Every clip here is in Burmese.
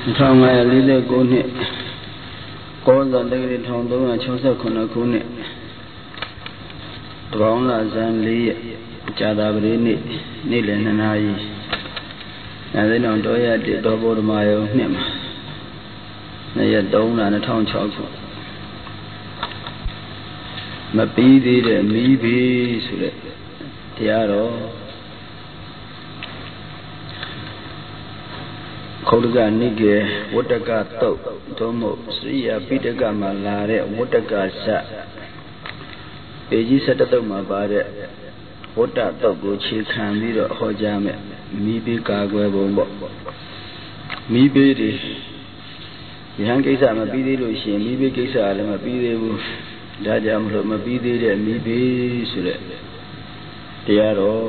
1549နှစ်ကောဇာတက္ကရာ1369ခုနှစ်တပေါင်းလဇန်4ရက်ကြာသပတေးနေ့နေ့လယ်2နာရီနာသိတောင်တော်ရတဲ့တော်ဘောဓမာယုံနှစ်မှာ2ရက်3လ2006ခုမပြီးသေးတဲ့မိဘဆိုတဲ့တရားတော်ခောဒကနိကေဝတ္တကတုတ်သို့မဟုတ်စရိယာပိဋကမှာလာတဲ့ဝတ္တကဇပေကြီး17တုတ်မှာပါတဲ့ဝတ္တတုတ်ကိုခြေခံပြီးတော့ဟောကြားမယ်မိဘကာကွယ်ပုံပေါ့မိဘတွေယဟန်ကိစ္စမပြီးသေးလို့ရှိရင်မိဘကိစ္စလည်းမပြီးသေးဘူးဒါကြောင့်မလို့မပြီးသေးတဲ့မိဘဆိုတဲ့တရားတော်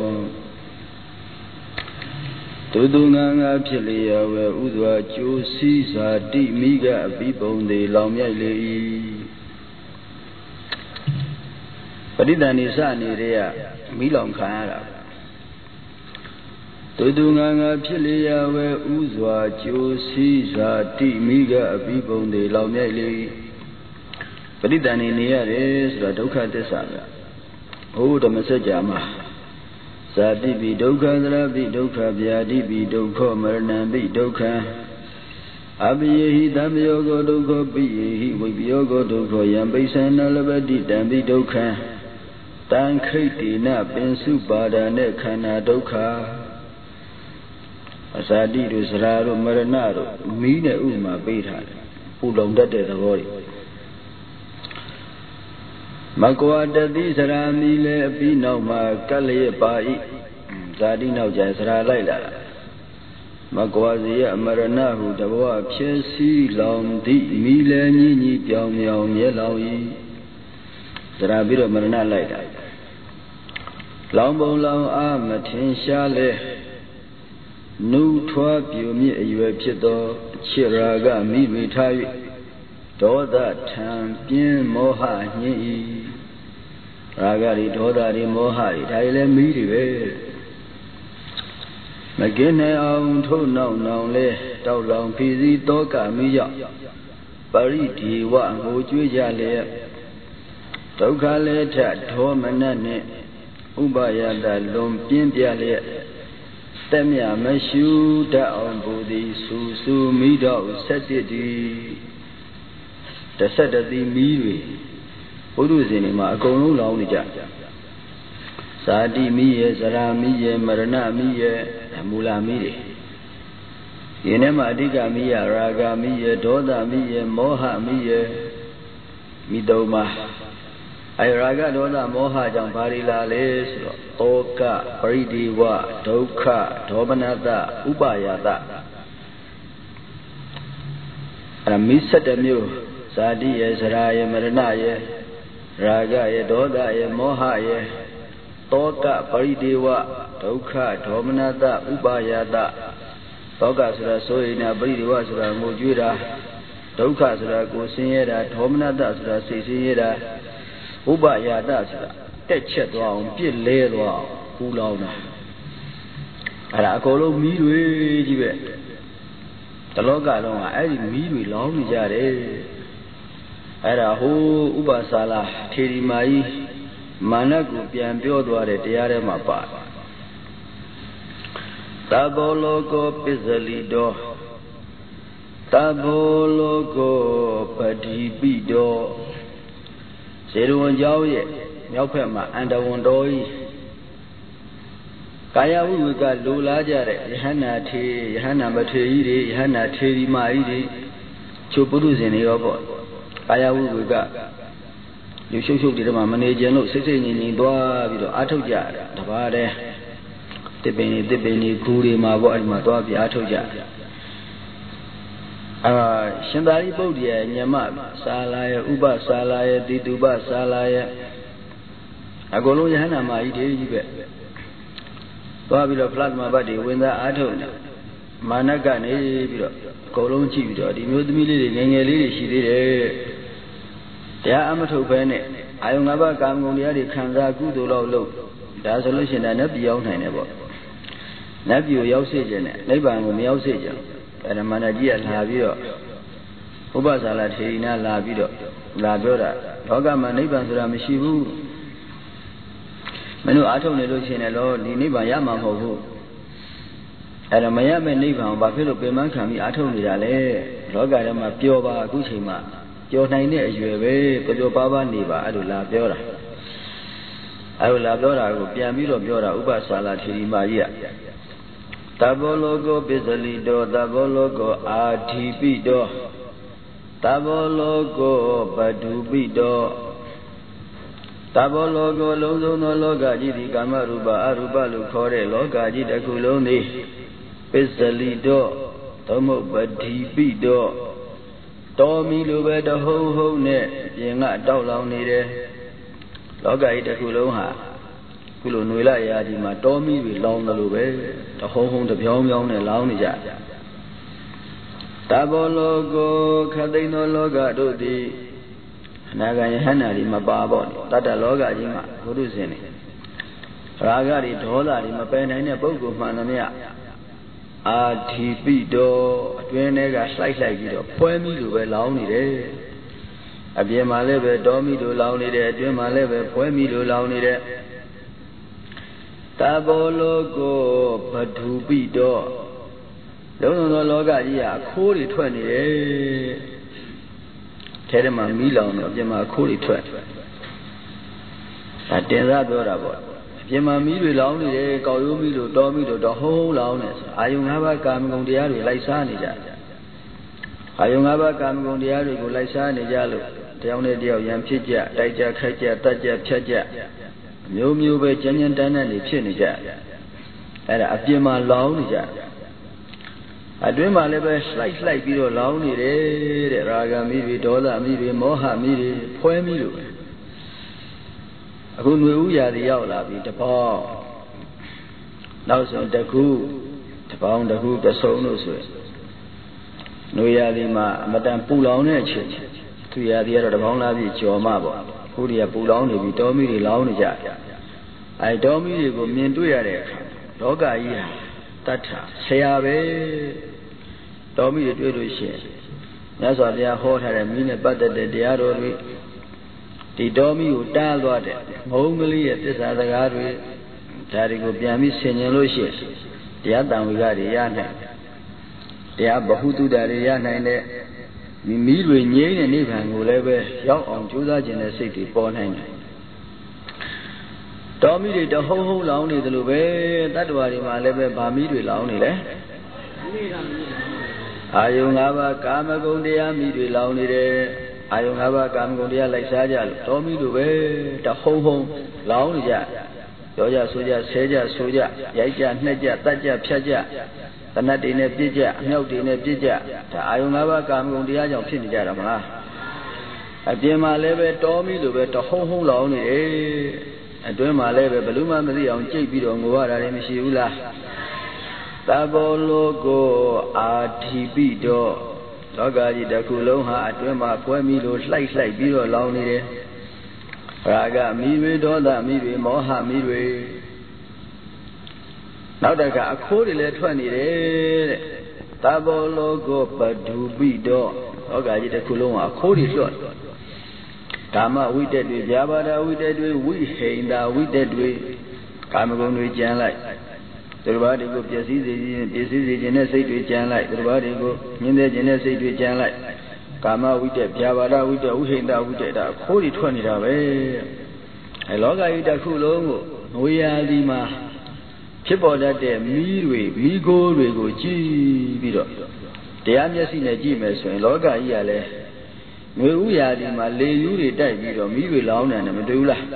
တူတူငါငါဖြစ်လျက်ဝဲဥစွာကျိုးစီးစွာတိမိကအပိပုံသေးလောင်မြိုက်လေ၏ပဋိသန္ဓေစနေတဲ့မိလောင်ခံရတာတူတူငါငါဖြစ်လျက်ဝဲဥစွာကျိုးစီးစွာတိမိကအပိပုံသေးလောင်မြိုက်လေ၏ပဋိသန္ဓေနေရတယ်ဆိုတာဒုက္ခသစ္စာပဲဘုဓမ္မစကြာမှာဇာတိပိဒုက္ခသရပိဒုက္ခဗျာတိပိဒုက္ခမရဏံပိဒုက္ခအပိယဟိတံယောဂဒုက္ခပိယဟိဝိပယောဂဒုက္ခယံပိဿနလပတိတံပိဒုက္ခတံခိတ်တိနပင်စုပါဒာနဲ့ခန္ဓာဒုက္ခအဇာတိတို့ဇရာတို့မရဏတို့မီးနဲ့ဥမာပေးထားတယ်ပူလုံတတ်တဲ့သဘောတွေမကွာတတိစရာမီလေအပြီးနောက်မှာကလျက်ပါဤဇာတိနောက်ကျစရာလိုက်လာမကွာစီရအမရဏဟုတဘဝဖြစ်စီလောင်သည့်မီလေညည်ညည်ပြောင်ပြောင်မြဲလောင်ဤစရာပြီးတော့မရဏလိုက်တာလောင်ပုံလောင်အားမထင်ရှားလေနုထွားပြူမြင့်အရွယ်ဖြစ်သောခြေရာကမိမိထား၍ဒေါသထံပြင်းမောဟညှင်း၏ရာဂတွေဒေါသတွေမောဟတွေဒါတွေလည်းမီးတွေပဲမကင်းနိုင်အောင်ထို့နောက်နောင်လဲတောက်လောင်ဖြီးစည်းတောကမီးရောက်ပရိဒီဝငိုကြွေးကြလျက်ဒုက္ခလည်းထဒေါမနနှင့်ဥပယတလွန်ပြင်းပြလျက်တက်မြမရှိတတ်အောင်ပူသည်စူစူမိတော့ဆက်တည်သည်17သီမီးတွေဘုဒ္ဓဇင်တွေမှာအကုန်လုံးလောင်နေကြဇာတိမီးရဲ့ဇရာမီးရဲ့မရဏမီးရဲ့မူလမီးတွေဒီနေ့မှာအဓိကမီးရရာဂမီးရဲ့ဒေါသမီးရဲ့မောဟမီးရဲ့မိတုံးမှာအဲရာဂဒေါသမောဟကြောင့်ဘာတွေလာလဲဆိုတော့ဩကပရိဒီဝဒုက္ခဒေါမနတဥပယတအဲမီး17မျိုးဇာတိရဲ့ဇရာရဲ့မရဏရဲ့ရာဂရဲ့ဒေါသရဲ့မောဟရဲ့တောကပရိဒေဝဒုက္ခဒေါမနတဥပါယတတောကဆိုတာဆိုရင်ပရိဒေဝဆိုတာငိုကြွေးတာဒုက္ခဆိုတာကိုဆင်းရဲတာဒေါမနတဆိုတာစိတ်ဆင်းရဲတာဥပါယတဆိုတာတက်ချက်သွားအောင်ပြစ်လဲသွားအောင်ပူလောင်တာအဲ့ဒါအကုန်လုံးမီးတွေကြီးပဲတလောကလုံးကအဲ့ဒီမီးတွေလောင်နေကြတယ်အဲ့ဒါဟိုဥပစာလာထေရီမာကြီးမာနကိုပြန်ပြောသွားတဲ့တရားထဲမှာပါသဘောလောကောပစ္စလိတောသဘောလောကောပတိပိတောဇေရဝံကျောင်းရဲ့မြောက်ဖက်မှာအန္တဝန်တော်ကြီးကာယဝိဝေကလိုလားကြတဲ့ယဟန္တာထေယဟန္တာမထေကြီးတွေယဟန္တာထေရီမာကြီးတွေချိုပုရုဇဉ်တွေရောပေါ့ကာယဝိဝေကလူရှုပ်ရှုပ်တွေမှာမနေကြလို့စိတ်စိတ်ငြိမ်ငြိမ်သွားပြီးတော့အားထုတ်ကြတာတပါးတည်းတစ်ပင်ကြီးကူတွေမှာပေါ့အဲ့ဒီမှာသွားပြီးအားထုတ်ကြရှင်သာရိပုတ္တရာညမစာလာရဲ့ဥပစာလာရဲ့တိတုပစာလာရဲ့အကုန်လုံးယဟန္တာမကြီးတွေကြီးပဲသွားပြီးတော့ပလတ်မဘတ်တွေဝင်သားအားထုတ်နေမာနကနေပြီးတော့အကုန်လုံးကြည့်ပြီးတော့ဒီမျိုးသမီးလေးတွေငယ်ငယ်လေးတွေရှိသေးတယ်တရားအမထုတ်ဘဲနဲ့အာယုံ၅ပါးကာမဂုဏ်တရားတွေခံစားကုသိုလ်လောက်လုပ်ဒါဆိုလို့ရှိရင်လည်းနတ်ပြည်ရောက်နိုင်တယ်ပေါ့နတ်ပြည်ကိုရောက်စေခြင်းနဲ့နိဗ္ဗာန်ကိုမရောက်စေခြင်းအဲ့ဒါမာနကြီးကလာပြီးတော့ဥပ္ပဇာလထေရီနာလာပြီးတော့လာပြောတာလောကမှာနိဗ္ဗာန်ဆိုတာမရှိဘူးမင်းတို့အားထုတ်နေလို့ရှိရင်လည်းဒီနိဗ္ဗာန်ရမှာမဟုတ်ဘူးအဲ့ဒါမရမယ့်နိဗ္ဗာန်ကိုဘာဖြစ်လို့ပင်ပန်းခံပြီးအားထုတ်နေတာလဲလောကထဲမှာပျော်ပါအခုချိန်မှာပျော်နိုင်တဲ့အရွယ်ပဲပျော်ပါပါနေပါအဲ့လိုလာပြောတာအဲ့လိုလာပြောတာကိုပြန်ပြီးတော့ပြောတာဥပ္ပဇာလထေရီမကြီးကတဘောလောကောပစ္စလိတောတဘောလောကောအာဓိပိတောတဘောလောကောပဒုပိတောတဘောလောကောလုံးစုံသောလောကကြီးဒီကာမရူပအရူပလို့ခေါ်တဲ့လောကကြီးတစ်ခုလုံးသည်ပစ္စလိတောသမုပ္ပတိပိတောတော်မီလိုပဲတဟုံဟုံနဲ့ပြင်ကတောက်လောင်နေတယ်လောကကြီးတစ်ခုလုံးဟာခုလိုຫນွေလရာဒီမှာတော်မီတွေလောင်တယ်လို့ပဲတဟုံဟုံတပြောင်းပြောင်းနဲ့လောင်နေကြတဘောလောကောခသိန်းသောလောကတို့သည်အနာဂံယဟန္တာဒီမပါပေါ့တတ္တလောကကြီးမှာဘုရုဇင်နေရာဂတွေဒေါသတွေမပယ်နိုင်တဲ့ပုဂ္ဂိုလ်မှန်သမျှအာဓိပိတောအတွင်းထဲကလှိုက်ပြီးတော့ပွဲမိလိုပဲလောင်နေတယ်အပြင်မှာလည်းပဲတော်မိလိုလောင်နေတယ်အတွင်းမှာလည်းပဲပွဲမိလိုလောင်နေတယ်တဘောလောကောပဒုပိတောလုံးလုံးသောလောကကြီးဟာအခိုးတွေထွက်နေတယ်ထဲထဲမှာမီးလောင်တော့အပြင်မှာအခိုးတွေထွက်ဒါတင်စားပြောတာပေါ့အပြင်မှာမီးတွေလောင်နေတယ်ကောက်ရိုးမီးလို့တော်မီးလို့တော့ဟုံးလောင်နေဆိုအာယုံ၅ပါးကာမဂုဏ်တရားတွေလိုက်စားနေကြအာယုံ၅ပါးကာမဂုဏ်တရားတွေကိုလိုက်စားနေကြလို့တယောက်နဲ့တယောက်ရန်ဖြစ်ကြတိုက်ကြခိုက်ကြတတ်ကြဖြတ်ကြမျိုးမျိုးပဲကြမ်းကြမ်းတမ်းတမ်းနေဖြစ်နေကြအဲ့ဒါအပြင်မှာလောင်နေကြအတွင်းမှာလည်းပဲလှိုက်ပြီးတော့လောင်နေတယ်တဲ့ရာဂမီးတွေဒေါသမီးတွေမောဟမီးတွေဖွဲမီးလို့အခုຫນွေဥရာတွေရောက်လာပြီတပေါင်းနောက်ဆုံးတခုတပေါင်းတခုတဆုံလို့ဆိုရင်ຫນွေရာတွေမှာအမတန်ပူလောင်တဲ့အချိန်သူရာတွေကတော့တပေါင်းလာပြီကြော်မပေါ့ခုတွေကပူလောင်နေပြီတောမီးတွေလောင်နေကြအဲတောမီးတွေကိုမြင်တွေ့ရတဲ့အခါလောကကြီးဟာတတ္ထဆရာပဲတော်မိတွေတွေ့လို့ရှိရင်မြတ်စွာဘုရားဟောထားတဲ့မိနဲ့ပတ်သက်တဲ့တရားတော်တွေဒီတော်မိကိုတားသွားတဲ့မုံကလေးရဲ့သစ္စာစကားတွေဒါတွေကိုပြန်ပြီးဆင်ခြင်လို့ရှိရင်တရားတန်ဝေကတွေရနိုင်တရားဘဟုတုတ္တတွေရနိုင်တဲ့မိတွေငြိမ်းတဲ့နိဗ္ဗာန်ကိုလည်းပဲရောက်အောင်ကြိုးစားခြင်းနဲ့စိတ်တွေပေါ်နိုင်တယ်တော်မိတွေတဟုံဟုံလောင်နေတယ်လို့ပဲတတ္တဝါတွေမှာလည်းပဲဗာမိတွေလောင်နေတယ်အာယုံ၅ပါးကာမဂုဏ်တရားမိတွေလောင်နေတယ်အာယုံ၅ပါးကာမဂုဏ်တရားလိုက်စားကြလို့တော်မိလိုပဲတဟုံဟုံလောင်နေကြကြောကြဆိုကြဆဲကြဆိုကြရိုက်ကြနှက်ကြတတ်ကြဖြတ်ကြတဏှတ်တွေနဲ့ပြစ်ကြအမြောက်တွေနဲ့ပြစ်ကြဒါအာယုံ၅ပါးကာမဂုဏ်တရားကြောင့်ဖြစ်နေကြတာမလားအပြင်မှာလည်းပဲတော်မိလိုပဲတဟုံဟုံလောင်နေတယ်အတွင်းမှာလည်းပဲဘယ်လိုမှမသိအောင်ကြိတ်ပြီးတော့ငိုရတာလည်းမရှိဘူးလားတဘောလောကောအာဓိပိတောလောကကြီးတစ်ခုလုံးဟာအတွင်းမှာပွဲမိလို့လှိုက်ပြီးတော့လောင်နေတယ်ရာဂမီးတွေဒေါသမီးတွေမောဟမီးတွေနောက်တကအခိုးတွေလည်းထွက်နေတယ်တဲ့တဘောလောကောပဒုပိတောလောကကြီးတစ်ခုလုံးဟာအခိုးတွေလွတ်ကာမဝိတက်တွေဗျာပါဒဝိတက်တွေဝိဟိန္ဒဝိတက်တွေကာမဂုဏ်တွေကြံလိုက်သူတစ်ပါးတွေကိုပျက်စီးစေခြင်းနဲ့စိတ်တွေကြံလိုက်သူတစ်ပါးတွေကိုညှင်းဆဲခြင်းနဲ့စိတ်တွေကြံလိုက်ကာမဝိတက်ဗျာပါဒဝိတက်ဝိဟိန္ဒဝိတက်ဒါအခိုးတွေထွက်နေတာပဲအဲလောကကြီးတစ်ခုလုံးကိုငွေရာဒီမှာဖြစ်ပေါ်တတ်တဲ့မီးတွေမိโกတွေကိုကြည့်ပြီးတော့တရားမျက်စိနဲ့ကြည့်မယ်ဆိုရင်လောကကြီးကလည်းငွေဥရာဒီမှာလေယူတွေတိုက်ပြီးတော့မိတွေလောင်းနေတယ်မတွေ့ဘူးလား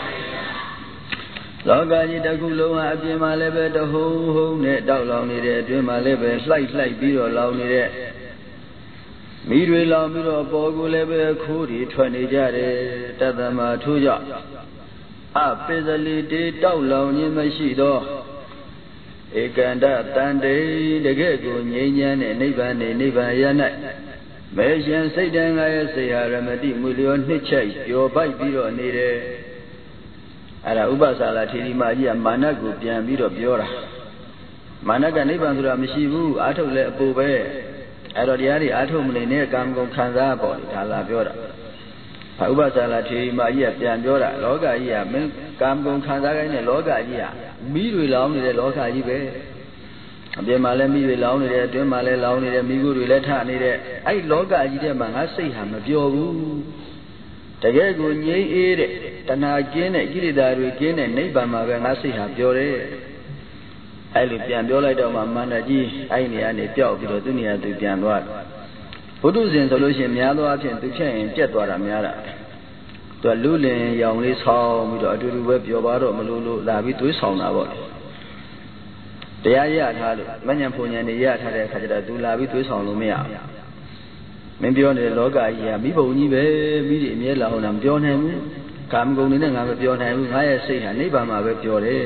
လောကကြီးတစ်ခုလုံးဟာအပြင်မှာလည်းပဲတဟုံဟုံနဲ့တောက်လောင်နေတဲ့အတွင်းမှာလည်းပဲလှိုက်ပြီးတော့လောင်နေတဲ့မိတွေလောင်ပြီးတော့အပေါ်ကိုလည်းပဲခိုးတွေထွက်နေကြတယ်တသမထိုးကြောင့်အပိစလိတေတောက်လောင်ခြင်းမရှိသောဧကန္တတန်တေတကယ့်ကိုငြိမ်းချမ်းတဲ့နိဗ္ဗာန်ရ၌မေရှင်စိတ်တန်ငါရဲ့စေဟာရမတိမူလျောနှစ်ချက်ပျော်ပိုက်ပြီးတော့နေတယ်အဲ့ဒါဥပ္ပဇာလထေရီမကြီးကမာနကိုပြန်ပြီးတော့ပြောတာမာနကနိဗ္ဗာန်ဆိုတာမရှိဘူးအားထုတ်လဲအပူပဲအဲ့တော့တရားတွေအားထုတ်မနေနဲ့ကာမဂုဏ်ခံစားပေါ့လေဒါလာပြောတာဥပ္ပဇာလာထေရီမကြီးကပြန်ပြောတာလောကကြီးကမင်းကာမဂုဏ်ခံစားခိုင်းတဲ့လောကကြီးကမိတွေလောင်းနေတဲ့လောကကြီးပဲအပြင်မှာလည်းမိတွေလောင်းနေတယ်အတွင်းမှာလည်းလောင်းနေတယ်မိကိုတွေလည်းထနေတဲ့အဲ့လောကကြီးထဲမှာငါစိတ်ဟာမပျော်ဘူးတကယ်ကိုငြိမ်းအေးတဲ့တဏှာကင်းတဲ့ကိလေသာတွေကင်းတဲ့နိဗ္ဗာန်မှာပဲငါစိတ်ဟာပျော်တယ်အဲ့လိုပြန်ပြောလိုက်တော့မှမန္တကြီးအဲ့နေရာနေပျောက်ပြီးတော့သူ့နေရာသူပြန်သွားတယ်ဘုဒ္ဓဇင်ဆိုလို့ရှိရင်များသောအားဖြင့်သူဖြတ်ရင်ပြက်သွားတာများတာသူကလူလင်ရောင်လေးဆောင်းပြီးတော့အတူတူပဲပျော်ပါတော့မလို့လာပြီးသွေးဆောင်တာပေါ့တရားရထားလို့မဉ္ဇဉ်ဖုန်ဉဏ်နေရထားတဲ့အခါကျတော့သူလာပြီးသွေးဆောင်လို့မရဘူးမင်းပြောနေတဲ့လောကကြီးကမိဘုံကြီးပဲမိတွေအမြဲလာအောင်တာမပြောနိုင်ဘူးကာမဂုဏ်တွေနဲ့ငါမပြောနိုင်ဘူးငါရဲ့စိတ်ဟာနိဗ္ဗာန်မှာပဲပြောတယ်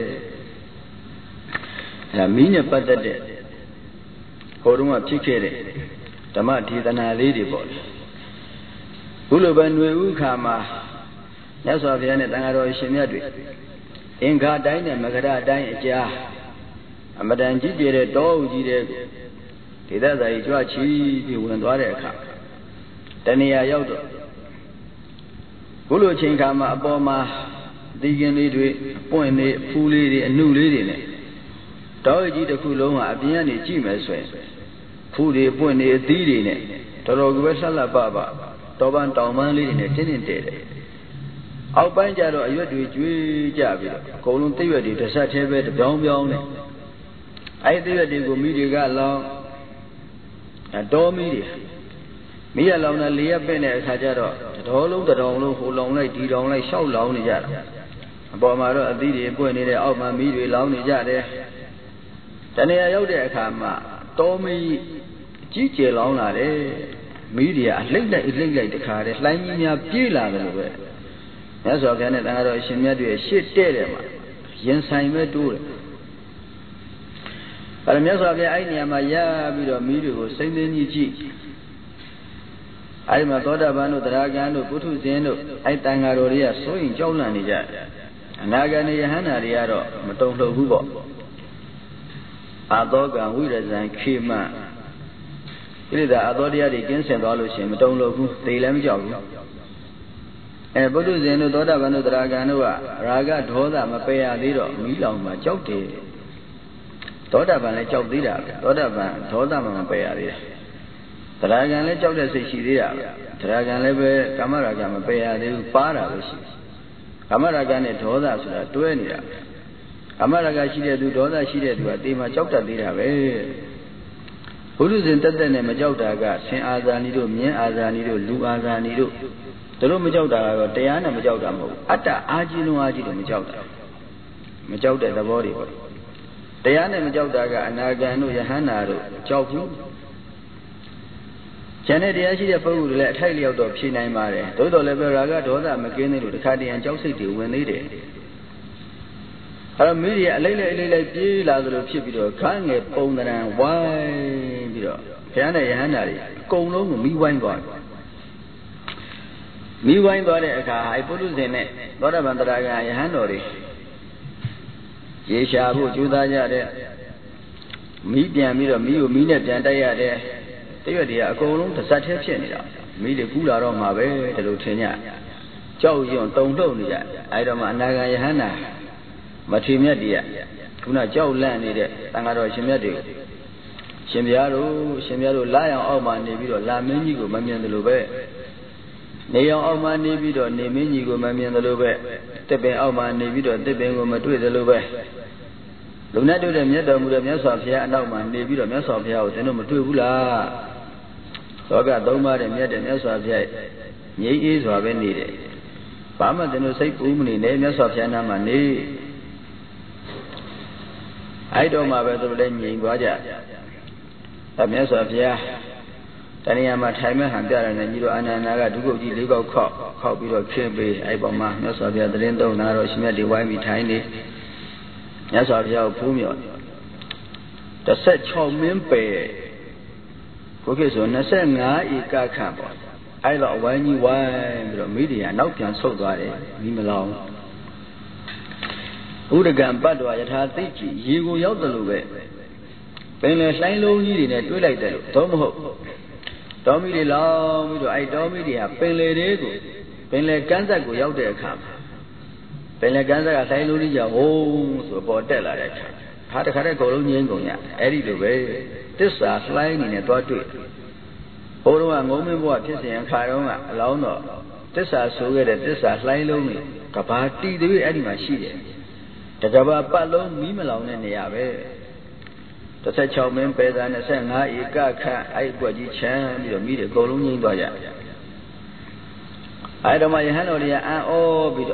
အဲ့ဒါမိနဲ့ပတ်သက်တဲ့ဟိုတုန်းကဖြစ်ခဲ့တဲ့ဓမ္မဒေသနာလေးတွေပေါ့ခုလိုပဲຫນွေဥခါမှာမြတ်စွာဘုရားနဲ့တန်ဃာတော်ရှင်မြတ်တွေအင်္ဂါတိုင်းနဲ့မဂရတိုင်းအကြားအမတန်ကြီးကျယ်တဲ့တောအုပ်ကြီးတဲ့ဒေသစာကြီးကြွချီပြီးဝင်သွားတဲ့အခါတဏှာရောက်တော့ခုလိုအချိန်ခါမှာအပေါ်မှာသီးကင်းလေးတွေအပွင့်လေးဖူးလေးတွေအနုလေးတွေနဲ့တောအုပ်ကြီးတစ်ခုလုံးကအပြင်ကနေကြည့်မယ်ဆိုရင်ဖူးတွေပွင့်တွေအသီးတွေနဲ့တော်တော်ကပဲဆက်လက်ပပတောပန်းတောင်ပန်းလေးတွေနဲ့တင်းတင်းတဲတယ်အောက်ပိုင်းကျတော့အရွက်တွေကျွေးကြပြီးတော့အကုန်လုံးသိရွက်တွေတစ်ဆက်သေးပဲတပြောင်းပြောင်းနဲ့အဲ့ဒီရွက်တွေကိုမိတွေကလောင်းတော်မိတွေမိရလောင်းတဲ့လေးရပင့်တဲ့အခါကျတော့တော်လုံးတတော်လုံးဟိုလောင်းလိုက်ဒီလောင်းလိုက်ရှောက်လောင်းနေကြတာအပေါ်မှာတော့အသီးတွေပွင့်နေတဲ့အောက်မှာမိတွေလောင်းနေကြတယ်တဏှာရောက်တဲ့အခါမှာတော်မိကြီးကျယ်လောင်းလာတယ်မိတွေကအလှိမ့်လိုက်တခါတည်းလှိုင်းကြီးများပြေးလာတယ်လို့ပဲမြတ်စွာဘုရားနဲ့တန်ခါတော်အရှင်မြတ်တွေရှေ့တဲ့တယ်မှာရင်ဆိုင်ပဲတိုးတယ်အဲ့ဒါမြတ်စွာဘုရားအဲ့နေရာမှာရပြီးတော့မိတွေကိုစိမ့်သိမ်းကြီးကြည့်အဲ့ဒီမှာသောတာပန်တို့တရားဂန်တို့ပုထုဇဉ်တို့အဲ့တန်ဃာတော်တွေကစိုးရင်ကြောက်လန့်နေကြအနာဂတ်ယဟန္တာတွေကတော့မတုံ့လှုပ်ဘူးပေါ့အာသောကံဝိရဇံခေမကိလေသာအသောတရားတွေကင်းစင်သွားလို့ရှိရင်မတုံ့လှုပ်ဘူးသိလည်းမကြောက်ဘူးပုထုဇဉ်တို့သောတာပန်တို့တရားဂန်တို့ကရာဂဒေါသမပယ်ရသေးတော့မိလောင်မှာကြောက်တယ်သောတာပန်လည်းကြောက်သေးတာပဲသောတာပန်ဒေါသမမပယ်ရသေးတယ်တရားဂန်လည်းကြောက်တဲ့စိတ်ရှိသေးတာပဲတရားဂန်လည်းပဲကာမရာဂမပယ်ရသေးဘူးပါတာပဲရှိကာမရာဂနဲ့ဒေါသဆိုတာတွဲနေတာကာမရာဂရှိတဲ့သူဒေါသရှိတဲ့သူကတေမှာကြောက်တတ်သေးတာပဲဘုရုဇဉ်တက်တက်နဲ့မကြောက်တာကဆင်အာဇာနီတို့မြင်းအာဇာနီတို့လူအာဇာနီတို့တို့မကြောက်တာကတော့တရားနဲ့မကြောက်တာမဟုတ်ဘူးအတ္တအာကြီးလုံးအာကြီးတော့မကြောက်တာမကြောက်တဲ့သဘောတွေပေါ့တရားနဲ့မကြောက်တာကအနာဂံတို့ယဟန္တာတို့ကြောက်ဘူးဉာဏ်နဲ့တရားရှိတဲ့ပုဂ္ဂိုလ်တွေလည်းအထိုက်လျောက်တော့ဖြေနိုင်ပါတယ်သို့တော်လည်းပဲရာဂဒေါသမကင်းသေးလို့တခါတည်းကြောက်စိတ်တွေဝင်သေးတယ်အဲ့တော့မိတွေအလိမ့်လိုက်ပြေးလာသလိုဖြစ်ပြီးတော့ခန်းငယ်ပုံသဏ္ဍာန်ဝိုင်းပြီးတော့ဘုရားနဲ့ယဟန္တာတွေအကုန်လုံးကိုမိဝိုင်းသွားတယ်မိဝိုင်းသွားတဲ့အခါအဲ့ပုထုဇဉ်နဲ့သောတာပန်တရားကယဟန်တော်တွေရေရှာဖို့ကြိုးစားကြတဲ့မိပြန်ပြီးတော့မိကိုမိနဲ့ပြန်တိုက်ရတဲ့တရွက်တွေကအကုန်လုံးတစ်စက်တည်းဖြစ်နေတာမိတွေကူးလာတော့မှာပဲဒီလိုထင်ကြကြောက်ရွံ့တုန်လှုပ်နေကြအဲ့တော့မှအနာဂံယဟန္တာမထေမြတ်တွေကခုနကြောက်လန့်နေတဲ့တန်ဃာတော်ရှင်မြတ်တွေရှင်ဘုရားတို့လာရောင်အောက်မှာနေပြီးတော့လာမင်းကြီးကိုမမြင်တယ်လို့ပဲနေရောင်အောက်မှာနေပြီးတော့နေမင်းကြီးကိုမမြင်တယ်လို့ပဲတစ်ပင်အောက်မှာနေပြီးတော့တစ်ပင်ကိုမတွေ့တယ်လို့ပဲလူနဲ့တွေ့တဲ့မြတ်တော်မူတဲ့မြတ်စွာဘုရားအနောက်မှာနေပြီးတော့မြတ်စွာဘုရားကိုသင်တို့မတွေ့ဘူးလားသောကသုံးပါးတဲ့မြတ်တဲ့မြတ်စွာဘုရားငြိမ်းအေးစွာပဲနေတယ်ဘာမှသင်တို့စိတ်ပူးမနေနဲ့မြတ်စွာဘုရားနာမှာနေအဲ့တော့မှပဲသူတို့လည်းငြိမ်သွားကြဒါမြတ်စွာဘုရားတဏှာမှာထိုင်မဲ့ဟန်ပြရတယ်နဲ့ညီတော်အာနန္ဒာကဒုက္ခကြီး၄ခေါက်ခောက်ပြီးတော့ခင်းပေးအဲ့ပေါ်မှာမြတ်စွာဘုရားသတင်းသုံးနာတော့ရှင်မြတ်တွေဝိုင်းပြီးထိုင်နေမြတ်စွာဘုရားကိုဖူးမြော်16မင်းပယ်ကိုကိဆို25ဧကခန့်ပေါ့အဲ့တော့အဝိုင်းကြီးဝိုင်းပြီးတော့မိဒီယာနောက်ပြန်ဆုတ်သွားတယ်မိမလောင်ဥဒကံပတ်တော်ယထာသိကြည်ရေကိုရောက်တယ်လို့ပဲ bên lề say lâu như thế này tôi lại tới tóm hộp tóm đi lao mới rồi ai tóm đi à bên lề đấy của bên lề cán ra của giáo đệ khám bên lề cán ra cả say lâu đi giờ hông rồi bỏ tệ lại đấy khá đấy cổ lâu nhiên của nhà ấy đi được về tết xả slide này toa tuổi hồi đó ngô minh bùa thiết diện khai đó mà lão nó tết xả số cái đấy tết xả slide lâu này cả ba ti đấy ấy đi mà xí đấy cả ba ba lâu mí mà lão này nhà về tất cả cháu mình bây giờ này sẽ ngã ý cả khá ai qua gì chán đi rồi mí để cổ lâu nhiên toa vậy ai đó mà hắn nói đi à ô bây giờ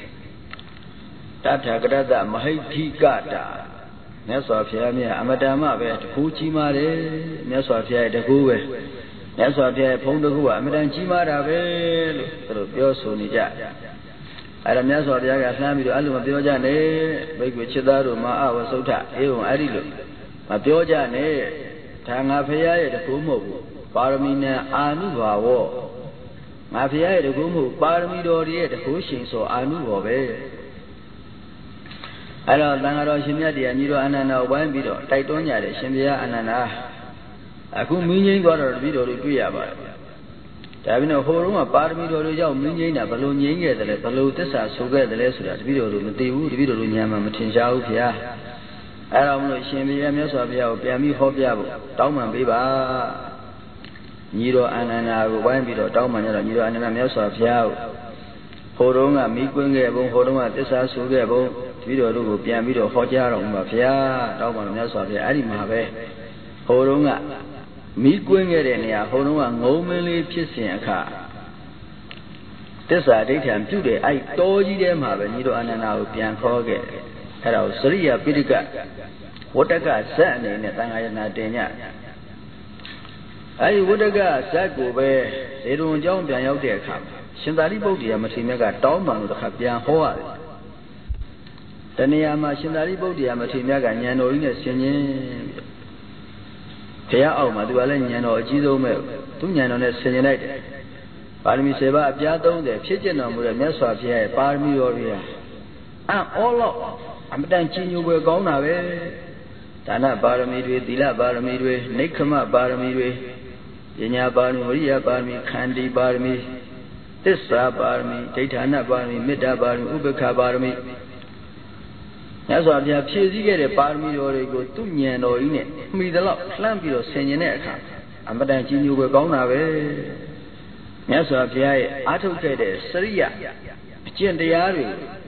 ta thà cái đó mà hay thi cả ta nhớ xóa phía mình amadama về cú chi mà đấy nhớ xóa phía để cú về nhớ xóa phía phong được cú à mình đang chi mà ra về rồi biểu số này cha ai làm nhớ xóa phía cái sao mình được ăn luôn mà biểu cha này bây giờ chết đó rồi mà ao sâu thả yêu ai đi luôn mà biểu cha này thằng ngà phía để cú một paramina anu vào ngà phía để cú một paramidori để cú sinh số anu vào về ai đó đang ở đó xem nhà đi anh rồi anh nào bán bị đó tay tôi nhà để xem nhà anh nào aku minyak itu ada di dalam itu ya pak tapi nak orang apa parmi dalam jauh minyak nak perlu minyak adalah perlu tesah suka adalah sudah di dalam di dalam nyaman macam jauh ya ada orang xem nhà mấy số bây giờ bây giờ hộp ya tao mà bị bà nhiều anh nào bán bị đó tao mà nhiều anh nào mấy số bây giờ orang à mỹ quân nghe bông orang à tesah suka bông bây giờ lúc bây giờ họ chơi rồi mà phía đâu mà nhớ sao thì ai đi mà về hồi đó à mỹ quân nghe đấy nè hồi đó à ngô minh lý phía sen cả tất cả đấy thì chú để ai to gì đấy mà về như đó anh nào biến khó cái cái đó xử lý bị cái vốn cái sát này nè tăng ai nào thế nhá ai vốn cái sát của về để rồi trong biến yếu để khám hiện tại đi bảo địa mà thì mấy cái tao mà nó khám biến khó tận nhà mà hiện tại đi bảo địa mà thì mấy cái nhà nội này xem như thế à mà tôi là nhà nội chỉ đâu mà tôi nhà nội này xem như này parmi seba abjad đông để phía trên nó một cái số phía parmi rồi à all anh đang chỉ nhiều về con nào về Dana parami rồi Tila parami rồi Nikhama parami rồi Yenya parami Horiya parami Khandi parami Tissa parami Chaitana parami Metta parami Ubekha parami nhớ sao bây giờ phía dưới cái parami rồi của tu nhà nội này mi đó là làm việc sinh nhật này cả anh bắt đầu chỉ nhiều về con nào về nhớ sao bây giờ áp dụng cái đấy sriya chuyện đấy rồi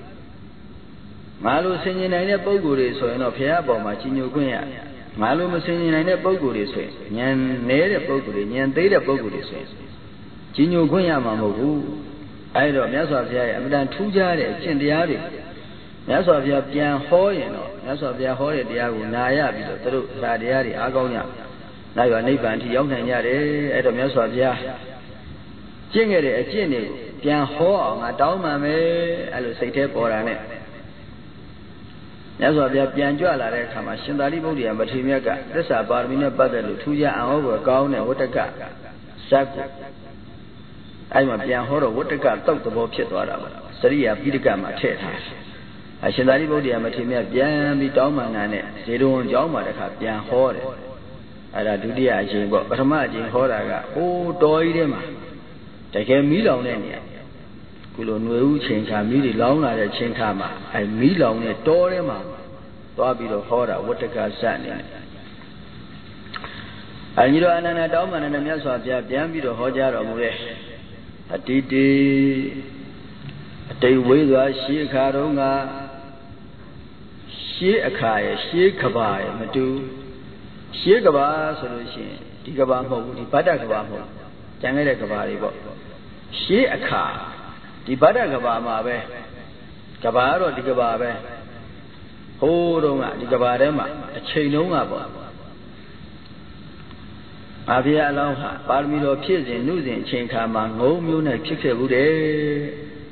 mà lúc sinh nhật này bao gồm rồi rồi nó phía bảo mà chỉ nhiều cái mà lúc mà sinh nhật này bao gồm rồi nhân nể đấy bao gồm nhân tế đấy bao gồm rồi chỉ nhiều cái mà một vụ ai đó nhớ sao bây giờ anh bắt đầu thu ra đấy chuyện đấy rồi nhớ sao bây giờ biến hỏi nó nhớ sao bây giờ hỏi thì ai cũng nài à bây giờ tôi ra đi thì ai cũng nhá này cái này bạn thì giống này nhá đấy ai đó nhớ sao bây giờ chuyện cái đấy chuyện này biến hỏi mà đâu mà mấy ai lo xây thế bỏ ra này nhớ sao bây giờ biến cho là đấy khám sinh đại bảo địa mà thì mấy cái tất cả bảo mình bắt đầu thu ra ăn ở cao này tất cả sắc ai mà biến hỏi rồi tất cả tóc都不撇多了Sriya比这个嘛切他。啊，现在的保险嘛，前面变比早嘛难呢，这种早嘛的看变好的，啊，那土地啊，经过，什么经好那个，哦，多一点嘛，这个米老呢呢，古罗农务清查米的老那的清查嘛，哎，米老呢多的嘛，多比都好了，我这个山呢，啊，你说那早嘛那面说变比都好家了不嘞？啊，弟弟。对为了写卡中啊，写卡也写卡巴也没丢，写卡巴说的是，这个巴好，这巴达卡巴好，讲个这卡巴的不，写卡，这巴达卡巴嘛呗，卡巴罗这个巴呗，好中啊，这个巴的嘛，吹中啊不。阿比阿老哈，巴米罗撇人路人前看嘛，我没有那撇开不得。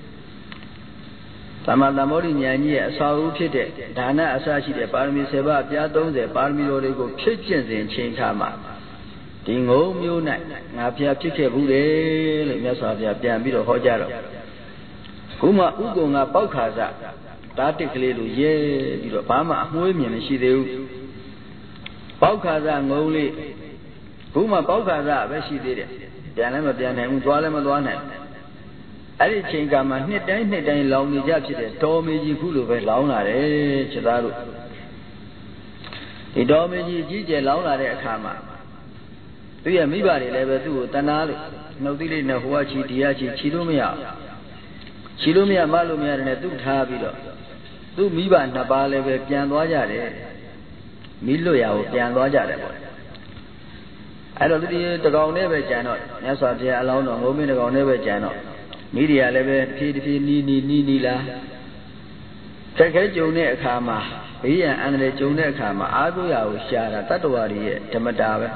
咱们那么的年纪，稍微撇的，但那啥些的，巴米700加东西，巴米罗那个撇件人前看嘛，对我没有那，阿撇开不得，里面啥些变比较好家了。古嘛，如果我包卡啥，打的个来路也，比如爸妈我面的是的。 ပေါက်ခါစားငုံလေးခုမှပေါက်ခါစားပဲရှိသေးတယ်ပြန်လည်းမပြန်နိုင်ဘူးသွားလည်းမသွားနိုင်အဲ့ဒီချိန်ကမှနှစ်တိုင်းလောင်နေကြဖြစ်တဲ့တော်မေကြီးခုလိုပဲလောင်လာတယ်ချက်သားတို့ဒီတော်မေကြီးကြီးကျယ်လောင်လာတဲ့အခါမှာသူရဲ့မိဘတွေလည်းပဲသူ့ကိုတဏှာလို့နှုတ်သီးလေးနဲ့ဟိုကချီဒီကချီချီလို့မရချီလို့မရမလို့မရတယ်နဲ့သူ့ထားပြီးတော့သူ့မိဘနှစ်ပါးလည်းပဲပြန်သွားကြတယ်မိလွတ်ရကိုပြန်သွားကြတယ်ပေါ့အဲ့တော့ဒီတကောင်နဲ့ပဲကြံတော့မြတ်စွာဘုရားအလောင်းတော်ငုံမင်းတကောင်နဲ့ပဲကြံတော့မိဒီယာလည်းပဲဖြည်းဖြည်းနီးလာတကယ်ကြုံတဲ့အခါမှာဘေးရန်အန္တရာယ်ကြုံတဲ့အခါမှာအာဟုရာကိုရှာတာတတ္တဝါတွေရဲ့ဓမ္မတာပဲ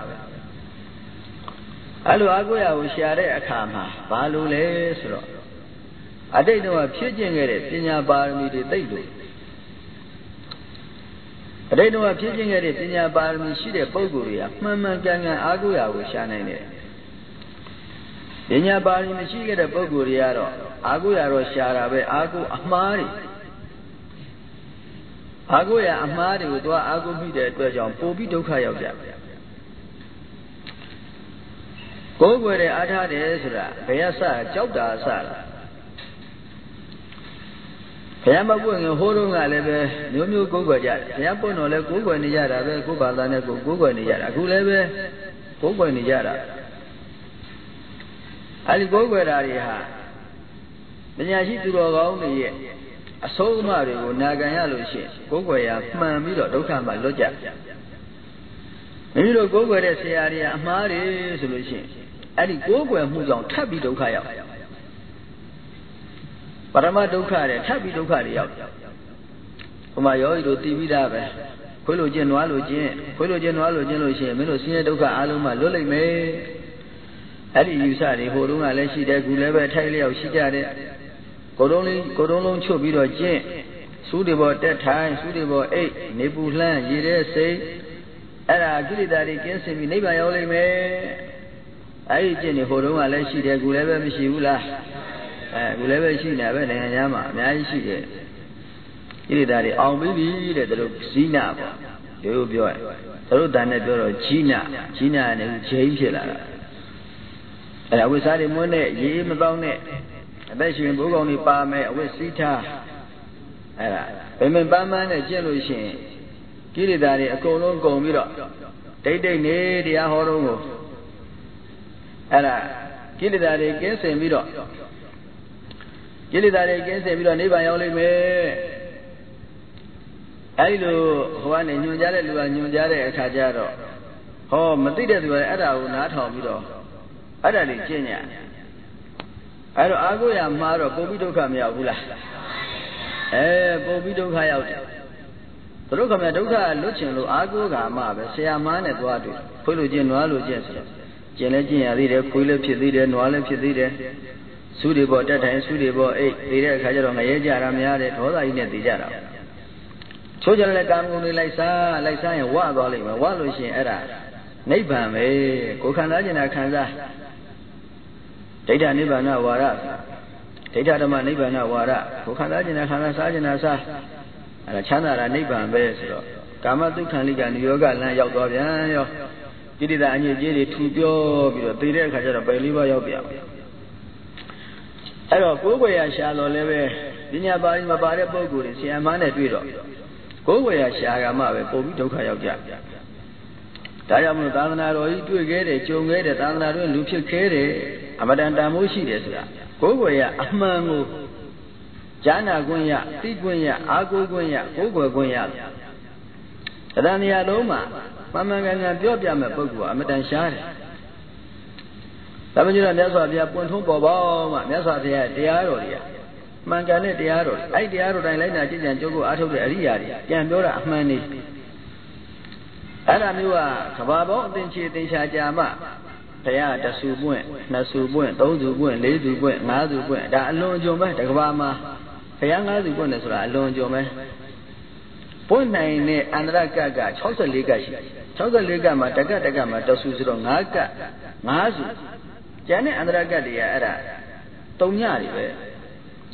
အဲ့လိုအာဟုရာကိုရှာတဲ့အခါမှာဘာလို့လဲဆိုတော့အတိတ်တော့ဖြစ်ကျင်ခဲ့တဲ့ပညာပါရမီတွေသိလို့အတိတ်တော့ဖြစ်ကျင်ခဲ့တဲ့ပညာပါရမီရှိတဲ့ပုဂ္ဂိုလ်တွေကမှန်မှန်ကန်ကန်အာဟုရာကိုရှာနိုင်တယ်ပညာပါရမီရှိခဲ့တဲ့ပုဂ္ဂိုလ်တွေကတော့အာဟုရာတော့ရှာတာပဲအာဟုအမှားတွေအာဟုရာအမှားတွေကိုသွားအာဟုမိတဲ့အတွက်ကြောင့်ပိုပြီးဒုက္ခရောက်ကြကိုယ်ွယ်တဲ့အားထားတယ်ဆိုတာဘယ်ရစကြောက်တာအစလားဘုရားမပွင့်ငယ်ဟိုးတော့ကလည်းပဲမျိုးမျိုးကိုယ်ွယ်ကြတယ်ဘုရားပွင့်တော်လည်းကိုယ်ွယ်နေကြတာပဲကိုယ်ဘာသာနဲ့ကိုယ်ွယ်နေကြတာအခုလည်းပဲကိုယ်ွယ်နေကြတာအဲဒီကိုယ်ွယ်တာတွေဟာပညာရှိသူတော်ကောင်းတွေရဲ့အဆုံးအမတွေကိုနာခံရလို့ရှိရင်ကိုယ်ွယ်ရမှန်ပြီးတော့ဒုက္ခမှလွတ်ကြမိမိတို့ကိုယ်ွယ်တဲ့ဆရာတွေကအမှားတွေဆိုလို့ရှိရင်အဲ့ဒီကိုယ်ွယ်မှုကြောင့်ထပ်ပြီးဒုက္ခရောက်ပရမဒုက္ခတွေထပ်ပြီးဒုက္ခတွေရောက်ဟိုမှာယောဂီတို့သိပြီးသားပဲခွေးလိုကျင်နွားလိုကျင်ခွေးလိုကျင်နွားလိုကျင်လို့ရှိရင်မင်းတို့ဆင်းရဲဒုက္ခအလုံးမှလွတ်လိမ့်မယ်အဲ့ဒီယူဆတွေဟိုတုန်းကလည်းရှိတယ်ခုလည်းပဲထိုက်လျောက်ရှိကြတယ်ကိုယ်လုံးလုံးချွတ်ပြီးတော့ကျင့်စူးတွေပေါ်တက်ထိုင်စူးတွေပေါ်အိတ်နေပူလှမ်းရည်တဲ့စိတ်အဲ့ဒါကိလေသာတွေကင်းစင်ပြီးနိဗ္ဗာန်ရောက်လိမ့်မယ်အဲ့ဒီကျင့်နေဟိုတုန်းကလည်းရှိတယ်ခုလည်းပဲမရှိဘူးလားခုလည်းပဲရှိနေပဲနိုင်ငံသားမှာအများကြီးရှိတယ်ကိလေသာတွေအောင်ပြီးပြီတဲ့သူတို့ဇိနာပေါ့ရိုးရိုးပြောရင်သူတို့တန်နဲ့ပြောတော့ဂျိနာနဲ့ဂျိန်းဖြစ်လာတာအဲ့ဒါဝိစားတွေမွန်းတဲ့ရေးမပေါင်းတဲ့အသက်ရှင်ဘိုးကောင်တွေပါမယ်အဝိစီထားအဲ့ဒါဘယ်မှပန်းပန်းနဲ့ကျင့်လို့ရှိရင်ကိလေသာတွေအကုန်လုံးကုန်ပြီးတော့တိတ်နေတရားဟောတော့ကိုအဲ့ဒါကိလေသာတွေကင်းစင်ပြီးတော့နိဗ္ဗာန်ရောက်လိမ့်မယ်အဲ့လိုဟိုကနေညွှန်ကြားတဲ့လူကညွှန်ကြားတဲ့အခါကျတော့ဟောမသိတဲ့သူကလည်းအဲ့ဒါကိုနားထောင်ပြီးတော့အဲ့ဒါလေးကျင့်ကြအဲ့တော့အာဟုရာမှားတော့ပုံပြီးဒုက္ခမရောက်ဘူးလားပုံပြီးဒုက္ခရောက်တယ်သူတို့ကမှဒုက္ခလွတ်ချင်လို့အာဟုကမှပဲဆရာမားနဲ့သွားတွေ့ခွေးလိုကျင့်နွားလိုကျင့်ဆိုတော့ကျင့်လဲကျင့်ရသေးတယ်ခွေးလည်းဖြစ်သေးတယ်နွားလည်းဖြစ်သေးတယ်စူးတွေပေါ်တက်ထိုင်စူးတွေပေါ်အိတ်သေးတဲ့အခါကျတော့ငရဲကြတာများတယ်ဒေါသကြီးနဲ့သိကြတာချိုးကြတဲ့ကာမဂုဏ်တွေလိုက်စားရင်ဝသွားလိမ့်မယ်ဝလို့ရှိရင်အဲ့ဒါနိဗ္ဗာန်ပဲကိုခံစားကျင်တာခံစားဒိဋ္ဌနိဗ္ဗာန်ဝါရဒိဋ္ဌဓမ္မနိဗ္ဗာန်ဝါရကိုခံစားကျင်တာခံစားကျင်တာစားအဲ့ဒါချမ်းသာတာနိဗ္ဗာန်ပဲဆိုတော့ကာမတုခံလိကနိယောဂလမ်းရောက်သွားပြန်ရောကိလေသာအညစ်အကြေးတွေထူပြောပြီးတော့သိတဲ့အခါကျတော့ပယ်လေးပါးရောက်ပြန်အဲ့တော့ကိုယ်ွယ်ရရှာတော်လည်းပဲပညာပါရင်မပါတဲ့ပုဂ္ဂိုလ်တွေဆရာမနဲ့တွေ့တော့ကိုယ်ွယ်ရရှာကမှပဲပုံပြီးဒုက္ခရောက်ကြဒါကြောင့်မလို့သာသနာတော်ကြီးတွေ့ခဲ့တယ်ကြုံခဲ့တယ်သာသနာတွင်လူဖြစ်ခဲ့တယ်အမတန်တန်မိုးရှိတယ်ဆိုတာကိုယ်ွယ်ရအမှန်ကိုဉာဏ်ခွင့်ရသိခွင့်ရအာကိုခွင့်ရကိုယ်ွယ်ခွင့်ရတရားနေရာလုံးမှာမှန်မှန်ကန်ကန်ပြောပြမဲ့ပုဂ္ဂိုလ်ကအမတန်ရှားတယ်ဒါမှမဟုတ်မြတ်စွာဘုရားပွင့်ထုံးပေါ်ပေါင်းမှမြတ်စွာဘုရားတရားတော်တွေကမှန်ကန်တဲ့တရားတော်အဲ့တရားတော်တိုင်းလိုက်နာကျင့်ကြံကြိုးကိုအားထုတ်တဲ့အရိယာတွေပြန်ပြောတာအမှန်နေအဲ့ဒါမျိုးကကဘာပေါင်းအသင်္ချေသင်္ချာကြာမှတရားတဆူပွင့်နှစ်ဆူပွင့်သုံးဆူပွင့်လေးဆူပွင့်ငါးဆူပွင့်ဒါအလွန်ကြုံပဲတကဘာမှာဘုရားငါးဆူပွင့်တယ်ဆိုတာအလွန်ကြုံပဲပွင့်နိုင်တဲ့အန္တရကက64ကရှိ64ကမှာတကမှာတဆူဆိုတော့5က5ဆူကျန်တဲ့အန္တရကတွေကအဲ့ဒါ3ညတွေပဲ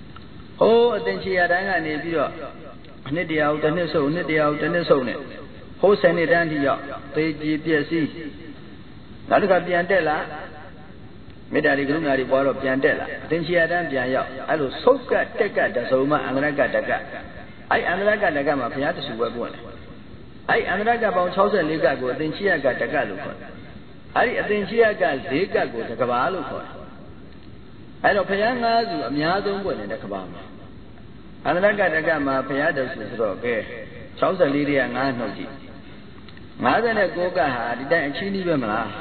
ဟိုးအသင်္ချေရတိုင်းကနေပြီးတော့အနှစ်တရားကိုတစ်နှစ်ဆုံးနှစ်တရားကိုတစ်နှစ်ဆုံးနဲ့ hô sen đi đan thì dọ tây chi bia si nó được gặp biển tết là mấy đại lý cũng đi qua rồi biển tết là tên chia đan biển dọ ai rồi sốt cả tết cả đã sâu mà ăn ra cả tết cả ai ăn ra cả tết cả mà phải nhát sụp buồn ai ăn ra cả bao 64 cả của tên chia cả tết cả luôn ai tên chia cả dễ cả của tết cả bao luôn ai rồi phải nhát ngã rồi nhát giống buồn này tết cả bao ăn ra cả tết cả mà phải nhát sụp rồi cái 64 đi ăn ngã nó gì ngã ra này cố cả hà đi đại chi đi về mà là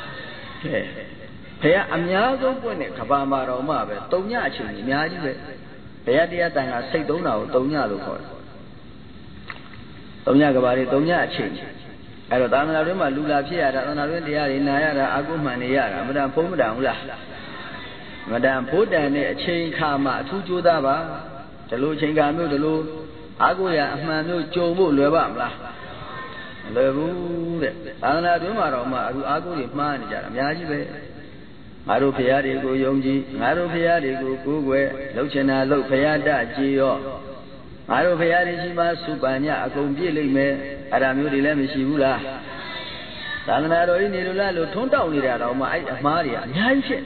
phải ăn nhát giống buồn này cả bao mà rồi mà về tông nhát chi nhát gì vậy phải đi ăn tang à xây tông nào tông nhát luôn thôi tông nhát cái bà đi tông nhát chi ai rồi tao nào đấy mà lula phía ra tao nào đấy đi ra đi nãy ra áo cũng mà đi ra mà đang phốm đàng là mà đang phốt đàn này trên khá mà thu chú ta bà để lô trên khá miêu để lô áo cũng ya mà miêu châu bộ lừa bám là lừa bu đấy tao nào đấy mà rồi mà áo cũng đi mà đi ra nhà gì vậy ngài rồi phía đi cô dùng gì ngài rồi phía đi cô quê lâu trên nào lâu phía đã chi yo ngài rồi phía đi chỉ mà sụp nhà cũng biết lấy mẹ làm miêu đi lấy mình xíu là tao nào rồi đi rồi là lúc thốn tao đi ra rồi mà ai mà đi nhà gì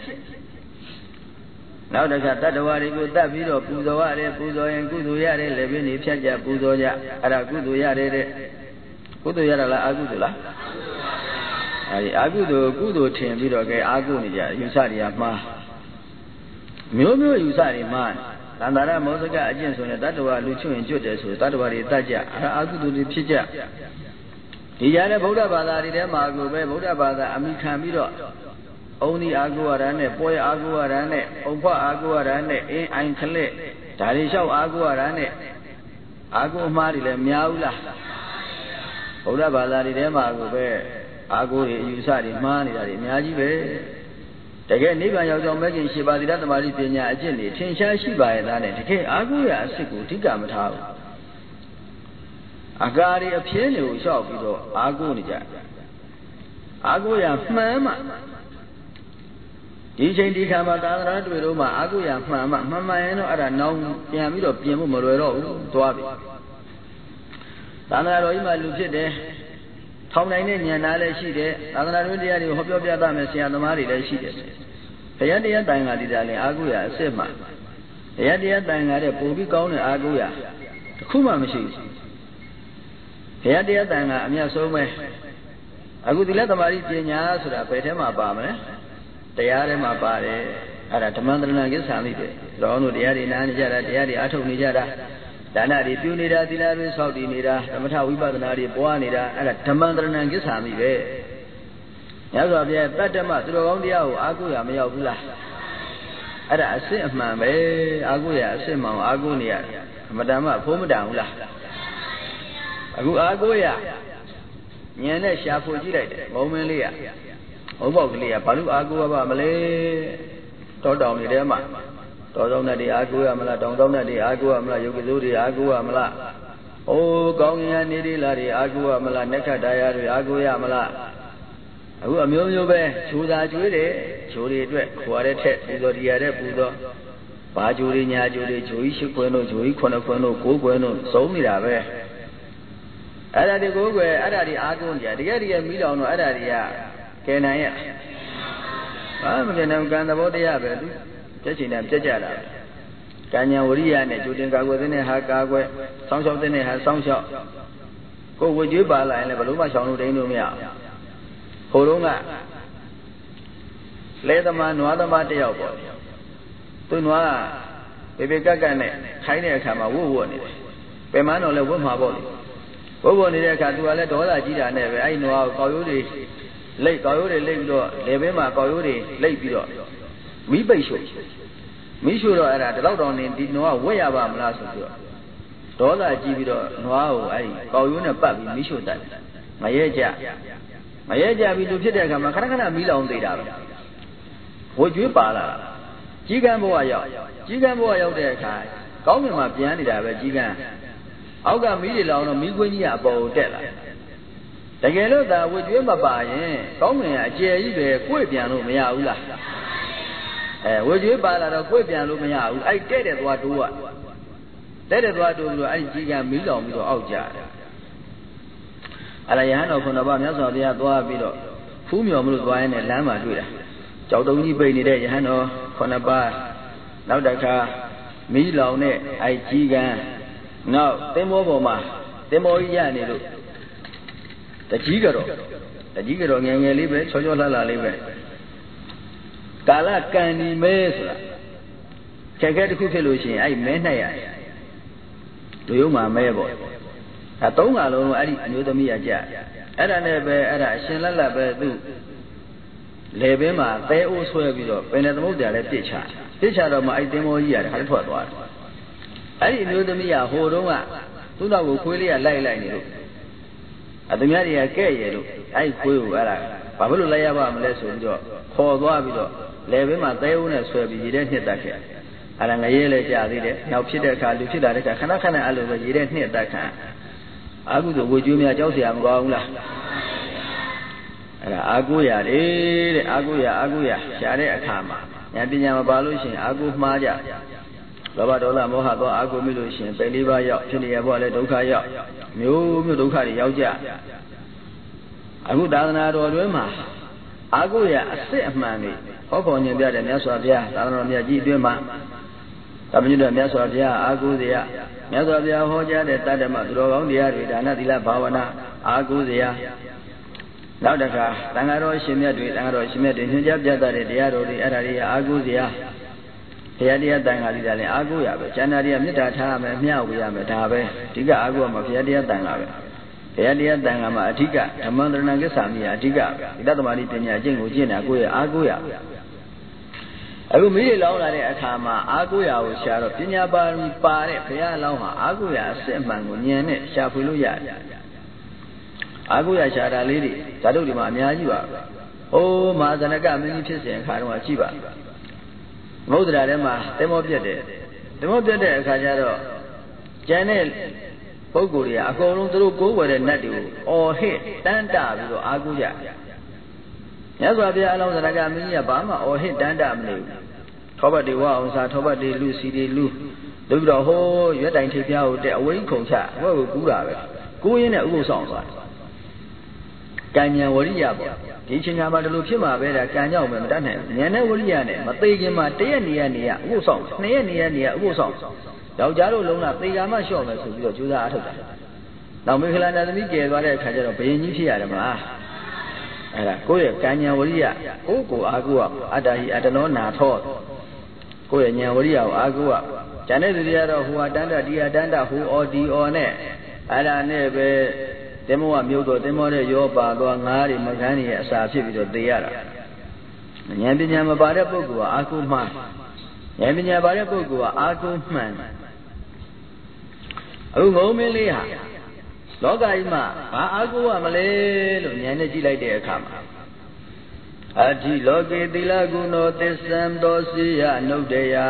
nào đó cả ta đâu đi cô ta biết rồi phụ đồ à đấy phụ đồ anh phụ đồ ya đấy lấy bên này phía cha phụ đồ ya ra phụ đồ ya đấy phụ đồ ya là phụ đồ là phụ đồ thêm biết rồi cái phụ này giờ yêu sa đi mà miêu miêu yêu sa đi mà làm ta ra mỗi cái chuyện số này ta đâu lưu chuyện chuyện đấy số ta đâu đi ta cha phụ đồ đi phía cha đi ra đấy Buddha bà ta đi đấy mà cô bé Buddha bà ta ami kham biết rồi ông đi agu ở này, boy agu ở này, ông phụ agu ở này, anh khăn lệ, đại lý sau agu ở này, agu mà đi làm nhau là, ông đã bảo là đi làm agu về, agu thì yêu sa đi mà đi làm nhau gì về, thế cái nếu mà nhau trong mấy cái sự bài thì đã làm gì về nhà chứ này, thiên sa sự bài là này, thế cái agu là sự cụ thể cảm thao, agari ở phía này sau khi đó agu này chứ, agu là mà đi trên đi khám ta ra đuổi đâu mà aku ya mà nó ở nông nhà biết được tiền một rồi đó toa bị ta ra rồi mà lưu chết đấy thòng này này nhà nào đấy xí đấy ta ra rồi đi đi học biểu biểu ta mới xem tao mà đi đấy xí đấy bây giờ tại ngài đi ra này aku ya xếp mà bây giờ tại ngài đấy bố bị câu này aku ya không mà mới xí bây giờ tại ngài nhà số mấy aku đi lên tao mà đi tiền nhà rồi là phải thế mà bà màတရားထဲမှာပါတယ်အဲ့ဒါဓမ္မန္တရဏကိစ္ဆာမိပဲလောတို့တရားတွေနားနေကြတာတရားတွေအထုတ်နေကြတာဒါနတွေပြုနေတာသီလတွေဆောက်တည်နေတာသမထဝိပဿနာတွေပွားနေတာအဲ့ဒါဓမ္မန္တရဏကိစ္ဆာမိပဲညစွာပြည့်တတ္တမသူတော်ကောင်းတရားကိုအားကိုးရမရောက်ဘူးလားအဲ့ဒါအစစ်အမှန်ပဲအားကိုးရအစစ်မှန်အားကိုးနေရအမတန်မှဖိုးမတန်ဘူးလားအခုအားကိုးရဉာဏ်နဲ့ရှာဖွေကြည့်လိုက်တယ်ငုံမင်းလေးရဟုတ်ပေါ့ကလေးကဘာလို့အာကိုရပါမလဲတောတောင်နေထဲမှာတောတောင်နဲ့ဒီအာကိုရမလားတောင်တောင်နဲ့ဒီအာကိုရမလားယုတ်ကစိုးတွေအာကိုရမလားအိုးကောင်းရင်နေဒီလာတွေအာကိုရမလားနက္ခတ္တရာတွေအာကိုရမလားအခုအမျိုးမျိုးပဲခြူသာကျွေးတယ်ခြူတွေအတွက်ခွာတဲ့ထက်ပူတော်ဒီရတဲ့ပူတော်ဘာခြူတွေညာခြူတွေခြူကြီး၈ခွင်းတို့ခြူကြီး9ခွင်းတို့9ခွင်းတို့စုံနေတာပဲအဲ့ဒါဒီ9ခွဲအဲ့ဒါဒီအာကိုညာတကယ်မီးလောင်တော့အဲ့ဒါတွေကကဲနိုင်ရဲ့ဘာမကဲနိုင်ကံသဘောတရားပဲသူပြည့်ချင်တယ်ပြည့်ကြတာကံညာဝရိယနဲ့ကျူတင်ကာကွယ်တဲ့ဟာကာကွယ်စောင်းရှောက်တဲ့ဟာစောင်းရှောက်ကိုယ်ဝေကျွေးပါလာရင်လည်းဘလို့မှရှောင်လို့တိန်လို့မရဟိုတုန်းကလဲသမားနွားသမားတယောက်ပေါ့သူနွားကပေကက်ကနဲ့ခိုင်းတဲ့အခါမှာဝုတ်ဝတ်နေတယ်ပင်မတော့လည်းဝတ်မှာပေါ့လေဝုတ်ဝတ်နေတဲ့အခါသူကလည်းဒေါသကြီးတာနဲ့ပဲအဲ့နွားကိုကောက်ရိုးတွေလိတ်ကောက်ရိုးတွေလိတ်ပြီးတော့လေဘင်းမှာကောက်ရိုးတွေလိတ်ပြီးတော့မီးပိတ်ရှို့မီးရှို့တော့အဲ့ဒါဒီလောက်တောင်နေဒီနွားဝက်ရပါမလားဆိုပြီးတော့ဒေါသကြီးပြီးတော့နွားကိုအဲ့ဒီကောက်ရိုးနဲ့ပတ်ပြီးမီးရှို့တတ်ငရဲကြပြီးသူဖြစ်တဲ့အခါမှာခဏခဏမီးလောင်သေးတာပဲဝကျွေးပါလာကြီးကန်းဘဝရောက်တဲ့အခါကောင်းကင်မှာပြန်နေတာပဲကြီးကန်းအောက်ကမီးတွေလောင်တော့မီးခွင်းကြီးကအပေါ်တက်လာတကယ်လို့သာဝကျွေးမပါရင်ကောင်းကင်ကအကျယ်ကြီးပဲကိုယ်ပြန်လို့မရဘူးလားဝကျွေးပါလာတော့ကိုယ်ပြန်လို့မရဘူးအဲ့တဲ့တဲ့သွားတိုးပြီးတော့အဲ့ကြီးကန်းမီးလောင်ပြီးတော့အောက်ကျတယ် ala yahano khuna ba myat swa bya twa pi do phu myaw ma lo twa yin ne lan ma dui da chaw tong ji pai ni de yahano khuna ba naut ta kha mi law ne ai ji kan naut tin mo paw ma tin mo ji ya ne lo ta ji ga do ngel ngel li be chaw chaw la la li beကာလကံဒီမဲဆိုတာခက်ခဲတစ်ခုဖြစ်လို့ရှိရင်အဲ့မဲနိုင်ရလူယုံမှာမဲပေါ့အဲသုံးခါလုံးအဲ့ဒီအမျိုးသမီးကကြအဲ့ဒါနဲ့ပဲအဲ့ဒါအရှင်လက်လက်ပဲသူ့လေပင်မှာသဲအိုးဆွဲပြီးတော့ပင်တဲ့သမုဒ္ဒရာလည်းပြစ်ချတော့မှအဲ့တင်းမောကြီးရတယ်ခါထွက်သွားတယ်အဲ့ဒီအမျိုးသမီးကဟိုတုန်းကသူ့တော့ကိုခွေးလေးကလိုက်နေလို့အသူများတွေကကဲ့ရလို့အဲ့ခွေးကိုအဲ့ဒါဘာဖြစ်လို့လိုက်ရပါမလဲဆိုပြီးတော့ခေါ်သွားပြီးတော့လေဘင်းမှာသဲဦးနဲ့ဆွဲပြီးရေထဲနှစ်တက်ခဲ့အဲ့ဒါငရဲလဲကြာသေးတယ်နောက်ဖြစ်တဲ့အခါလူဖြစ်လာတဲ့အခါခဏခဏအဲ့လိုပဲရေထဲနှစ်တက်ခံအာဟုဆိုဝေကျွေးများကြောက်เสียမကောင်းဘူးလားအဲ့ဒါအာကိုရတယ်တဲ့အာကိုရရှာတဲ့အခါမှာဉာဏ်ပညာမပါလို့ရှိရင်အာကိုမှားကြလောဘဒေါသမောဟသောအာကိုမိလို့ရှိရင်ပယ်လေးပါးရောက်ဖြစ်နေရဘဝလဲဒုက္ခရောက်မျိုးဒုက္ခတွေရောက်ကြအခုသာသနာတော်တွင်မှာအာကိုရအစစ်အမှန်လေးဟောပေါ်ညင်ပြတဲ့မြတ်စွာဘုရားသာသနာတော်မြတ်ကြီးအတွင်းမှာသဗ္ဗညုတမြတ်စွာဘုရားအာကိုစရာမြတ်စွာဘုရားဟောကြားတဲ့တတ္တမသူတော်ကောင်းတရားတွေဒါနသီလဘာဝနာအာကိုစရာနောက်တစ်ခါသံဃာတော်ရှင်မြတ်တွေညွှန်ကြားပြသတဲ့တရားတော်တွေအဲ့ဒါတွေအာကိုစရာဘုရားတရားတန်ခါလိတာလည်းအာကိုရပဲဉာဏ်တရားမေတ္တာထားရမယ်မျှဝေရမယ်ဒါပဲအဓိကအာကိုရမှာဘုရားတရားတန်ခါပဲဘုရားတရားတန်ခါမှာအဓိကဓမ္မန္တရဏကိစ္ဆာမိအဓိကဒီတ္တမတိပညာအကျင့်ကိုကျင့်တာကိုရအာကိုရအခုမိရလောင်းလာတဲ့အခါမှာအာကိုရကိုရှာတော့ပညာပါရမီပါတဲ့ဘုရားလောင်းဟာအာကိုရအစစ်အမှန်ကိုဉာဏ်နဲ့ရှာဖွေလို့ရတယ်အာကိုရရှာတာလေးတွေဇာတုတွေမှာအများကြီးပါဟိုးမဟာဇနကမင်းကြီးဖြစ်စဉ်အခါတုန်းကရှိပါမௌဒရာထဲမှာတင်မောပြက်တဲ့အခါကျတော့ကျန်တဲ့ပုဂ္ဂိုလ်တွေကအကုန်လုံးသူတို့ကိုးကွယ်တဲ့နတ်တွေကိုအော်ဟစ်တန်းတပြီးတော့အာကိုကြမြတ်စွာဘုရားအလောင်းဇနကမင်းကြီးကဘာမှအော်ဟစ်တန်းတမနေဘူးထောပတ်တွေဝအောင်စားထောပတ်တွေလူစီတွေလူပြီးတော့ဟိုးရွက်တိုင်ထိပ်ပြားကိုတဲ့အဝိခုံချဘွဲ့ကိုကူးတာပဲကူးရင်းနဲ့ဥပုသ်ဆောင်သွားကံဉာဏ်ဝရိယပေါ့ဒီချိန်ခါမှာဒီလိုဖြစ်မှာပဲဒါကံကြောင့်ပဲမတတ်နိုင်ဘူးဉာဏ်နဲ့ဝရိယနဲ့မသေးခင်မှာတရက်နေရဥပုသ်ဆောင်နှစ်ရက်နေရဥပုသ်ဆောင်ယောက်ျားတို့လုံးကသေကာမှလျှော့မယ်ဆိုပြီးတော့ကြိုးစားအားထုတ်တာနောက်မေခလာနာသမီးကျယ်သွားတဲ့အခါကျတော့ဘယင်ကြီးဖြစ်ရတယ်မလားအဲ့ဒါကိုယ့်ရဲ့ကံဉာဏ်ဝရိယကိုအာကိုအတ္တဟိအတ္တနောနာထောကိုယ့်ရဲ့ဉာဏ်ဝရိယကိုအာကိုကျန်တဲ့သူတွေကတော့ဟိုဟာတန်းတဒီဟာတန်းတဟိုအော်ဒီအော်နဲ့အဲ့ဒါနဲ့ပဲတင်မောကမြုပ်တော့တင်မောတဲ့ရောပါသွားငါးတွေမကန်းတွေရဲ့အစာဖြစ်ပြီးတော့သေရတာဉာဏ်ပညာမပါတဲ့ပုဂ္ဂိုလ်ကအာကိုမှားဉာဏ်ပညာပါတဲ့ပုဂ္ဂိုလ်ကအာကိုမှန်အခုငုံမင်းလေးဟာလောကကြီးမှာဘာအာကိုရမလဲလို့ဉာဏ်နဲ့ကြည့်လိုက်တဲ့အခါမှာအဋ္ဌိလောကေသီလကုဏောသစ္ဆံသောစီယအနုတ္တယ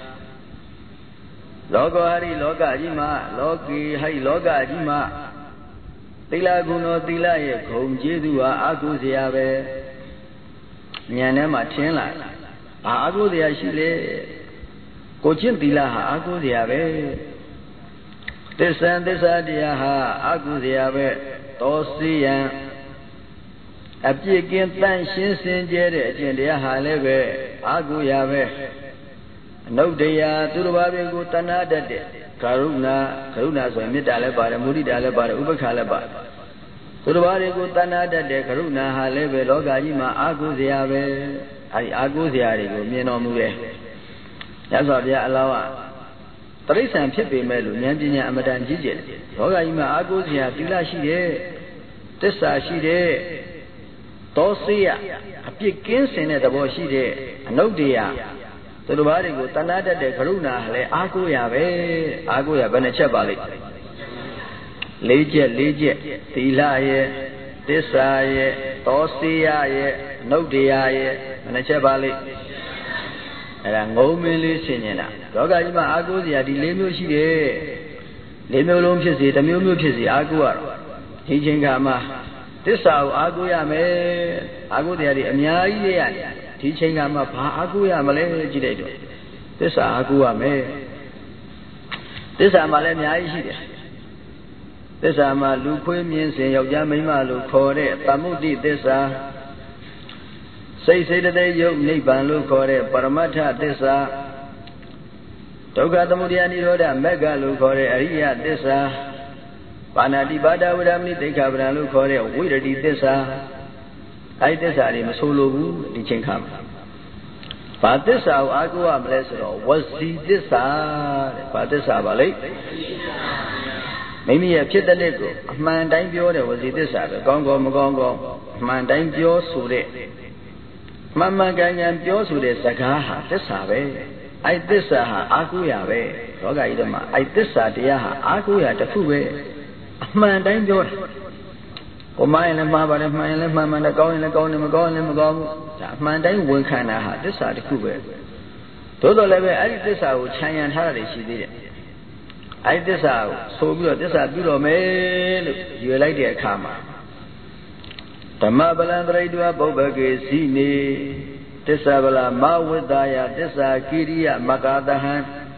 လောကဟိလောကကြီးမှာလောကီဟိလောကကြီးမှာသီလကုဏောသီလရဲ့ဂုဏ်ကျေးဇူးဟာအာကိုစရာပဲဉာဏ်ထဲမှာထင်လာဘာအာကိုစရာရှိလဲကိုချင်းသီလဟာအာကိုစရာပဲသစ္စာတရားဟာအာကိုစရာပဲသောစီယံအပြစ်ကင်းတန့်ရှင်းစင်ကြဲတဲ့အကျင့်တရားဟာလည်းပဲအာကိုရပဲအနုတ္တယသူတစ်ပါးတွေကိုတဏှာတတ်တဲ့ကရုဏာဆိုရင်မေတ္တာလည်းပါတယ်မုဒိတာလည်းပါတယ်ဥပ္ပခါလည်းပါတယ်သူတစ်ပါးတွေကိုတဏှာတတ်တဲ့ကရုဏာဟာလည်းပဲလောကကြီးမှာအာကိုစရာပဲအဲဒီအာကိုစရာတွေကိုမြင်တော်မူတယ်မြတ်စွာဘုရားအလောင်းကတိရစ္ဆာန်ဖြစ်ပေမဲ့လို့ဉာဏ်ပညာအမတန်ကြီးကျယ်တယ်လောကကြီးမှာအာကိုစရာသီလရှိတယ်သစ္စာရှိတယ်သောစိယအပြစ်ကင်းစင်တဲ့သဘောရှိတဲ့အနုတ္တယသူတို့ဘာတွေကိုတဏှာတတ်တဲ့ကရုဏာလည်းအာကိုရပဲအာကိုရဘယ်နှချက်ပါလိမ့်၄ချက်သီလရဲ့သစ္စာရဲ့သောစိယရဲ့အနုတ္တယရဲ့ဘယ်နှချက်ပါလိမ့်အဲ့ဒါငုံမင်းလေးဆင်ញင်တာလောကကြီးမှာအာကိုစရာဒီ၄မျိုးရှိတယ်၄မျိုးလုံးဖြစ်စေတစ်မျိုးမျိုးဖြစ်စေအာကိုရတော့ဒီချိန်ခါမှာသစ္စာကိုအာကိုရမယ်အာကိုတရားတွေအများကြီးတွေရတယ်ဒီချိန်ကမှဘာအာကိုရမလဲကြည့်လိုက်တော့သစ္စာအာကိုရမယ်သစ္စာမှလည်းအများကြီးရှိတယ်သစ္စာမှာလူခွေးမြင်စဉ်ယောက်ျားမိန်းမလို့ခေါ်တဲ့သမုဒိသစ္စာစိတ်စေတသိက်ယုတ်နိဗ္ဗာန်လို့ခေါ်တဲ့ပရမတ္ထသစ္စာဒုက္ခသမုဒယနိရောဓမဂ္ဂလို့ခေါ်တဲ့အရိယသစ္စာပါဏာတိပါဒဝရမဏိသိက္ခာပဒံလို့ခေါ်တဲ့ဝိရတိသစ္စာအဲဒီသစ္စာတွေမဆိုလိုဘူးဒီချိန်ခါမှာဘာသစ္စာကိုအားကိုးရမလဲဆိုတော့ဝစီသစ္စာတဲ့ဘာသစ္စာပါလဲမိမိရဲ့ဖြစ်တဲ့လက်ကိုအမှန်တိုင်းပြောတဲ့ဝစီသစ္စာပဲကောင်းကောင်းမကောင်းကောင်းအမှန်တိုင်းပြောဆိုတဲ့မှန်မှန်ကန်ကန်ပြောဆိုတဲ့စကားဟာသစ္စာပဲအဲ့သစ္စာဟာအာကိုးရပဲလောကကြီးထဲမှာအဲ့သစ္စာတရားဟာအာကိုးရတစ်ခုပဲအမှန်တိုင်းပြောတာကိုမရင်လည်းမှားပါတယ်မှန်ရင်လည်းမှန်မှန်တယ်ကောင်းရင်လည်းကောင်းတယ်မကောင်းရင်လည်းမကောင်းဘူးဒါအမှန်တိုင်းဝန်ခံတာဟာသစ္စာတစ်ခုပဲသို့တော်လည်းပဲအဲ့ဒီသစ္စာကိုခြံရံထားတာရှိသေးတယ်အဲ့ဒီသစ္စာကိုဆိုပြီးတော့သစ္စာပြုတော်မယ်လို့ရွယ်လိုက်တဲ့အခါမှာဓမ္မပလံပရိဒဝပုပ္ပကေစီနေသစ္စာဗလာမဝိတယသစ္စာကိရိယမကတဟံ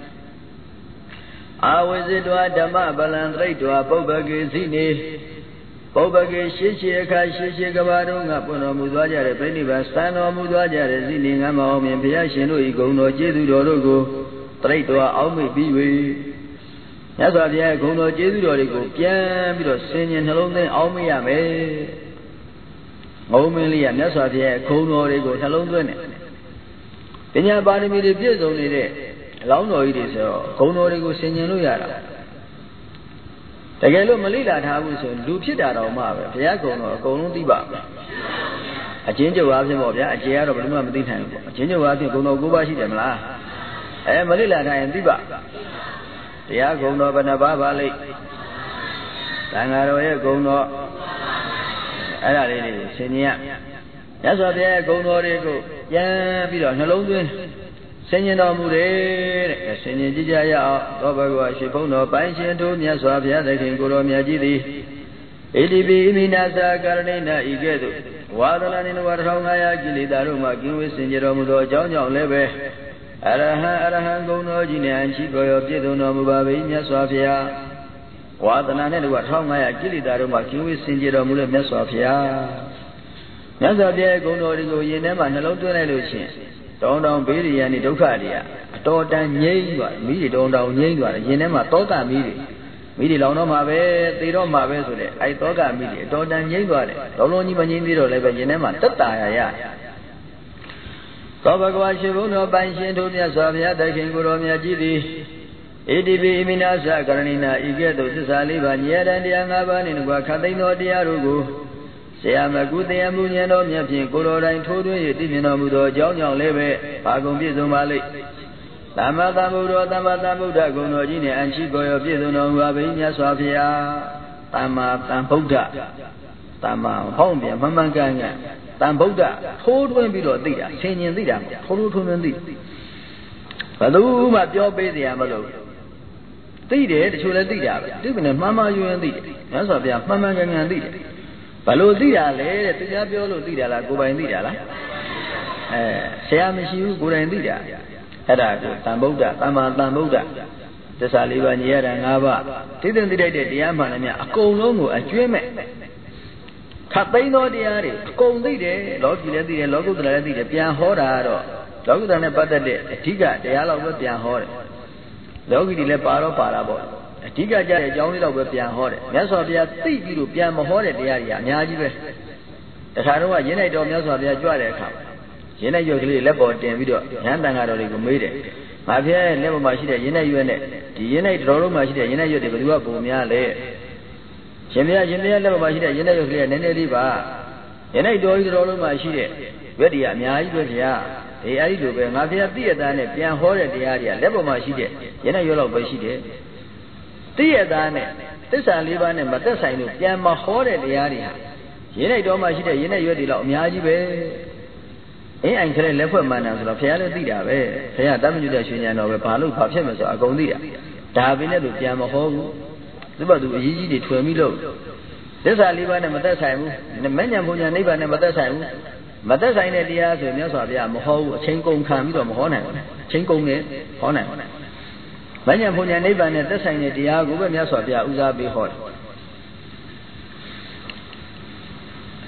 အာဝိဇိတဝဓမ္မပလံပရိဒဝပုပ္ပကေစီနေပုပ္ပကေရှိရှိအခါရှိရှိကဘာတို့ကပွင့်တော်မူသွားကြတဲ့ပြိဋိဘံစံတော်မူသွားကြတဲ့စီနေငမ်းမအောင်မြင်ဘုရားရှင်တို့ဤဂုဏ်တော်ကျေးဇူးတော်တို့ကိုပရိဒဝအောက်မေ့ပြီး၍မြတ်စွာဘုရားရဲ့ဂုဏ်တော်ကျေးဇူးတော်တွေကိုပြန်ပြီးတော့ဆင်ញင်နှလုံးသွင်းအောက်မေ့ရမယ်ငုံမင်းလေးကမြတ်စွာဘုရားရဲ့ဂုဏ်တော်တွေကိုနှလုံးသွင်းတယ်ပညာပါရမီတွေပြည့်စုံနေတဲ့အလောင်းတော်ကြီးတွေဆိုတော့ဂုဏ်တော်တွေကိုဆင်ញင်လို့ရတာတကယ်လို့မလိလာထားဘူးဆိုရင်လူဖြစ်တာတော့မှပဲဘုရားဂုဏ်တော်အကုန်လုံးသိပါမယ်အချင်းချုပ်အားဖြင့်ပေါ့ဗျာအကျေကတော့ဘယ်လိုမှမသိနိုင်ဘူးပေါ့အချင်းချုပ်အားဖြင့်ဂုဏ်တော်9ပါးရှိတယ်မလားမလိလာထားရင်သိပါတရားဂုဏ်တော်ဘယ်နှပါးပါလိမ့်သံဃာတော်ရဲ့ဂုဏ်တော်အဲ့ဒါလေးတွေဆင်ញင်ရမြတ်စွာဘုရားရဲ့ဂုဏ်တော်တွေကိုပြန်ပြီးတော့နှလုံးသွင်းဆင်ញင်တော်မူတယ်တဲ့ဆင်ញင်ကြည့်ကြရအောင်သောဘဂဝါရှင်ဘုန်းတော်ပိုင်ရှင်တို့မြတ်စွာဘုရားသခင်ကိုတော်မြတ်ကြီးသည်ဣတိပိဣမိနာသာကာရဏိနာဤကဲ့သို့ဝါဒနာနိနဝ1500ကိလေသာတို့မှကင်းဝေးစင်ကြတော်မူသောအကြောင်းကြောင့်လည်းပဲအရဟံဂုဏ်တော်ကြီးနဲ့အချီးကိုရောပြည့်စုံတော်မူပါ၏မြတ်စွာဘုရားဝါဒနာနဲ့တော့1500ကိလေသာတို့မှကင်းဝေးစင်ကြတော်မူတဲ့မြတ်စွာဘုရားမြတ်စွာဘုရားဂုဏ်တော်တွေကိုယင်ထဲမှာနှလုံးသွင်းလိုက်လို့ချင်းတောင်းတောင်းဘေးရိယာနေဒုက္ခတွေကအတော်တန်ငြိမ့်သွားမိတွေတောင်းတောင်းငြိမ့်သွားတယ်ယင်ထဲမှာတောကမိတွေလောင်တော့မှာပဲသေတော့မှာပဲဆိုတဲ့အဲ့တောကမိတွေအတော်တန်ငြိမ့်သွားတယ်လုံးလုံးကြီးမငြိမ့်သေးတော့လည်းပဲယင်ထဲမှာတက်တာရသောဘဂဝါရှင်ဘုန်းတော်ပိုင်ရှင်တို့မြတ်စွာဘုရားသခင်ကိုတော်မြတ်ကြီးသည်ဣတိပိဣမိနာသကရဏိနာဤကဲ့သို့သစ္စာလေးပါးဉာဏ်တရား၅ပါးနှင့်တကွခတ်သိမ်းသောတရားတို့ကိုဆရာမကုတရားမှုဉာဏ်တော်မြတ်ဖြင့်ကိုယ်တော်တိုင်ထိုးထွင်း၍သိမြင်တော်မူသောအကြောင်းကြောင့်လည်းပဲဘာကုန်ပြည့်စုံပါလိမ့်သမ္မာသမ္ဗုဒ္ဓသမ္မာသမ္ဗုဒ္ဓဂုဏ်တော်ကြီးနှင့်အချီးကိုရောပြည့်စုံတော်မူပါ၏မြတ်စွာဘုရားသမ္မာသမ္ဗုဒ္ဓသမ္မာဟောင်းပြန်မှန်မှန်ကန်ကန်တန်ဗုဒ္ဓထိုးထွင်းပြီးတော့သိတာဆင်ញင်သိတာထိုးထွင်းသိဘယ်သူမှပြောပေးစရာမလိုသိတယ်တချို့လည်းသိတာပဲသိပြီနဲ့မှန်မှန်ယူရင်သိတယ်မြတ်စွာဘုရားမှန်မှန်ကန်ကန်သိတယ်ဘယ်လိုသိတာလဲတဲ့တရားပြောလို့သိတာလားကိုယ်ပိုင်သိတာလားဆရာမရှိဘူးကိုယ်တိုင်သိတာအဲ့ဒါကိုတန်ဗုဒ္ဓသမ္မာတန်ဗုဒ္ဓသစ္စာ၄ပါးညီရတာ၅ပါးသိတဲ့သိတဲ့တရားမှန်တယ်များအကုန်လုံးကိုအကျွမ်းမဲ့ခတ်သိမ်းသောတရားတွေအကုန်သိတယ်လောကီလည်းသိတယ်လောကုတ္တရာလည်းသိတယ်ပြန်ဟောတာကတော့လောကုတ္တရာနဲ့ပတ်သက်တဲ့အဓိကတရားလောက်ပဲပြန်ဟောတယ်လောကီတွေလည်းပါတော့ပါတာပေါ့အဓိကကြတဲ့အကြောင်းလေးတော့ပဲပြန်ဟောတယ်မြတ်စွာဘုရားသိပြီးလို့ပြန်မဟောတဲ့တရားတွေကအများကြီးပဲတခါတော့ရင်းလိုက်တော်မြတ်စွာဘုရားကြွတဲ့အခါရင်းလိုက်ရွက်ကလေးလက်ပေါ်တင်ပြီးတော့ရဟန်းတန်ဃာတော်တွေကိုမေးတယ်ငါဘုရားရဲ့လက်ပေါ်မှာရှိတဲ့ရင်းလိုက်ရွက်နဲ့ဒီရင်းလိုက်တော်လုံးမှာရှိတဲ့ရင်းလိုက်ရွက်တွေဘယ်သူကပုံများလဲရှင်ဘုရားလက်ပေါ်မှာရှိတဲ့ရင်းလိုက်ရွက်ကလေးကနည်းနည်းလေးပါရင်းလိုက်တော်ကြီးတော်လုံးမှာရှိတဲ့ရွက်တွေကအများကြီးပဲဗျာအဲ့ဒီလိုပဲငါဘုရားသိရသားနဲ့ပြန်ဟောတဲ့တရားတွေကလက်ပေါ်မှာရှိတဲ့ရင်းလိုက်ရွက်လောက်ပဲရှိတယ်သိရသားနဲ့သစ္စာ၄ပါးနဲ့မသက်ဆိုင်လို့ပြန်မဟောတဲ့တရားတွေဟာရင်းလိုက်တော်မှာရှိတဲ့ရင်းလိုက်ရွက်တွေလောက်အများကြီးပဲအိမ်အိမ်ခလေးလက်ဖွဲ့မှန်တယ်ဆိုတော့ဘုရားလည်းသိတာပဲဘုရားတမ္မညုတဲ့ရွှေဉာဏ်တော်ပဲဘာလို့ဘာဖြစ်မလဲဆိုအကုန်သိတာဒါပဲနဲ့လို့ပြန်မဟောဘူးသူ့ဘာသူအရေးကြီးတွေထွင်ပြီးလို့သစ္စာ၄ပါးနဲ့မသက်ဆိုင်ဘူးမဉ္ဇဉ်ဘုံညာနိဗ္ဗာန်နဲ့မသက်ဆိုင်ဘူးမသက်ဆိုင်တဲ့တရားဆိုရင်မြတ်စွာဘုရားမဟောဘူးအချိန်ကုန်ခံပြီးတော့မဟောနိုင်ဘူးအချိန်ကုန်နဲ့ဟောနိုင်ဘူးမဉ္ဇဉ်ဘုံညာနိဗ္ဗာန်နဲ့သက်ဆိုင်တဲ့တရားကိုပဲမြတ်စွာဘုရားဦးစားပေးဟောတယ်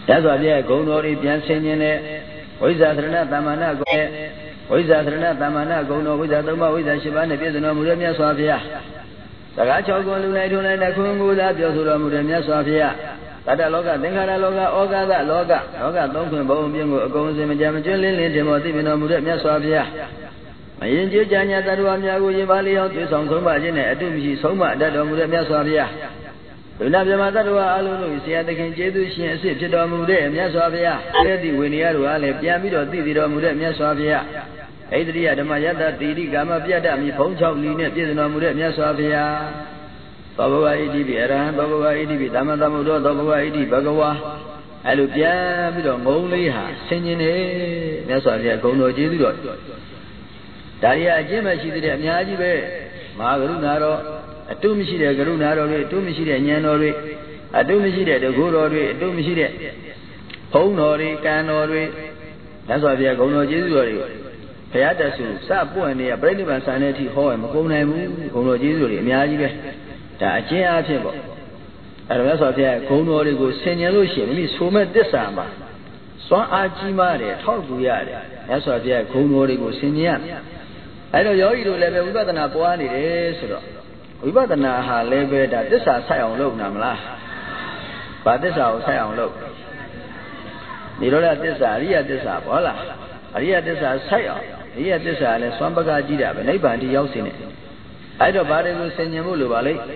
That's why they are going to be dancing in it. With that, Tamana go with that, Tamana go with that, with that Shivana, Piazano, Mudemia Sofia. The Gacho go to Night, Kungu, that Yosura Mudemia Sofia. That Loga, Dengara Loga, Oga, that Loga, don't go in the Jamajan, Timothy, Mudemia Sofia. My India Janya, that one Yagu Valley out with some Somajin, I do me so much that Mudemia Sofia. Nabiyamadawa alu isi atakin jedu shin sit to mu de mya swa phaya edi winiya ro a le pyan pi do ti ti do mu de mya swa phaya Aidriya Dhamma Yatta Tiri Gama Pyata Mi Phong Chok Li Ne Pied No Mu De Myat Swa Phaya Bhagava Iti Pi Arahan Bhagava Iti Pi Dhamma Thammuddho Bhagava Iti Bhagava အဲ့လိုပြန်ပြီးတော့ငုံလေးဟာဆင်ញင်နေမြတ်စွာဘုရားဂုဏ်တော်ကျေးဇူးတော်ဒါရီအကျင့်မရှိသေးတဲ့အများကြီးပဲမဟာကရုဏာတော်အတုမရှိတဲ့ကရုဏာတော်တွေအတုမရှိတဲ့ဉာဏ်တော်တွေအတုမရှိတဲ့တကုတော်တွေအတုမရှိတဲ့ဘုံတော်တွေကံတော်တွေမြတ်စွာဘုရားဂုဏ်တော်ကျေးဇူးတော်တွေဘုရားတဆူစပွင့်နေရပြိဋိဘံဆန်တဲ့အထိဟောရမကုန်နိုင်ဘူးဂုဏ်တော်ကျေးဇူးတော်တွေအများကြီးပဲဒါအကျင့်အဖြစ်ပေါ့အဲ့တော့မြတ်စွာဘုရားဂုဏ်တော်တွေကိုဆင်ញင်လို့ရှိရင်မိမိဆိုမဲ့သစ္စာမှာစွမ်းအားကြီးမားတယ်ထောက်ကူရတယ်မြတ်စွာဘုရားဂုဏ်တော်တွေကိုဆင်ញင်ရအဲ့တော့ယောဂီတို့လည်းပဲဝိပဿနာပွားနေတယ်ဆိုတော့ဝိပဿနာဟာလည်းပဲဒါသစ္စာဆိုင်အောင်လုပ်နာမလားဘာသစ္စာကိုဆိုင်အောင်လုပ်နိရောဓသစ္စာအရိယသစ္စာပေါ့လားအရိယသစ္စာဆိုင်အောင်အရိယသစ္စာလည်းစွမ်းပကားကြီးတာပဲနိဗ္ဗာန်တိရောက်စေနေအဲ့တော့ဘာတွေကိုဆင်ញင်ဖို့လိုပါလိမ့်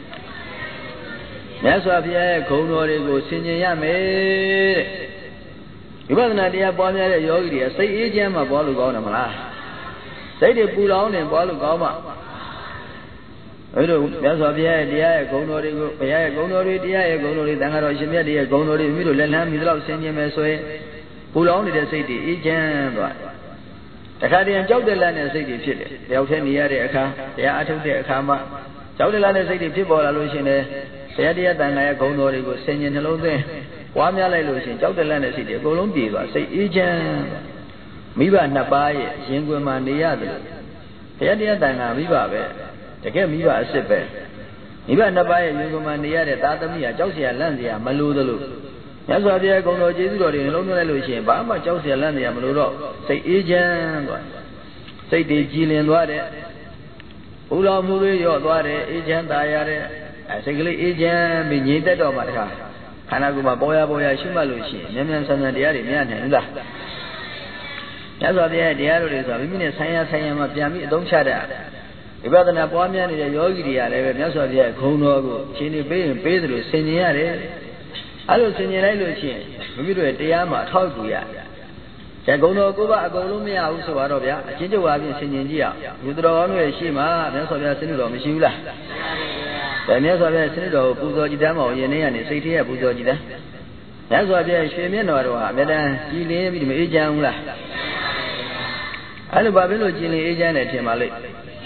မြတ်စွာဘုရားရဲ့ဂုဏ်တော်တွေကိုဆင်ញင်ရမယ်တဲ့ဝိပဿနာတရားပွားများတဲ့ယောဂီတွေကစိတ်အေးချမ်းမှပွားလို့ကောင်းတယ်မလားစိတ်တွေပူလောင်နေပွားလို့ကောင်းမှအဲ့လိုမြတ်စွာဘုရားရဲ့တရားရဲ့ဂုဏ်တော်တွေကိုဘုရားရဲ့ဂုဏ်တော်တွေတရားရဲ့ဂုဏ်တော်တွေသံဃာတော်ရှင်မြတ်တွေရဲ့ဂုဏ်တော်တွေမိမိတို့လက်လန်းမိသလောက်ဆင်ញင်မယ်ဆိုရင်ပူလောင်နေတဲ့စိတ်တွေအေးချမ်းသွားတခါတည်းကြောက်တဲ့လန့်တဲ့စိတ်တွေဖြစ်တယ်တယောက်တည်းနေရတဲ့အခါတရားအထုတ်တဲ့အခါမှာကြောက်တဲ့လန့်တဲ့စိတ်တွေဖြစ်ပေါ်လာလို့ရှိရင်တရားတရားတန်ခါရဲ့ဂုဏ်တော်တွေကိုဆင်ញင်နှလုံးသွင်းပွားများလိုက်လို့ရှိရင်ကြောက်တဲ့လန့်တဲ့စိတ်တွေအကုန်လုံးပြေသွားစိတ်အေးချမ်းမိဘနှစ်ပါးရဲ့ရင်ခွင်မှာနေရတယ်တရားတရားတန်ခါမိဘပဲတကယ်မိဘအစ်စ်ပဲမိဘနှစ်ပါးရဲ့ရင်ခွင်မှာနေရတဲ့သားသမီးဟာကြောက်เสียလန့်เสียမလို့သလိုမြတ်စွာဘုရားဂုဏ်တော်ကျေးဇူးတော်တွေနှလုံးသွင်းလိုက်လို့ရှိရင်ဘာမှကြောက်เสียလန့်เสียမလို့တော့စိတ်အေးချမ်းသွားစိတ်တွေကြည်လင်သွားတဲ့ဘုရားမှုတွေရော့သွားတယ်အေးချမ်းသာရတဲ့စိတ်ကလေးအေးချမ်းပြီးငြိမ်သက်တော့မှတခါခန္ဓာကိုယ်မှာပေါ်ရရှုမှတ်လို့ရှိရင်မြန်ဆန်တရားတွေမရနိုင်ဘူးလားမြတ်စွာဘုရားတရားတော်တွေဆိုတာမိမိနဲ့ဆိုင်ရမှာပြန်ပြီးအသုံးချတဲ့ဝိပဿနာပွားများနေတဲ့ယောဂီတွေကလည်းပဲမြတ်စွာဘုရားဂုဏ်တော်ကိုရှင်းနေပေးရင်ပေးသလိုဆင်ញင်ရတယ်အဲ့လိုဆင်ញင်လိုက်လို့ရှိရင်မိမိတို့ရဲ့တရားမှာထောက်ကူရတယ်ကျဂုဏ်တော်ကိုပါအကုန်လုံးမရဘူးဆိုတော့ဗျာအချင်းချုပ်အားဖြင့်ဆင်ញင်ကြည့်အောင်ဘုဒ္ဓတော်ကောင်းတွေရှိမှမြတ်စွာဘုရားစနစ်တော်မရှိဘူးလားဒါမြတ်စွာဘုရားစနစ်တော်ကိုပူဇော်ကြည်တမ်းမအောင်ယနေ့ကနေစိတ်ထဲကပူဇော်ကြည်တမ်းမြတ်စွာဘုရားရွှေမျက်တော်တော်ဟာအမြဲတမ်းကြည်လင်းပြီးမအေးချမ်းဘူးလားအဲ့လိုဘာဖြစ်လို့ကြည်လင်အေးချမ်းတယ်ထင်ပါလိမ့်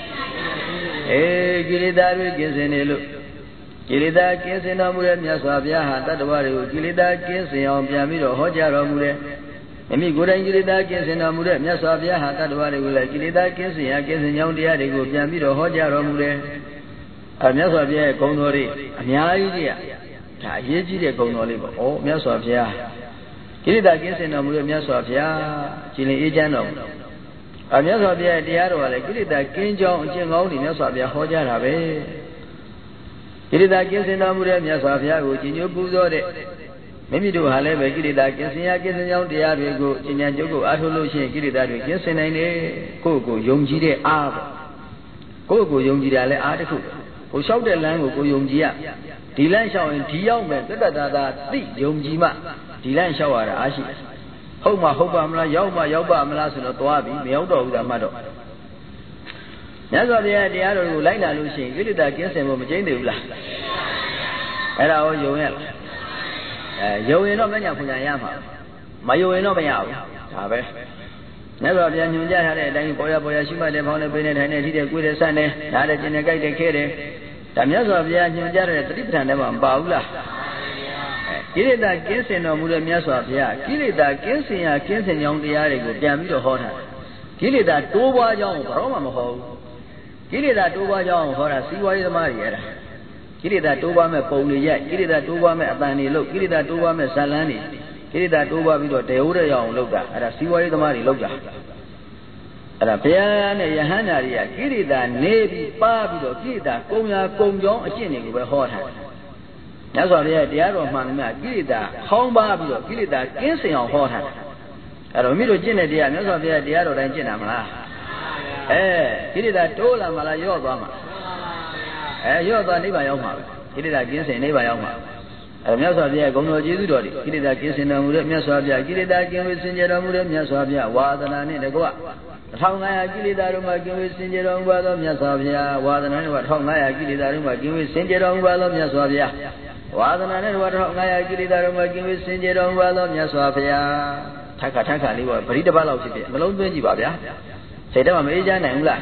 ကိလေသာတွေကင်းစင်နေလို့ကိလေသာကင်းစင်တော်မူတဲ့မြတ်စွာဘုရားဟာတတ္တဝါတွေကိုကိလေသာကင်းစင်အောင်ပြန်ပြီးတော့ဟောကြားတော်မူတဲ့မိမိကိုယ်တိုင်ကိလေသာကင်းစင်တော်မူတဲ့မြတ်စွာဘုရားဟာတတ္တဝါတွေကိုလည်းကိလေသာကင်းစင်ကြောင်းတရားတွေကိုပြန်ပြီးတော့ဟောကြားတော်မူတဲ့မြတ်စွာဘုရားရဲ့ဂုဏ်တော်တွေအများကြီးကြီးဒါအရေးကြီးတဲ့ဂုဏ်တော်လေးပေါ့။ဩမြတ်စွာဘုရားကိလေသာကင်းစင်တော်မူတဲ့မြတ်စွာဘုရားကြည်လင်အေးချမ်းတော်မြတ်စွာဘုရားတရားတော်ကလည်းကိလေသာကင်းကြောင်းအကျင့်ကောင်းတွေမြတ်စွာဘုရားဟောကြားတာပဲကိလေသာကင်းစင်တော်မူတဲ့မြတ်စွာဘုရားကိုကြည်ညိုပူဇော်တဲ့မိမိတို့ဟာလည်းပဲကိလေသာကင်းစင်ကြောင်းတရားတွေကိုကျင့်ကြံကြုတ်ကိုအားထုတ်လို့ရှိရင်ကိလေသာတွေကင်းစင်နိုင်တယ်ကိုယ့်ကိုယုံကြည်တဲ့အားပေါ့ကိုယ့်ကိုယုံကြည်တာလည်းအားတစ်ခုကိုလျှောက်တဲ့လမ်းကိုယုံကြည်ရဒီလမ်းလျှောက်ရင်ဒီရောက်မယ်တတ္တသာသိယုံကြည်မှဒီလမ်းလျှောက်ရတာအားရှိဟုတ်မှဟုတ်ပါမလားရောက်ပါမလားဆိုတော့သွားပြီမရောက်တော့ဘူးဒါမှတော့မြတ်စွာဘုရားတရားတော်ကိုလိုက်လာလို့ရှိရင်ကိလေသာကင်းစင်ဖို့မကျိန်းသေးဘူးလားအဲ့ဒါကိုယုံရလားယုံရင်တော့မညာဖွညာရမှာမယုံရင်တော့မရဘူးဒါပဲမြတ်စွာဘုရားညွှန်ကြားထားတဲ့အတိုင်းပေါ်ရရှိမှတဲ့ဖောင်းနဲ့ပိနေထိုင်နေထိတဲ့ကိုယ်တဲ့ဆန့်နေနားတဲ့ကျင်တဲ့ကြိုက်တဲ့ခဲတဲ့ဒါမြတ်စွာဘုရားညွှန်ကြားတဲ့တတိပဋ္ဌာန်ထဲမှာမပါဘူးလားကိလေသာကင်းစင်တော်မူတဲ့မြတ်စွာဘုရားကိလေသာကင်းစင်ကြောင်းတရားတွေကိုပြန်ပြီးတော့ဟောထားတယ်ကိလေသာတိုးပွားကြောင်းကိုဘာမှမဟောဘူးကိလေသာတိုးပွားကြောင်းကိုဟောတာစီဝါရေးသမားတွေအဲ့ဒါကိလေသာတိုးပွားမဲ့ပုံတွေရိုက်ကိလေသာတိုးပွားမဲ့အတန်တွေလုပ်ကိလေသာတိုးပွားမဲ့ဇာလန်းတွေကိရိတာတိုးပွားပြီးတော့တေဟုတ်တဲ့ရအောင်လုပ်တာအဲ့ဒါစီးပွားရေးသမားတွေလုပ်တာအဲ့ဒါဘုရားနဲ့ယဟန္တာတွေကကိရိတာနေပြီးပါပြီးတော့ကိရိတာကုံရာကုံကြောင်းအကျင့်တွေကိုပဲဟောထားတယ်မြတ်စွာဘုရားတရားတော်မှန်တယ်များကိရိတာခေါင်းပါပြီးတော့ကိရိတာကင်းစင်အောင်ဟောထားတယ်အဲ့တော့မိတို့ကျင့်တဲ့တရားမြတ်စွာဘုရားတရားတော်တိုင်းကျင့်တာမလားကိရိတာတိုးလာမှလားရော့သွားမှာရော့သွားနိဗ္ဗာန်ရောက်မှာပဲကိရိတာကင်းစင်နိဗ္ဗာန်ရောက်မှာအဲ့မြတ်စွာဘုရားဂုဏ်တော်ကျေးဇူးတော်တွေကိရိတာကင်းစင်တော်မူတဲ့မြတ်စွာဘုရားကိရိတာကင်းဝေစင်ကြယ်တော်မူတဲ့မြတ်စွာဘုရားဝါဒနာနဲ့တကွ1500ကိလေသာတို့မှာကင်းဝေစင်ကြယ်တော်မူပါသောမြတ်စွာဘုရားဝါဒနာနဲ့1500ကိလေသာတို့မှာကင်းဝေစင်ကြယ်တော်မူပါသောမြတ်စွာဘုရားဝါဒနာနဲ့1500ကိလေသာတို့မှာကင်းဝေစင်ကြယ်တော်မူပါသောမြတ်စွာဘုရားထက်ခါလေးပေါ့ပရိတပတ်လောက်ဖြစ်ဖြစ်နှလုံးသွင်းကြည့်ပါဗျာစိတ်ထဲမှာမအေးချမ်းနိုင်ဘူးလား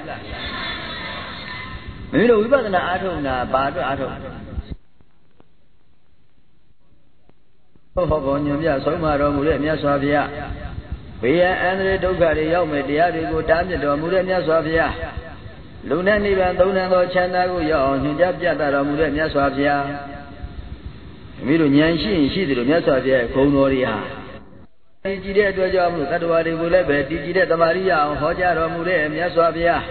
မိမိတို့ဝိပဿနာအားထုတ်တာဘာအတွက်အားထုတ်ဟောညွန်ပြဆုံးမတော်မူတဲ့မြတ်စွာဘုရားဘေးရန်အန္တရာယ်ဒုက္ခတွေရောက်မဲ့တရားတွေကိုတားမြစ်တော်မူတဲ့မြတ်စွာဘုရားလူနဲ့နိဗ္ဗာန်သုံးနှံသောချမ်းသာကိုရောက်အောင်ညွှန်ကြားပြသတော်မူတဲ့မြတ်စွာဘုရားမိမိတို့ဉာဏ်ရှိရင်ရှိတယ်လို့မြတ်စွာဘုရားဂုဏ်တော်တွေဟာတည်ကြည်တဲ့အတွက်ကြောင့်မို့သတ္တဝါတွေကိုလည်းပဲတည်ကြည်တဲ့တမာရိယအောင်ဟောကြားတော်မူတဲ့မြတ်စွာဘုရား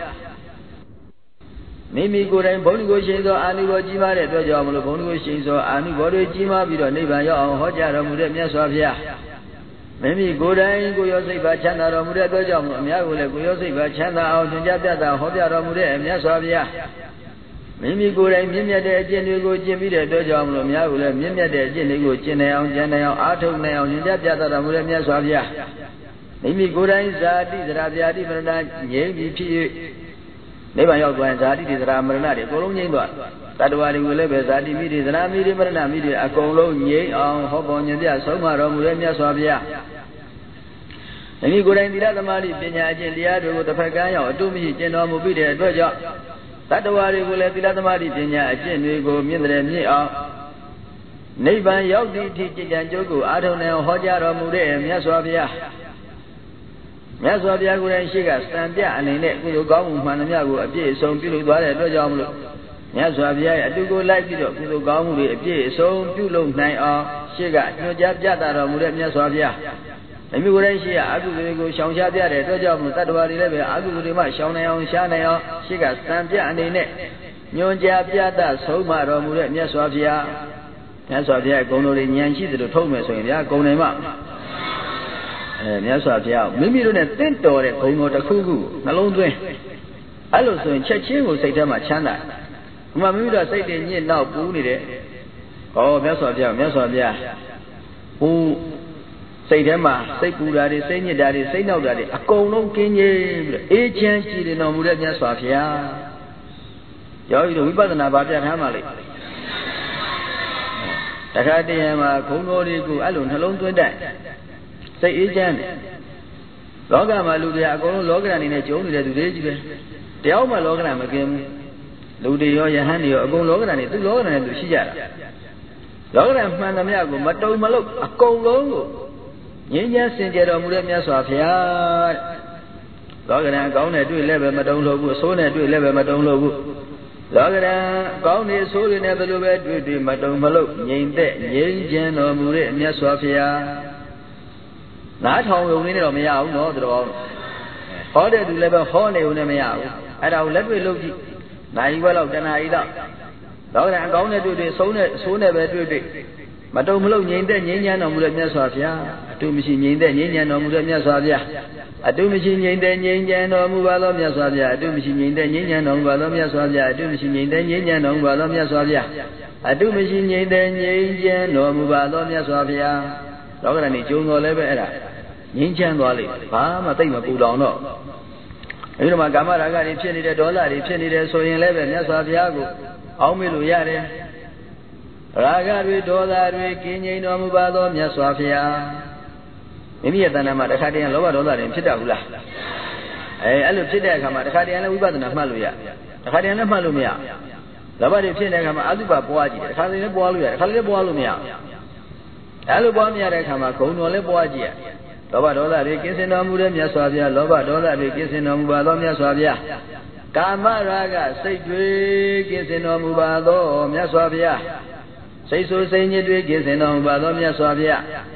မိမိကိုယ်တိုင်ဘုန်းကြီးကိုရှင်သောအာနုဘောကြီးမားတဲ့အတွက်ကြောင့်မလို့ဘုန်းကြီးကိုရှင်သောအာနုဘောတွေကြီးမားပြီးတော့နိဗ္ဗာန်ရောက်အောင်ဟောကြားတော်မူတဲ့မြတ်စွာဘုရားမိမိကိုယ်တိုင်ကိုယ်ရောစိတ်ပါချမ်းသာတော်မူတဲ့အတွက်ကြောင့်အများကိုလည်းကိုယ်ရောစိတ်ပါချမ်းသာအောင်သင်ကြားပြသဟောပြတော်မူတဲ့မြတ်စွာဘုရားမိမိကိုယ်တိုင်မြင့်မြတ်တဲ့အကျင့်တွေကိုကျင့်ပြီးတဲ့အတွက်ကြောင့်မလို့အများကိုလည်းမြင့်မြတ်တဲ့အကျင့်တွေကိုကျင့်နိုင်အောင်ကြံနိုင်အောင်အားထုတ်နိုင်အောင်သင်ကြားပြသတော်မူတဲ့မြတ်စွာဘုရားမိမိကိုယ်တိုင်ဇာတိသရဗျာတိမရဏငြိမ်းပြီးဖြစ်၍နိဗ္ဗာန်ရောက်သွားရင်ဇာတိတိသရမရဏတွေအကုန်လုံးငြိမ်းသွားတတ္တဝါတွေကိုလည်းပဲဇာတိမိတွေသရမိတွေမရဏမိတွေအကုန်လုံးငြိမ်းအောင်ဟောပေါ်ညွှန်ပြဆုံးမတော်မူတဲ့မြတ်စွာဘုရားမိမိကိုယ်တိုင်သီလသမာဓိပညာအကျင့်တရားတွေကိုတစ်ဖက်ကမ်းရောက်အတုမရှိကျင့်တော်မူပြီးတဲ့အတွက်ကြောင့်တတ္တဝါတွေကိုလည်းသီလသမာဓိပညာအကျင့်တွေကိုမြင့်တယ်မြင့်အောင်နိဗ္ဗာန်ရောက်သည့်အထိကျင့်ကြံကြိုးကိုအားထုတ်နိုင်အောင်ဟောကြားတော်မူတဲ့မြတ်စွာဘုရားမြတ်စွာဘုရားကိုယ်တိုင်ရှိကစံပြအနေနဲ့ကုသိုလ်ကောင်းမှုမှန်သမျှကိုအပြည့်အစုံပြုလုပ်သွားတဲ့အတွက်ကြောင့်မလို့မြတ်စွာဘုရားရဲ့အတူကိုလိုက်ပြီးတော့ကုသိုလ်ကောင်းမှုတွေအပြည့်အစုံပြုလုပ်နိုင်အောင်ရှိကညွှန်ကြားပြသတော်မူတဲ့မြတ်စွာဘုရားမိမိကိုယ်တိုင်ရှိရအကုသိုလ်တွေကိုရှောင်ရှားပြတဲ့အတွက်ကြောင့်မလို့တတ္တဝါတွေလည်းပဲအကုသိုလ်တွေမှရှောင်နိုင်အောင်ရှားနိုင်အောင်ရှိကစံပြအနေနဲ့ညွှန်ကြားပြသဆုံးမတော်မူတဲ့မြတ်စွာဘုရားမြတ်စွာဘုရားဂုဏ်တော်တွေဉာဏ်ရှိသလိုထုတ်မယ်ဆိုရင်ဗျာဂုဏ်နိုင်မှာမြတ်စွာဘုရားမိမိတို့နဲ့တင့်တော်တဲ့ဂုဏ်တော်တစ်ခုခုနှလုံးသွင်းအဲ့လိုဆိုရင်ချက်ချင်းကိုစိတ်ထဲမှာချမ်းသာဒီမှာမိမိတို့စိတ်တွေညစ်နောက်ပူနေတယ်ဟောမြတ်စွာဘုရားဟိုစိတ်ထဲမှာစိတ်ပူတာတွေစိတ်ညစ်တာတွေစိတ်နောက်တာတွေအကုန်လုံးကင်းငြိမ်းပြီးတော့အေးချမ်းကြည်တော်မူတဲ့မြတ်စွာဘုရားယောဂီတို့ဝိပဿနာဘာပြထားမှလဲတခါတည်းမှာဂုဏ်တော်တွေကိုအဲ့လိုနှလုံးသွင်းတတ်စိတ်အေးချမ်းတယ်လောကမှာလူတွေအကုန်လုံးလောကဓာတ်အနေနဲ့ကျုံနေတဲ့သူတွေကြီးပဲတယောက်မှလောကဓာတ်မကင်းဘူးလူတွေရောယဟန်တွေရောအကုန်လောကဓာတ်နဲ့သူလောကဓာတ်နဲ့သူရှိကြတာလောကဓာတ်မှန်သမျှကိုမတုံမလုအကုန်လုံးကိုငြိမ်းချမ်းစင်ကြယ်တော်မူတဲ့မြတ်စွာဘုရားလောကဓာတ်အကောင်းနဲ့တွေ့လည်းပဲမတုံလို့ဘူးအဆိုးနဲ့တွေ့လည်းပဲမတုံလို့ဘူးလောကဓာတ်အကောင်းတွေအဆိုးတွေနဲ့ဘယ်လိုပဲတွေ့မတုံမလို့ငြိမ်သက်ငြိမ်းချမ်းတော်မူတဲ့မြတ်စွာဘုရားနားထောင်ရုံနဲ့တော့မရဘူးနော်တော်တော်ဟောတဲ့သူလည်းပဲဟောနေုံနဲ့မရဘူးအဲ့ဒါကိုလက်တွေ့လုပ်ကြည့်နိုင်ဘက်လောက်တဏှာဤတော့လောကဓာတ်အကောင်းနဲ့တွေ့ဆုံးနဲ့အဆိုးနဲ့ပဲတွေ့မတုံမလို့ငြိမ်သက်ငြိမ်းချမ်းတော်မူတဲ့မြတ်စွာဘုရားအတုမရှိငြိမ်သက်ငြိမ်းချမ်းတော်မူတဲ့မြတ်စွာဘုရားအတုမရှိငြိမ်သက်ငြိမ်းချမ်းတော်မူပါသောမြတ်စွာဘုရားအတုမရှိငြိမ်သက်ငြိမ်းချမ်းတော်မူပါသောမြတ်စွာဘုရားအတုမရှိငြိမ်သက်ငြိမ်းချမ်းတော်မူပါသောမြတ်စွာဘုရားအတုမရှိငြိမ်သက်ငြိမ်းချမ်းတော်မူပါသောမြတ်စွာဘုရားလောကဓာတ်နေကျုံတော်လည်းပဲအဲ့ဒါငြိမ်းချမ်းသွားလိမ့်ဘာမှသိမ့်မပူတောင်တော့အဲဒီမှာကာမရာဂတွေဖြစ်နေတဲ့ဒေါသတွေဖြစ်နေတယ်ဆိုရင်လည်းပဲမြတ်စွာဘုရားကိုအောက်မေ့လို့ရတယ်ရာဂတွေဒေါသတွေကင်းငြိမ်တော်မူပါသောမြတ်စွာဘုရားမိမိရဲ့တဏ္ဍာမှာတစ်ခါတည်းလောဘဒေါသတွေဖြစ်တတ်ဘူးလားအဲ့လိုဖြစ်တဲ့အခါမှာတစ်ခါတည်းလည်းဝိပဿနာမှတ်လို့ရတစ်ခါတည်းလည်းမှတ်လို့မရလောဘတွေဖြစ်တဲ့အခါမှာအတုပပွားကြည့်တယ်တစ်ခါတည်းလည်းပွားလို့ရတစ်ခါတည်းလည်းပွားလို့မရအဲ့လိုပွားမရတဲ့အခါမှာဂုဏ်တော်လည်းပွားကြည့်ရလောဘဒေါသတွေကင်းစင်တော်မူတဲ့မြတ်စွာဘုရားလောဘဒေါသတွေကင်းစင်တော်မူပါသောမြတ်စွာဘုရားကာမရာဂစိတ်တွေကင်းစင်တော်မူပါသောမြတ်စွာဘုရားစိတ်ဆိုးစိတ်ညစ်တွေကင်းစင်တော်မူပါသောမြတ်စွာဘုရား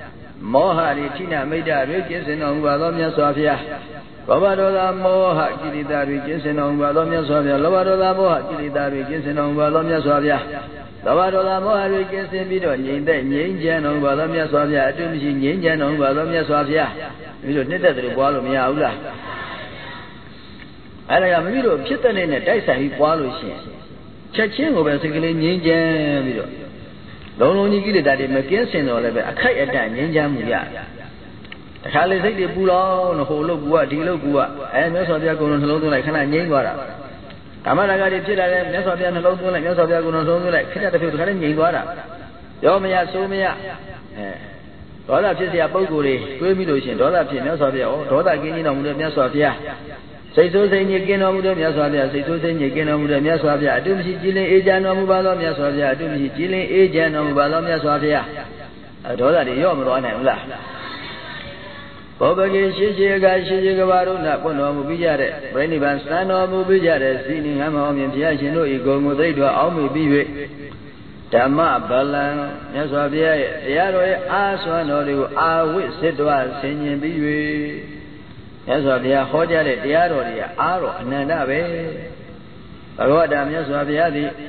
Mohari Tina Mida Regis and on Valomia Sofia. Robadola Moha Kilida Regis and on Valomia Sofia. Robadola Moha Kilida Regis and on Valomia Sofia. Robadola Moha Regis and Bido, Yin on Valomia Sofia, Dumji Yin on Valomia Sofia. We don't need that Volumia Ula. And I am Mido Pitan in a Dysa Hippolution. Chaching over Sigilin Yin Mido. Don't only get it that it McKinson or a kite at that Ninja Muya. The Charlie say the Bulla, the whole of what, Dilogua, and most of the Agon Lodo like Hana Yingwara. Amara got it, most of the Lodo like most of the Agon Lodo like Kata Yingwara. Yomia, Somia. Dollar Pisia Boguri, Gumidotion, Dollar Pinos of the Dollar Guinea on the Mesopia. Say so saying again on the Mesopia, say so saying again on the Mesopia. I do see Gilly agent on Mubalom Mesopia, I do see Gilly agent on Mubalom Mesopia. A dollar the Yom and La Bobagi, Shiga, Shigavaruna, Pono Mubijare, Brainy Van Stano Mubijare, Singing Hamam in Piachino, Ego Mudrido, Almi Bive. Dama Balan, Mesopia, Yaro, Aswan or you are with Sidwa, singing Bive. Mesopia, Hodja, Diaro, Aro, Nanabe. Pagoda, Mesopia,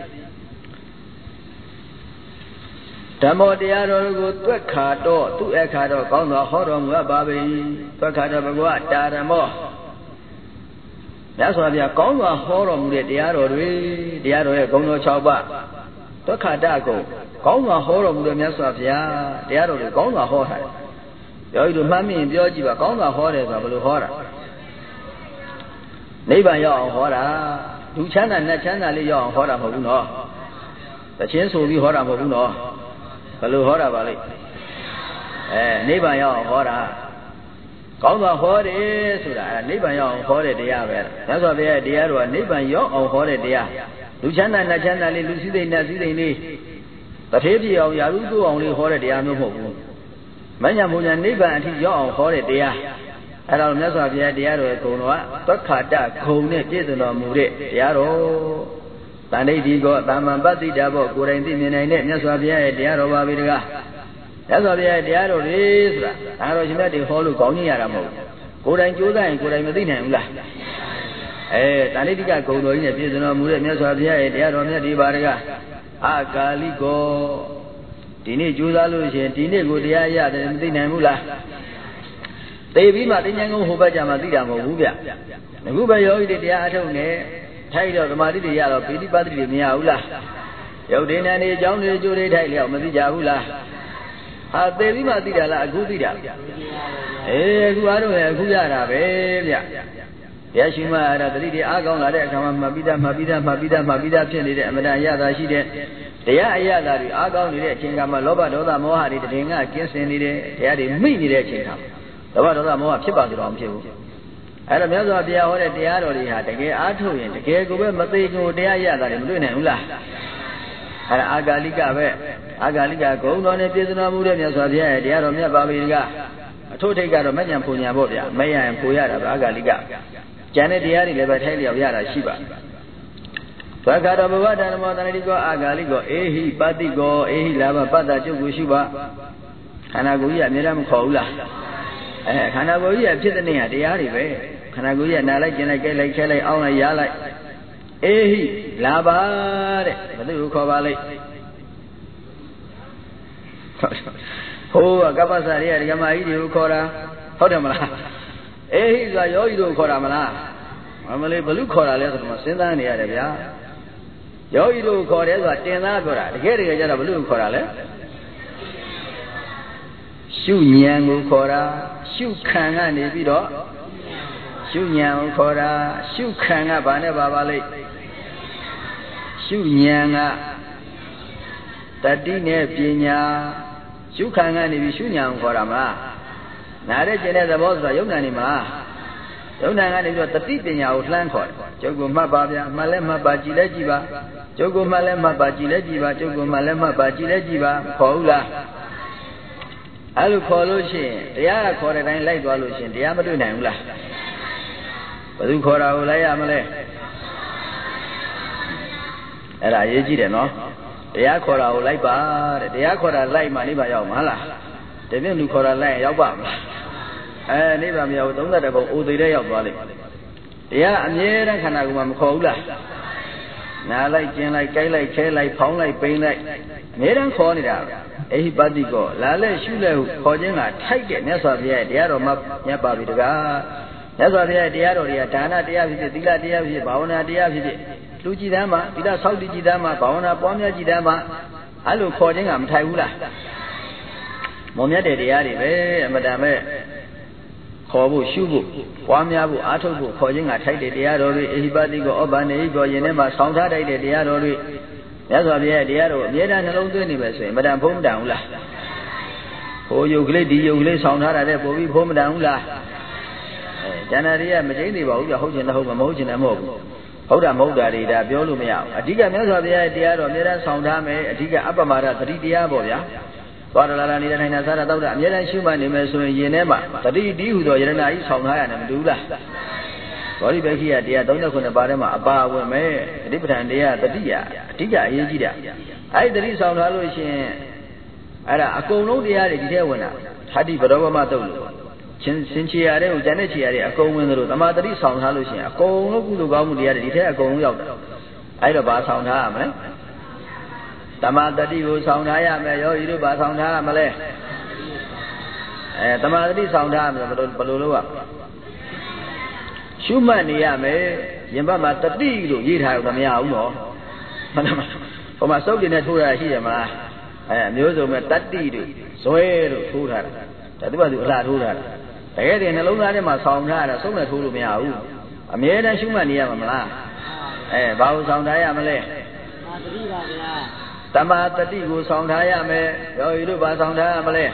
Tamo Diaro, good Tucado, to Ekado, Congo, Horom, Babi, Tucado, Daramo. Mesopia, Congo, Horom, Diaro, Diaro, Congo Chauba. Tucadago, Congo, Horom, the Mesopia, Diaro, Congo, Hora. You do Mammy and Biojiba, Conga Horror of Blue Horror. Neighbor Yon Horror, do China Nachana Leon Horror of Uno. The chance will be Horror of Uno. Blue Horror Valley. Neighbor Yon Horror. Conga Horror is neighbor Yon Horror de Aver. That's what they are, dear, neighbor Yon Horror de Luciana Nachana Lucy de Nazi. But heavy of Yarugo only Horror de Amo. Manya Munya neighbor and his young horror dear. I don't know if you had the other Konoa, but Kata, Kone, Jason or Mure, Diaro. Tandy got Bamabati Dabo, Guarantee, and Nasavia, Diaro Baviga. That's what they had the other is. I was met the whole Goniaramo. Good and Judah and good and Medina. Tandica Kono in a Jason or Mure, Nasavia, Diaro Medibarga. Akaligo. Tini Judah Lucian, Tini Gudia, and Dinamula. They be Martinango Hubajama Mubia. The Guba Yogi de Atone, tied of the Maridia, Pity Patri Miaula. Yodina, John Judy Taylor, Madija. Have they been Matida, Gudida? Eh, Guara, Bevia. Yashima, the Lady Agon, Mabida, Amada, she did. The Ayada, Agon, Chingama, Loba, Doda Moha, the Ringa, against any day, they had a mini Chingam. The Doda Moha, Chibagram, too. I don't know if they are already the other had the gay Artu, the gay Matego, the Ayada, and Luna. And Agaliga, go on a business of Mudamas of the Aramia Babiga. I told they got a man and Punya Bobia, Maya and Puyara, Agaliga. Janet the Ari, Levateli of Yara Shiba. Pagada Bavada, Monarigo, Agaligo, Ehi, Badigo, Ehi, Lava, Pada, Jugushiba, Hanaguya, Miram Kola. Hanaguya, Pitania, the Arive, Hanaguya, Nalak, and I get like Kelly on a Yala. Ehi, Lava, the Kovale. Oh, a Gabasaria, Yamai, Kora, Hodamala. Ehi, Yoido Koramala. Amale Balu Kora, less of Masinda in the area. Yoido Kora, Tenagora, the Gary of Blue Corale. Shu Nyangu Kora, Shu Kanga Nebido, Shu Nyang Kora, Shu Kanga Banabale, Shu Nyanga, Tadine Pina, Shu Kanga Nebi Shu Nyang Korama. Nare Geneva was a Yonanima. Yonanga is what the people outland for. Jogo Mababia, Malema Bajilejiba, Jogo Malema Bajilejiba, Jogo Malema Bajilejiba, Paula. Alu Colution, the other quarantine like Valution, the Amadu Nangla. Badu Kora Ulayamale. And I did no. The Akora like Bar, the Akora like Maniba Yamala. တပြည့်လူခေါ်တာလိုက်ရောက်ပါမလားနိဗ္ဗာန်မရောက်30ဘုံအိုသေးတဲ့ရောက်သွားလိမ့်တရားအမြဲတမ်းခန္ဓာကိုယ်မှာမခေါ်ဘူးလားနာလိုက်ကျင်လိုက်ကြိုက်လိုက်ခဲလိုက်ဖောင်းလိုက်ပိန်လိုက်အမြဲတမ်းခေါ်နေတာအိဟိပတိကောလာလဲရှုလဲဟုခေါ်ခြင်းကထိုက်တဲ့မြတ်စွာဘုရားရဲ့တရားတော်မှာမြတ်ပါပြီတကားမြတ်စွာဘုရားရဲ့တရားတော်တွေကဒါနတရားဖြစ်ဖြစ်သီလတရားဖြစ်ဖြစ်ဘာဝနာတရားဖြစ်ဖြစ်လူကြည်တမ်းမှာသီလဆောက်တည်ကြည်တမ်းမှာဘာဝနာပွားများကြည်တမ်းမှာအဲ့လိုခေါ်ခြင်းကမထိုက်ဘူးလားမုံမြတ်တဲ့တရားတွေပဲအမတန်ပဲခေါ်ဖို့ရှုဖို့ပွားများဖို့အားထုတ်ဖို့ခေါ်ခြင်းကထိုက်တဲ့တရားတော်တွေအိဟိပတိကောဩဘာနေကောယင်ထဲမှာဆောင်းထားထိုက်တဲ့တရားတော်တွေမြတ်စွာဘုရားရဲ့တရားတော်အမြဲတမ်းနှလုံးသွင်းနေပဲဆိုရင်မတန်ဖုံးမတန်ဘူးလားဟိုယုတ်ကလေးဒီယုတ်ကလေးဆောင်းထားတာတဲ့ပို့ပြီးဖုံးမတန်ဘူးလားကျန်တာတွေကမကျိန်းသေးပါဘူးပြဟုတ်ချင်တယ်ဟုတ်မဟုတ်ချင်တယ်မဟုတ်ဘူးဟုတ်တာမဟုတ်တာတွေဒါပြောလို့မရဘူးအဓိကမြတ်စွာဘုရားရဲ့တရားတော်အမြဲတမ်းဆောင်းထားမယ်အဓိကအပ္ပမဒသတိတရားပေါ့ဗျာသွားလာလာနေတဲ့ထိုင်တာစားတာတောက်တာအမြဲတမ်းရှုမှတ်နေမယ်ဆိုရင်ယင်ထဲမှာတတိတိဟုသောယရဏကြီးဆောင်းထားရတယ်မတူဘူးလားဘောဓိပက္ခိယတရား39ပါးထဲမှာအပါအဝင်မဲ့အဓိပ္ပာယ်တရားတတိယအဓိကအရေးကြီးတာအဲ့ဒီတတိဆောင်းထားလို့ရှိရင်အဲ့ဒါအကုန်လုံးတရားတွေဒီထဲဝင်တာဓာတိဘရောဝမတုတ်လို့ရှင်ချီရတဲ့ကိုဉာဏ်နဲ့ချီရတဲ့အကုန်ဝင်သလိုသမာဓိဆောင်းထားလို့ရှိရင်အကုန်လုံးကုသိုလ်ကောင်းမှုတရားတွေဒီထဲအကုန်လုံးရောက်တာအဲ့တော့ဘာဆောင်းထားရမလဲသမာဓိကိုဆောင်းထားရမယ်ယောဂီတို့ဘာဆောင်းထားရမလဲသမာဓိဆောင်းထားရမယ်ဘယ်လိုလုပ်ရရှုမှတ်နေရမယ်ရင်ဘတ်မှာတတိလို့ရေးထားလို့မရဘူးနော်မှန်တယ်မလားဟိုမှာစုပ်တင်နဲ့ထိုးတာရှိတယ်မလားအမျိုးစုံပဲတတိတို့ဇွဲတို့ထိုးထားတာဒါသူကသူအလှထိုးထားတာတကယ်တည်းနှလုံးသားထဲမှာဆောင်းထားတာစုပ်နဲ့ထိုးလို့မရဘူးအမြဲတမ်းရှုမှတ်နေရမှာမလားဘာလို့ဆောင်းထားရမလဲတတိပါဗျာသမာတတိကိုဆောင်းထားရမယ်ယောဂီတို့ဘာဆောင်းထားရမလဲ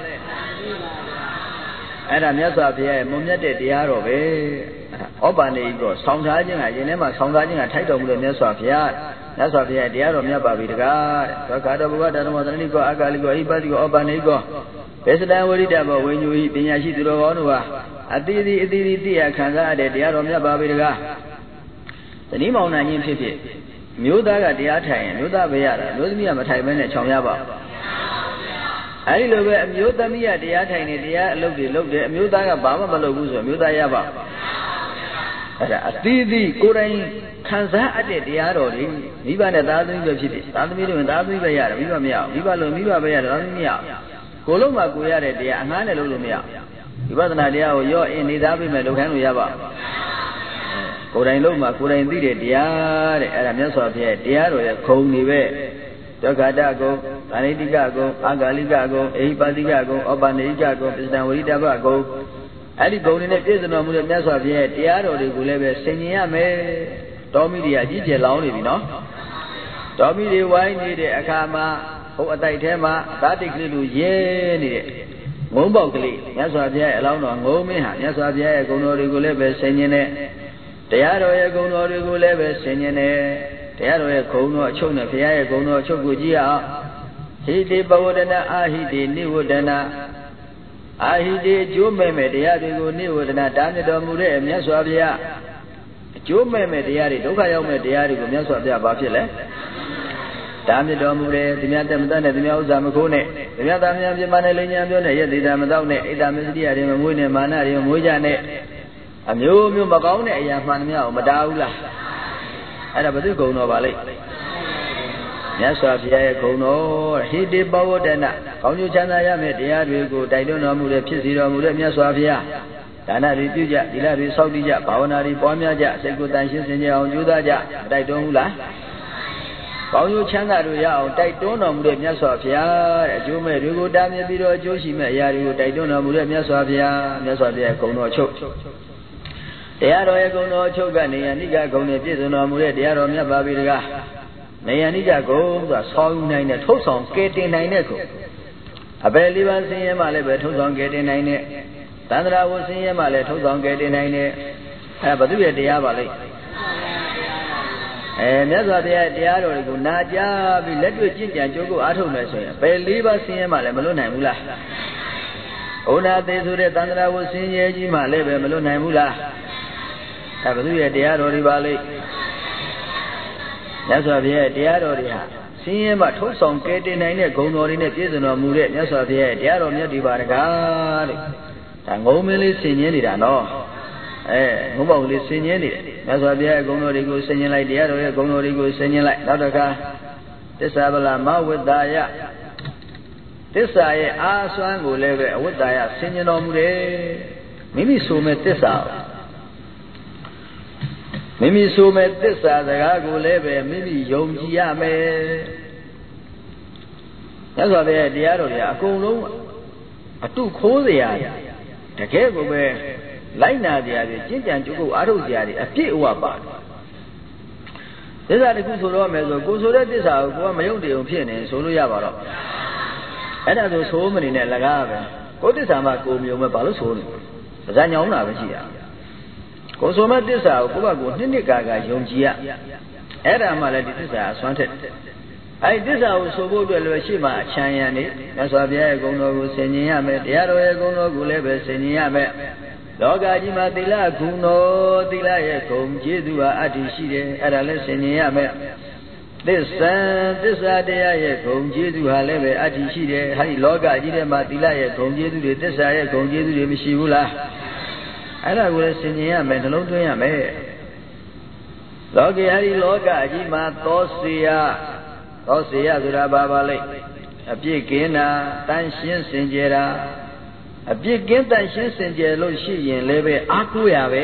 အဲ့ဒါမြတ်စွာဘုရားရဲ့မုံမြတ်တဲ့တရားတော်ပဲဩပန္နေကိုဆောင်းထားခြင်းကယင်ထဲမှာဆောင်းထားခြင်းကထိုက်တော်မူတဲ့မြတ်စွာဘုရားမြတ်စွာဘုရားတရားတော်မြတ်ပါပြီတကားတဲ့ကာတော်ဘုရားဓမ္မသရဏိကောအာကာလိကောဣပတိကောဩပန္နေကောဘေစတံဝရိတဘောဝိညူဟိပညာရှိသူတော်ကောင်းတို့ဟာအတိတိရခံစားရတဲ့တရားတော်မြတ်ပါပြီတကားသတိမောင်နှံခြင်းဖြစ်ဖြစ်မျိုးသားကတရားထိုင်ရင်မျိုးသားပဲရတာမျိုးသမီးကမထိုင်ဘဲနဲ့ချောင်ရပါဘူးအဲဒီလိုပဲအမျိုးသမီးကတရားထိုင်နေတရားအလုပ်တွေလုပ်တယ်အမျိုးသားကဘာမှမလုပ်ဘူးဆိုအမျိုးသားရပါအဲ့ဒါအသီးသီးကိုယ်တိုင်ခံစားအပ်တဲ့တရားတော်တွေမိဘနဲ့သားသမီးပဲဖြစ်ဖြစ်သားသမီးတို့ရင်သားသမီးပဲရတယ်မိဘမရဘူးမိဘလို့မိဘပဲရတယ်သားသမီးမရဘူးကိုလုံးမှာကိုရတဲ့တရားအငှားနဲ့လုပ်လို့မရဘူးဝိပဿနာတရားကိုရော့အင်းနေသားပြီးမဲ့လုပ်ခိုင်းလို့ရပါကိုယ်တိုင်လုံးမှာကိုယ်တိုင်သိတဲ့တရားတဲ့အဲ့ဒါမြတ်စွာဘုရားတရားတော်ရဲ့ခုံနေပဲဒုက္ခတကုံအနိတိကကုံအာဂါလိကကုံအိဟိပါတိကကုံဩပန္နိကကုံပစ္စဒံဝိတဘကုံအဲ့ဒီကုံတွေနဲ့ပြည့်စုံတော်မူတဲ့မြတ်စွာဘုရားတရားတော်တွေကိုလည်းပဲဆင်ញင်ရမယ်တော်မိတွေအကြီးကျယ်လောင်းနေပြီနော်တော်မိတွေဝိုင်းနေတဲ့အခါမှာဟိုအတိုက်ထဲမှာသာတိတ်ကလေးလိုရဲနေတဲ့ငုံပေါက်ကလေးမြတ်စွာဘုရားအလောင်းတော်ငုံမင်းဟာမြတ်စွာဘုရားရဲ့ဂုဏ်တော်တွေကိုလည်းပဲဆင်ញင်တဲ့တရားတော်ရဲ့ဂုဏ်တော်တွေကိုလည်းပဲဆင်ញင်တယ်တရားတော်ရဲ့ဂုဏ်တော်အချုပ်နဲ့ဘုရားရဲ့ဂုဏ်တော်အချုပ်ကိုကြည့်အောင်ဟိတိပဝဒနာအာဟိတိနိဝဒနာအာဟိတိအကျိုးမဲ့မဲ့တရားတွေကိုနိဝဒနာတားမြစ်တော်မူတဲ့မြတ်စွာဘုရားအကျိုးမဲ့မဲ့တရားတွေဒုက္ခရောက်မဲ့တရားတွေကိုမြတ်စွာဘုရားဘာဖြစ်လဲတားမြစ်တော်မူတယ်သူများတက်မတတ်နဲ့သူများဥစ္စာမခိုးနဲ့သူများသားများပြမနဲ့လိညာပြောနဲ့ရက်သေးတာမတော့နဲ့အိတ်တာမစ္စရိယတွေမမွေးနဲ့မာနတွေမမွေးကြနဲ့အမျိုးမျိုးမကောင်းတဲ့အရာမှန်သမျှကိုမတားဘူးလားအဲ့ဒါဘယ်သူဂုဏ်တော်ပါလိမ့်မြတ်စွာဘုရားရဲ့ဂုဏ်တော်ဟိတိပဝဒနာကောင်းကျိုးချမ်းသာရမယ့်တရားတွေကိုတိုက်တွန်းတော်မူတဲ့ဖြစ်စီတော်မူတဲ့မြတ်စွာဘုရားဒါနတွေပြုကြသီလတွေစောင့်တည်ကြဘာဝနာတွေပွားများကြစိတ်ကိုယ်တန်ရှင်းစင်ကြအောင်ကြိုးစားကြတိုက်တွန်းဘူးလားကောင်းကျိုးချမ်းသာတို့ရအောင်တိုက်တွန်းတော်မူတဲ့မြတ်စွာဘုရားတဲ့အကျိုးမဲ့တွေကိုတားမြစ်ပြီးတော့အကျိုးရှိမဲ့အရာတွေကိုတိုက်တွန်းတော်မူတဲ့မြတ်စွာဘုရားမြတ်စွာဘုရားဂုဏ်တော်ချုပ်တရားတော်ရဲ့ဂုဏ်တော်ချုပ်ကနေယနိကဂုဏ်နဲ့ပြည့်စုံတော်မူတဲ့တရားတော်မြတ်ပါပြီတကားနေယနိကဂုဏ်ဆိုတာဆောင်းနိုင်တဲ့ထုတ်ဆောင်ကဲတင်နိုင်တဲ့ဂုဏ်အပယ်လေးပါးဆင်းရဲမှလည်းပဲထုတ်ဆောင်ကဲတင်နိုင်တဲ့သန္တရာဝဆင်းရဲမှလည်းထုတ်ဆောင်ကဲတင်နိုင်တဲ့အဲဘုသူရဲ့တရားပါလိမ့်မြတ်စွာဘုရားတရားတော်တွေကိုနာကြားပြီးလက်တွေ့ကျင့်ကြံကြိုးကိုအားထုတ်မယ်ဆိုရင်ဘယ်လေးပါးဆင်းရဲမှလည်းမလွတ်နိုင်ဘူးလားဩနာသေးဆိုတဲ့သန္တရာဝဆင်းရဲကြီးမှလည်းပဲမလွတ်နိုင်ဘူးလားအဲဘုသူရဲ့တရားတော်တွေပါလိမ့်မြတ်စွာဘုရားတရားတော်တွေဟာ Senior but Hosong getting in a gondor in a season or mood, yes, of the air of Yadibaragari. Tangomili senior, I know. Who only senior, that's why they are going to go senior like the other, going to go senior like Nadaka. This Avalama with Daya. This I ask one will live with Daya, senior no mure. Mimi so met this out. Mimi so met this out, the Gago leve, Mimi Yomgia me. That's why they are the other, a cool, a too cold the eye. The cable where Lina the other, Jinjan to go out of the other, a pit wapa. These are the good Romas or go so that this out, go my own opinion, so Yavaro. And I was home in Lagave. Go to Samaco, Yomabalos home. As I know now, go so much this out, go Nindikaga, Yomgia. Era Maladi this house wanted. I this house so good to Shima, Chayani, as I go no Senyame, the other go no Gulebe Senyame. Logajima de la Guno, de la Ecom, Jedua Adishide, Adale Senyame. This idea, Jedu Haleve, Adishide, Hai Loga, Jidema, Dilaya, Conjedu, this I conjedu, Mishula. And I will send him and alone to him. Logi Hari Loga, Jima, Tosia, Durababale, a big gena, Tanshin Singera, a big Gentashin Singelo, she and Leve, Akuave.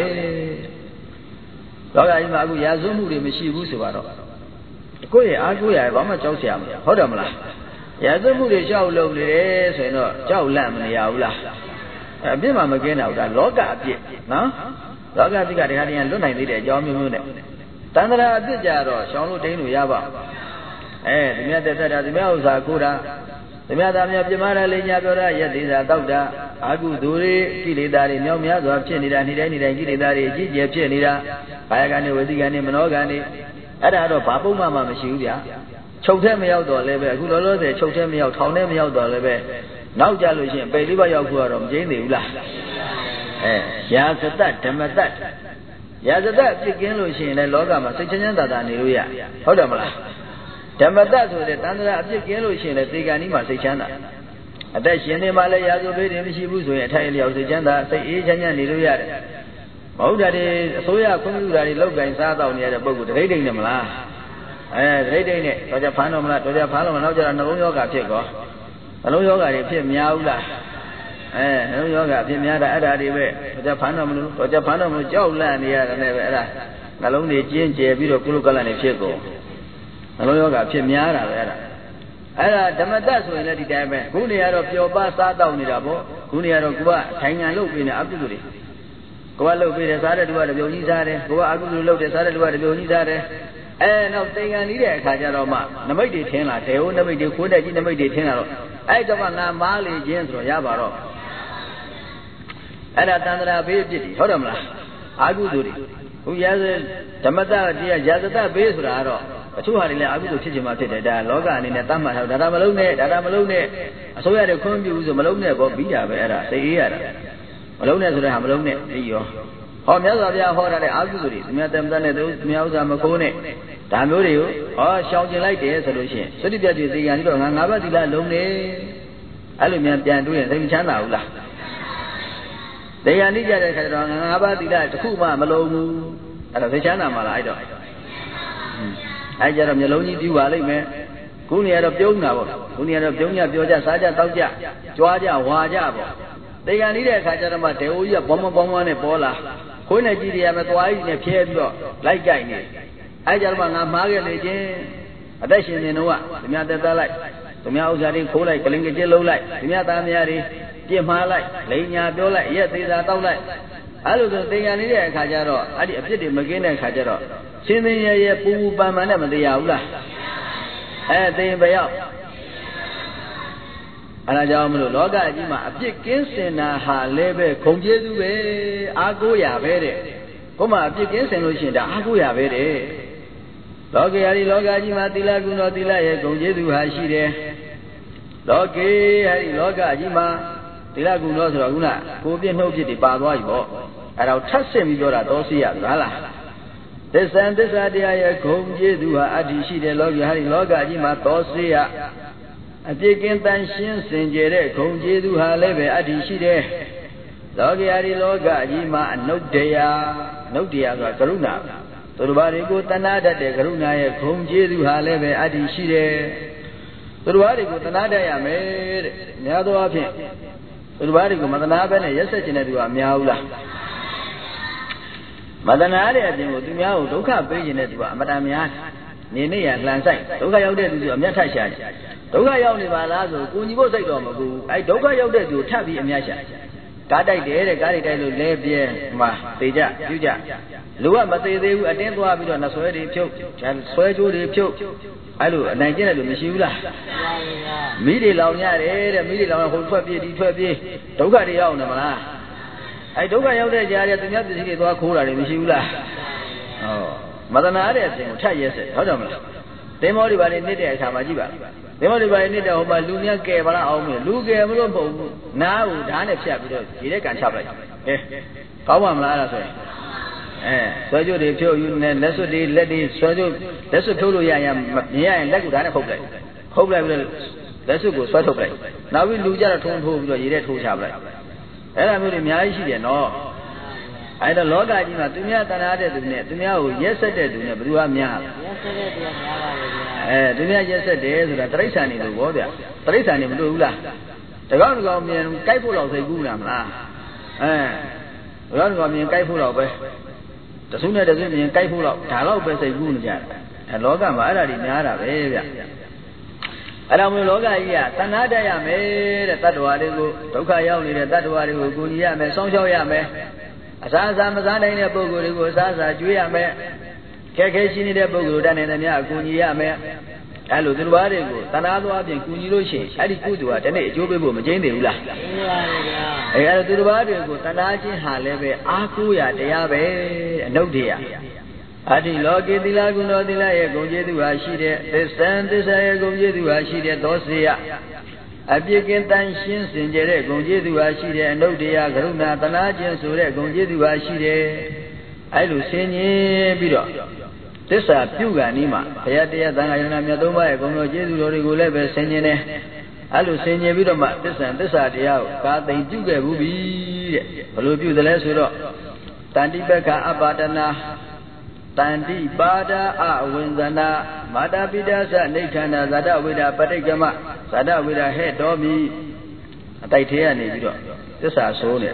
Loga Imagu Yazumu, Mishibusuaro. Go here, I go here, Bama Josiam, Hodamla. Yazamu de Jow lovely, say no, Jow Lam in the Aula. A bimam again out, and Loga, no? Loga, the Guardian, don't I need a Jomi Mune. Tandra did Jaro, Shonu Denu Yaba. Eh, the Meta, the Melza Gura, the Madame Yamara Linyagora, Yadida Dauda, Agu Duri, Kilidari, Nomia, Chinida, Nidani, Gigi, Chinida, Pagani, Wadigani, Monogani. I don't know, Papa Mamma Machia. Choke me out or leve, who know they choke me out, town me out or leve. Now Jalusian, Baby by your Guarum, Jane Ula. Yes, at that, that. Yes, at that, begin Lucian and Logama, Sicilian than Iluia. Hodamala. Tamadat with the Tandra, begin Lucian and Tiganima, Sichana. At that, she named Malaya, she was entirely of the gender, say each and Iluia. Oh, that is Soya Kumura, Loga in South near the book with reading them. Reading it, to the Panama, to the Panama, no yoga take off. No yoga, if you meowla. No yoga, if you meowla, to the Panama, Joe Land, the other never. Along the ginger, Vito Kuluka and Chico. No yoga, if you meowla. Damadas will let it happen. Kunia of your basta down in the boat, Kunia of Gua, hang and look in the afternoon. Go out with the Sada to the Bonizare, go out to look the Sada to the Bonizare, and now thing I need a Kajaroma. Nobody ten, I say, oh, nobody could have never did ten. I don't want Mali, James or Yabaro. And I done that baby, Hodamla. I go do it. Who has Tamata, dear Jazata, base Raro. A 200 I go to teach him at the Logan in the Tama, that I'm alone. So I had a confused Malone about Bia, say here. Malone as I have alone. Oh, Melvia Hora, the Aguri, Madame Danedo, Miauza Macone, Tamurio, or shouting like the solution. So did you see and go and never did alone? Alumium Pian doing the Chana. They are needed at Abadila to Kuma Malone, and the Chana Malaido. I get a Meloni, you are man. Kunia of Jona, Kunia of Jonia, Joja, Saja, Tauja, Joaja, Wajabo. They are needed at Kajarama, Teoya, Bomba, and Bola. When I did the twice in a chair, like Guy. I just want a Margaret again. A dash in the Noah, the Miata light, the Miauzari, Kola, Kalinga Jello light, the Miata Miari, Jim Harlight, Lania Dola, yet these are down light. I don't think I need a Kajaro. I did a pity again a Kajaro. Sini a Poo Bamanam the Yaula. And they by out. And I don't know, Loga, Jima, a big instant, ha, lebe, Conjedu, Agoya, very. Come on, big instant, Agoya, very. Logi, Loga, Jima, Dilaguna, Dilaya, Conjedu, Hashide. Logi, Loga, Jima, Dilaguna, Laguna, who didn't know the Badwai. And I'll touch him, you're a Dosia, Gala. သစ္စာတရားရဲ့ဂုံကျေးဇူးဟာအတ္တိရှိတဲ့လောကီဟာဒီလောကကြီးမှာသောစေယအပြစ်ကင်းတန်ရှင်းစင်ကြယ်တဲ့ဂုံကျေးဇူးဟာလည်းပဲအတ္တိရှိတဲ့လောကီဟာဒီလောကကြီးမှာအနုတ္တရာဆိုတာကရုဏာသူတို့ဘာတွေကိုတဏှာတတ်တဲ့ကရုဏာရဲ့ဂုံကျေးဇူးဟာလည်းပဲအတ္တိရှိတယ်သူတို့ဘာတွေကိုတဏှာတတ်ရမယ်တဲ့များသောအားဖြင့်သူတို့ဘာတွေကိုမတဏှာပဲနဲ့ရက်ဆက်ခြင်းတဲ့သူကအများဘူးလားမတဏှာတဲ့အပြင်ကိုသူများကိုဒုက္ခပေးခြင်းတဲ့သူကအမတန်များနေနေရလှန်ဆိုင်ဒုက္ခရောက်တဲ့သူကအမျက်ထပ်ရှာတယ်ဒုက္ခရောက်နေပါလားဆိုကိုကြီးဖို့စိတ်တော်မကူအဲဒုက္ခရောက်တဲ့သူထပ်ပြီးအမျက်ရှာကားတိုက်တယ်တဲ့ကားတိုက်လို့လဲပြဲမှာသေကြပြုကြလူကမသေးသေးဘူးအတင်းသွားပြီးတော့နှဆွဲတွေဖြုတ်ဆွဲကြိုးတွေဖြုတ်အဲ့လိုအနိုင်ကျင့်တယ်လို့မရှိဘူးလားမိတွေလောင်ရတယ်တဲ့မိတွေလောင်ဟိုထွက်ပြေးဒီထွက်ပြေးဒုက္ခတွေရောက်နေမလားအဲ့ဒုက္ခရောက်တဲ့ကြားတဲ့သူများပစ္စည်းတွေသွားခိုးတာတွေမရှိဘူးလားဟောမတနာတဲ့အပြင်ကိုထပ်ရဲစက်ဟုတ်တယ်မလားသင်္ဘောတွေပါနေနေတဲ့အခါမှာကြည့်ပါသင်္ဘောတွေပါနေတဲ့ဟိုမှာလူများကယ်ပါလားအောင်မလို့လူကယ်မလို့မဟုတ်ဘူးနားကိုဓာတ်နဲ့ဖြတ်ပြီးတော့ရေထဲကန်ချပလိုက်ကောင်းပါမလားအဲ့ဒါဆိုရင်ဆွဲကြိုးတွေဖြုတ်ယူနေလက်စွပ်တွေလက်တွေဆွဲကြိုးလက်စွပ်ဖြုတ်လို့ရရင်မရရင်လက်ကိုဓာတ်နဲ့ဖုတ်လိုက်ပြီးတော့လက်စွပ်ကိုဆွဲထုတ်လိုက်နောက်ပြီးလူကြတော့ထုံးထိုးပြီးတော့ရေထဲထိုးချပလိုက်အဲ့ဒါမျိုးတွေအများကြီးရှိတယ်နော်အဲ့တော့လောကကြီးမှာသူများတဏှာတဲ့သူနဲ့သူများကိုရက်ဆက်တဲ့သူနဲ့ဘယ်သူကများလဲရက်ဆက်တဲ့သူကများပါလေဗျာသူများရက်ဆက်တယ်ဆိုတာတိရစ္ဆာန်တွေလို့ပြောဗျာတိရစ္ဆာန်တွေမတွေ့ဘူးလားတကောင်းတကောင်းမြင်ကြိုက်ဖို့တော့စိတ်ကူးလားမလားတကောင်းတကောင်းမြင်ကြိုက်ဖို့တော့ပဲတဆုနဲ့တဆုမြင်ကြိုက်ဖို့တော့ဒါတော့ပဲစိတ်ကူးနေကြတယ်လောကမှာအဲ့ဒါတွေများတာပဲဗျာအဲ့ဒါမျိုးလောကကြီးကတဏှာတတ်ရမယ်တဲ့တတ္တဝါတွေကိုဒုက္ခရောက်နေတဲ့တတ္တဝါတွေကိုကူညီရမယ်စောင့်ရှောက်ရမယ်အစားအစာမစားနိုင်တဲ့ပုဂ္ဂိုလ်တွေကိုအစားအစာကျွေးရမယ်ခက်ခဲရှိနေတဲ့ပုဂ္ဂိုလ်တတ်နေတဲ့များအကူညီရမယ်အဲ့လိုသူတို့ဘာတွေကိုတဏှာသွားပြင်ကူညီလို့ရှိရင်အဲ့ဒီကုသိုလ်ကတနေ့အကျိုးပေးဖို့မကျင်းသေးဘူးလားကျင်းပါပါဗျာအဲ့ဒါသူတို့ဘာတွေကိုတဏှာချင်းဟာလည်းပဲအားကိုးရတရားပဲအနုတ္တရအတ္တိလောကေသီလကုဏောသီလရဲ့ဂုဏ်ကျေးဇူးဟာရှိတဲ့သစ္စာရဲ့ဂုဏ်ကျေးဇူးဟာရှိတဲ့သောစေယအပြစ်ကင်းတန်ရှင်းစင်ကြယ်တဲ့ဂုဏ်ကျေးဇူးဟာရှိတဲ့အနုတ္တရာကရုဏာတနာခြင်းဆိုတဲ့ဂုဏ်ကျေးဇူးဟာရှိတယ်အဲ့လိုဆင်ញင်ပြီးတော့သစ္စာပြုကံဤမှာဘုရားတရားသံဃာယနာမြတ်သုံးပါးရဲ့ဂုဏ်တော်ကျေးဇူးတော်တွေကိုလည်းပဲဆင်ញင်တယ်အဲ့လိုဆင်ញင်ပြီးတော့မှသစ္စာတရားကိုကာသိမ်ပြုခဲ့ဘူးပြီတဲ့ဘယ်လိုပြုသလဲဆိုတော့တန်တိပက္ခအပါဒနာတန္တိပါဒအဝိဇ္ဇနာမာတာပိဒါသနိဋ္ဌာနာဇာတဝိဒပဋိက္ခမဇာတဝိဒဟဲ့တော်မိအတိုက်သေးကနေပြီးတော့သစ္စာဆိုးနေ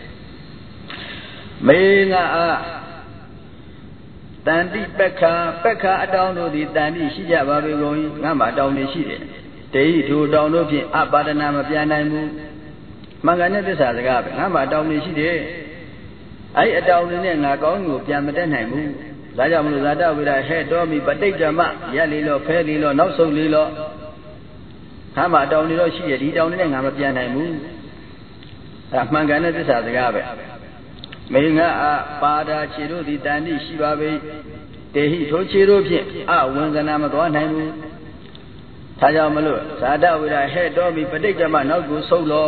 မေငါအာတန္တိပက္ခအတောင်းတို့သည်တန္တိရှိကြပါပေကုန်၏ငါမှာအတောင်းနေရှိတယ်တေဟိထိုအတောင်းတို့ဖြင့်အပါဒနာမပြန်နိုင်ဘူးမင်္ဂနဲ့သစ္စာစကားပဲငါမှာအတောင်းနေရှိတယ်အဲ့အတောင်းတွေနဲ့ငါကောင်းကိုပြန်မတက်နိုင်ဘူးဒါကြောင့်မလို့ဇာတဝိဒဟဲ့တော်မိပဋိက္ခမရက်လီလောဖဲလီလောနောက်ဆုံးလီလောခါမှာအတောင်တွေတော့ရှိရဒီတောင်တွေနဲ့ငါမပြန်နိုင်ဘူးအဲ့မှန်ကန်တဲ့သစ္စာစကားပဲမေငါအပါဒာခြေတို့သည်တန်တိရှိပါပေတေဟိထိုခြေတို့ဖြင့်အဝဉ္ဇနာမသွားနိုင်ဘူးဒါကြောင့်မလို့ဇာတဝိဒဟဲ့တော်မိပဋိက္ခမနောက်ကိုဆုတ်လော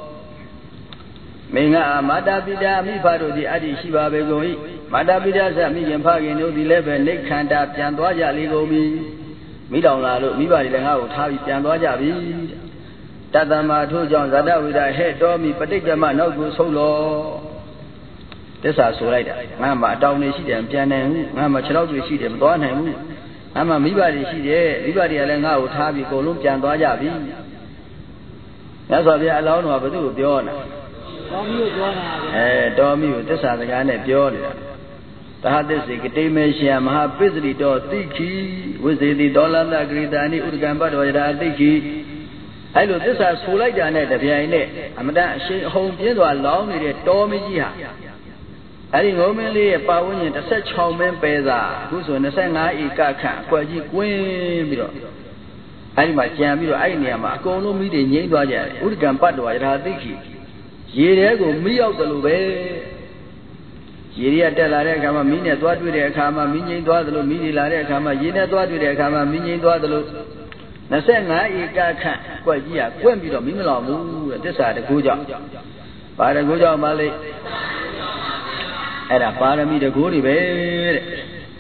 မေငါအမာတာပိတာမိဖတို့သည်အတ္တိရှိပါပေကုန်၏မာတာပိဒါသမိခင်ဖခင်တို့သည်လည်းပဲနိခန္တာပြန်သွားကြလေကုန်ပြီမိတောင်လာလို့မိဘတွေလည်းငါ့ကိုထားပြီးပြန်သွားကြပြီတတ္တမထို့ကြောင့်ဇာတဝိဒဟဲ့တော်မိပဋိက္ခမနောက်ကိုဆုတ်လောသစ္စာဆိုလိုက်တာငါမှအတောင်တွေရှိတယ်ပြန်နိုင်ဘူးငါမှခြေထောက်တွေရှိတယ်မသွားနိုင်ဘူးငါမှမိဘတွေရှိတယ်မိဘတွေကလည်းငါ့ကိုထားပြီးအကုန်လုံးပြန်သွားကြပြီမြတ်စွာဘုရားအလောင်းတော်ကဘုသူ့ကိုပြောနေတာတော်မိကိုပြောနေတာတော်မိကိုသစ္စာစကားနဲ့ပြောနေတာသဟသစ္စေကတိမေရှင်မဟာပစ္စရိတောတိခိဝိဇေတိဒေါလတဂရိတာနိဥဒကံပတ္တဝရတိခိအဲ့လိုသစ္စာဆိုလိုက်တာနဲ့တပြိုင်နဲ့အမတန်အရှိန်အဟုန်ပြင်းစွာလောင်းနေတဲ့တော်မကြီးဟာအဲ့ဒီငုံမင်းလေးရဲ့ပါဝန်းကျင်16မင်းပဲသာအခုဆို25ဧကခန့်အကွက်ကြီးကွင်းပြီးတော့အဲ့ဒီမှာကြံပြီးတော့အဲ့ဒီနေရာမှာအကုန်လုံးမိတွေငြိမ့်သွားကြတယ်ဥဒကံပတ္တဝရတိခိရေထဲကိုမိရောက်တယ်လို့ပဲရေတွေကတက်လာတဲ့အခါမှာမီးနဲ့သွားတွေ့တဲ့အခါမှာမီးငိမ့်သွားသလိုမီးတွေလာတဲ့အခါမှာရေနဲ့သွားတွေ့တဲ့အခါမှာမီးငိမ့်သွားသလို25ဧကခန့်ကွက်ကြီးကကွင့်ပြီးတော့မီးမလောင်ဘူးတဲ့သစ္စာတကူကြောင့်ပါရကူကြောင့်မလေးအဲ့ဒါပါရမီတကူတွေပဲတဲ့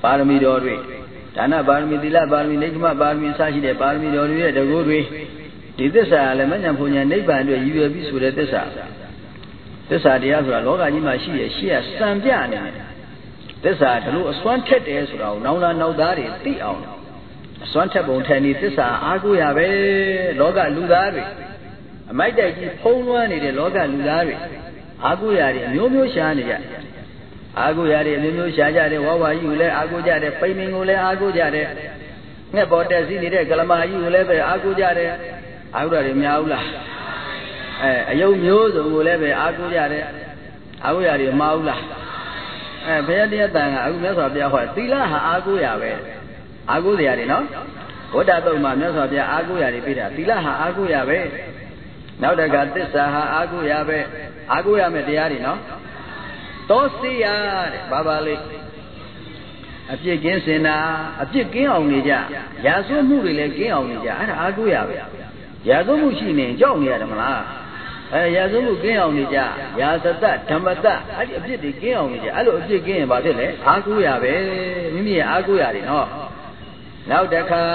ပါရမီတော်တွေဒါနပါရမီသီလပါရမီနိဂ္ဂမပါရမီအစရှိတဲ့ပါရမီတော်တွေရဲ့တကူတွေဒီသစ္စာလည်းမဉ္ဇဉ်ဘုံညာနိဗ္ဗာန်အတွက်ရည်ရွယ်ပြီးဆိုတဲ့သစ္စာတရားဆိုတာလောကကြီးမှာရှိရဲ့ရှေ့ကစံပြနေတယ်သစ္စာဒါလို့အစွမ်းထက်တယ်ဆိုတာကိုနောင်လာနောက်သားတွေသိအောင်အစွမ်းထက်ပုံထက်နေသစ္စာအားကိုးရပဲလောကလူသားတွေအမိုက်တိုက်ကြီးဖုံးလွှမ်းနေတဲ့လောကလူသားတွေအားကိုးရတယ်အမျိုးမျိုးရှားနေကြအားကိုးရတယ်အမျိုးမျိုးရှားကြတယ်ဝါဝါကြီးကိုလည်းအားကိုးကြတယ်ပိမင်ကိုလည်းအားကိုးကြတယ်ငှက်ပေါ်တက်စီးနေတဲ့ကလမာကြီးကိုလည်းပဲအားကိုးကြတယ်အားကိုးရတယ်များဘူးလားအယုံမျိုးစုံကိုလည်းပဲအားကိုးကြတယ်အားကိုးရတယ်မဟုတ်လားဘုရားတရားတန်ကအခုမြတ်စွာဘုရားဟောသီလဟာအားကိုးရပဲအားကိုးစရာတွေနော်ဘုဒ္ဓတုံမှာမြတ်စွာဘုရားအားကိုးရတွေပြတာသီလဟာအားကိုးရပဲနောက်တကသစ္စာဟာအားကိုးရပဲအားကိုးရမယ်တရားတွေနော်သောစီရတဲ့ဘာပါလိအပြစ်ကင်းစင်တာအပြစ်ကင်းအောင်နေကြရာဇဝမှုတွေလည်းကင်းအောင်နေကြအဲ့ဒါအားကိုးရပဲရာဇဝမှုရှိနေကြောက်နေရတယ်မလားရာဇဝမှုကင်းအောင်နေကြရာဇတဓမ္မတအဲ့ဒီအပြစ်တွေကင်းအောင်နေကြအဲ့လိုအပြစ်ကင်းရင်ဘာဖြစ်လဲအားကိုးရပဲမိမိရဲ့အားကိုးရတယ်နော်နောက်တစ်ခါ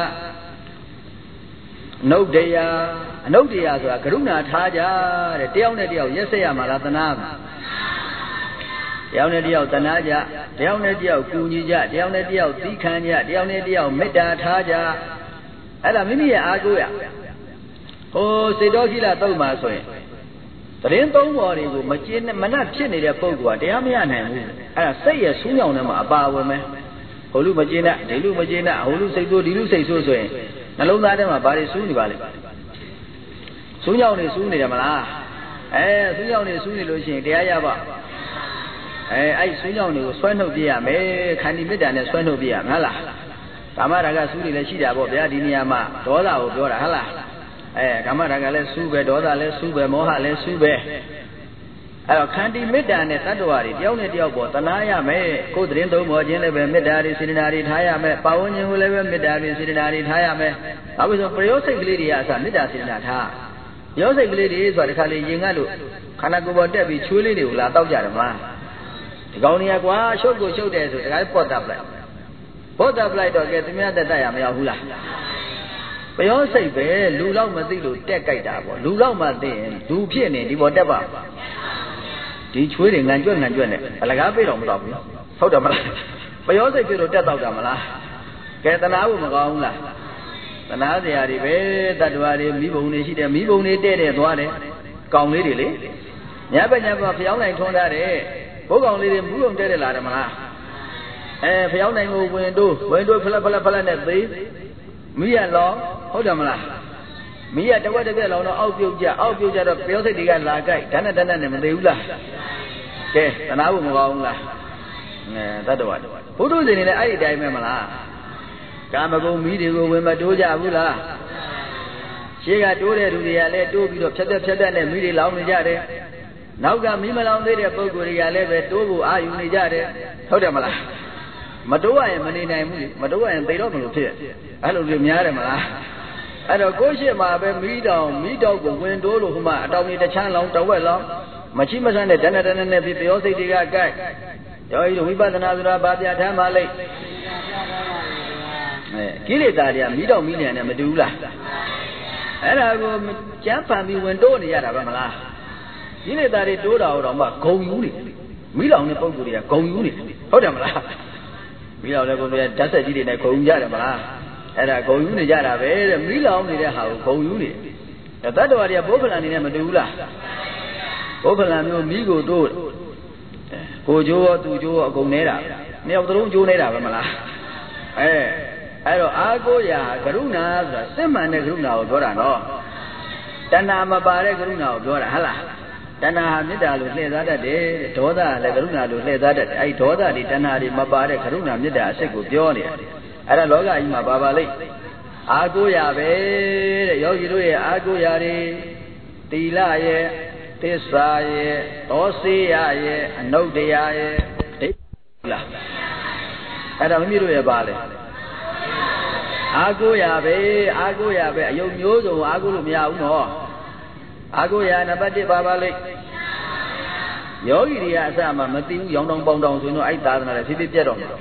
အနုဒ္ဒရာဆိုတာကရုဏာထားကြတဲ့တယောက်နဲ့တယောက်ရက်ဆက်ရမှာလားသနာမှာတယောက်နဲ့တယောက်သနာကြတယောက်နဲ့တယောက်ကူညီကြတယောက်နဲ့တယောက်သီးခံကြတယောက်နဲ့တယောက်မေတ္တာထားကြအဲ့ဒါမိမိရဲ့အားကိုးရဟိုစေတောခိလတုံးမှာဆိုရင်သတင်းသုံးပေါ်တွေကိုမကျေမနပ်ဖြစ်နေတဲ့ပုဂ္ဂိုလ်ကတရားမရနိုင်ဘူးအဲ့ဒါစိတ်ရဲ့ဆူးညောင်ထဲမှာအပါဝင်မယ်ဟိုလူမကျေနပ်ဒီလူမကျေနပ်ဟိုလူစိတ်ဆိုးဒီလူစိတ်ဆိုးဆိုရင်နှလုံးသားထဲမှာဘာတွေဆူးနေပါလဲဆူးညောင်နေဆူးနေတယ်မလားဆူးညောင်နေဆူးနေလို့ရှိရင်တရားရပါအဲ့ဆူးညောင်တွေကိုဆွဲနှုတ်ပြရမယ်ခန္တီမေတ္တာနဲ့ဆွဲနှုတ်ပြရမှာလားကာမရာဂဆူးတွေလည်းရှိတာပေါ့ဗျာဒီနေရာမှာဒေါသကိုပြောတာဟုတ်လားကာမရာဂလည်းဆူးပဲဒေါသလည်းဆူးပဲမောဟလည်းဆူးပဲအဲ့တော့ခန္တီမေတ္တာနဲ့တတ္တဝါတွေတယောက်နဲ့တယောက်ပေါ်တနာရမယ်ကိုယ်သတင်းသုံးပေါ်ခြင်းလည်းပဲမေတ္တာတွေစေတနာတွေထားရမယ်ပါဝန်းကျင်ကိုလည်းပဲမေတ္တာတွေစေတနာတွေထားရမယ်ဘာလို့ဆိုပရောစိတ်ကလေးတွေကအစမေတ္တာစေတနာထားရောစိတ်ကလေးတွေဆိုတာဒီခါလေးရင်ငတ်လို့ခန္ဓာကိုယ်ပေါ်တက်ပြီးချွေးလေးတွေကိုလာတောက်ကြတယ်မလားဒီကောင်တွေကကွာရှုပ်ကိုရှုပ်တယ်ဆိုတခါပော့တပ်လိုက်တော့ကဲသူများတက်တတ်ရမရဘူးလားပရောစိတ်ပဲလူလောက်မသိလို့တက်ကြိုက်တာပေါ့လူလောက်မှသိရင်လူဖြစ်နေဒီပေါ်တက်ပါဒီချွေးတွေငံကြွက်နဲ့အလကားပြေးတော့မတော့ဘူးဟုတ်တယ်မလားပရောစိတ်ပြေလို့တက်တော့တာမလားကဲတနာဖို့မကောင်းဘူးလားတနာစရာတွေပဲတတ္တဝါတွေမိဘုံတွေရှိတယ်မိဘုံတွေတဲ့သွားတယ်ကောင်လေးတွေလေညဘက်ဖျောင်းနိုင်ထွန်းထားတယ်ဘိုးကောင်လေးတွေမူးုံတဲ့လာတယ်မလားဖျောင်းနိုင်ကိုဝင်တိုးဖလက်နဲ့သေးမိရလောဟုတ်တယ်မလားမိရတဝက်တစ်ပြက်လောတော့အောက်ပြုတ်ကြတော့ပျောစိတ်တွေကလာကြိုက်ဓာတ်နဲ့မသေးဘူးလားကဲတနာဖို့မကောင်းဘူးလားတတ္တဝါဘုဒ္ဓရှင်နေလည်းအဲ့ဒီတိုင်းပဲမလားကာမဂုဏ်မိတွေကိုဝင်မတိုးကြဘူးလားရှေ့ကတိုးတဲ့လူတွေကလည်းတိုးပြီးတော့ဖြတ်တက်နဲ့မိတွေလောင်းနေကြတယ်နောက်ကမိမလောင်းသေးတဲ့ပုဂ္ဂိုလ်တွေကလည်းပဲတိုးဖို့အာယူနေကြတယ်ဟုတ်တယ်မလားမတိုးရရင်မနေနိုင်ဘူးမတိုးရရင်သိတော့မလို့ဖြစ်အဲ့လိုမျိုးများတယ်မလားအဲ့တော့ကိုယ်ရှိမှာပဲမိတောက်ကိုဝင်တိုးလို့ဟိုမှာအတောင်ကြီးတစ်ချမ်းလောင်းတစ်ဝက်လောင်းမချိမဆန်းတဲ့တဏ္ဍနဲ့ပြီးပျောစိတ်တွေကကြိုက်ယောဂီတို့ဝိပဿနာဆိုတာဘာပြထားမှလိမ့်ကိလေသာတွေကမိတောက်မိလျံနဲ့မတူဘူးလားအဲ့ဒါကိုကျမ်းဖန်ပြီးဝင်တိုးနေရတာပဲမလားကိလေသာတွေတိုးတာတော့မှဂုံယူနေမိလောင်တဲ့ပုံကိုယ်တွေကဂုံယူနေဟုတ်တယ်မလားမိလောင်တဲ့ပုံတွေကဓာတ်ဆက်ကြီးတွေနဲ့ဂုံကြတယ်မလားအဲ့ဒါဂုံယူနေကြတာပဲတဲ့မိလောင်နေတဲ့ဟာကိုဂုံယူနေတတ္တဝါတွေကဘုဗ္ဗလန်နေနဲ့မတူဘူးလားဘုဗ္ဗလန်မျိုးမိကိုတိုးကိုကျိုးရောသူကျိုးရောအကုန်နေတာနှစ်ယောက်သလုံးကျိုးနေတာပဲမလားအဲ့တော့အာကိုရာကရုဏာဆိုတာစစ်မှန်တဲ့ကရုဏာကိုပြောတာနော်တဏှာမပါတဲ့ကရုဏာကိုပြောတာဟုတ်လားတဏှာဟာမေတ္တာလို့လှည့်စားတတ်တယ်ဒေါသလည်းကရုဏာလို့လှည့်စားတတ်တယ်အဲ့ဒေါသတွေတဏှာတွေမပါတဲ့ကရုဏာမေတ္တာအစစ်ကိုပြောနေတယ်အဲ့ဒါလောကကြီးမှာပါလိမ့်အာကိုရာပဲတဲ့ယောဂီတို့ရဲ့အာကိုရာတွေသီလရဲ့သစ္စာရဲ့သောစေယရဲ့အနုဒ္ဒရာရဲ့ဒိဋ္ဌိလားအဲ့ဒါမိမိတို့ရဲ့ပါလေအာကိုရာပဲအယုံမျိုးစုံအာကိုလို့မရဘူးနော်အာကိုရာနံပါတ်1ပါလိမ့်ယောဂီတွေကအစမှမသိဘူးရောင်တောင်ပေါင်တောင်ဆိုရင်တော့အဲ့သာသနာလည်းဖြည်းဖြည်းပြတ်တော့မှာ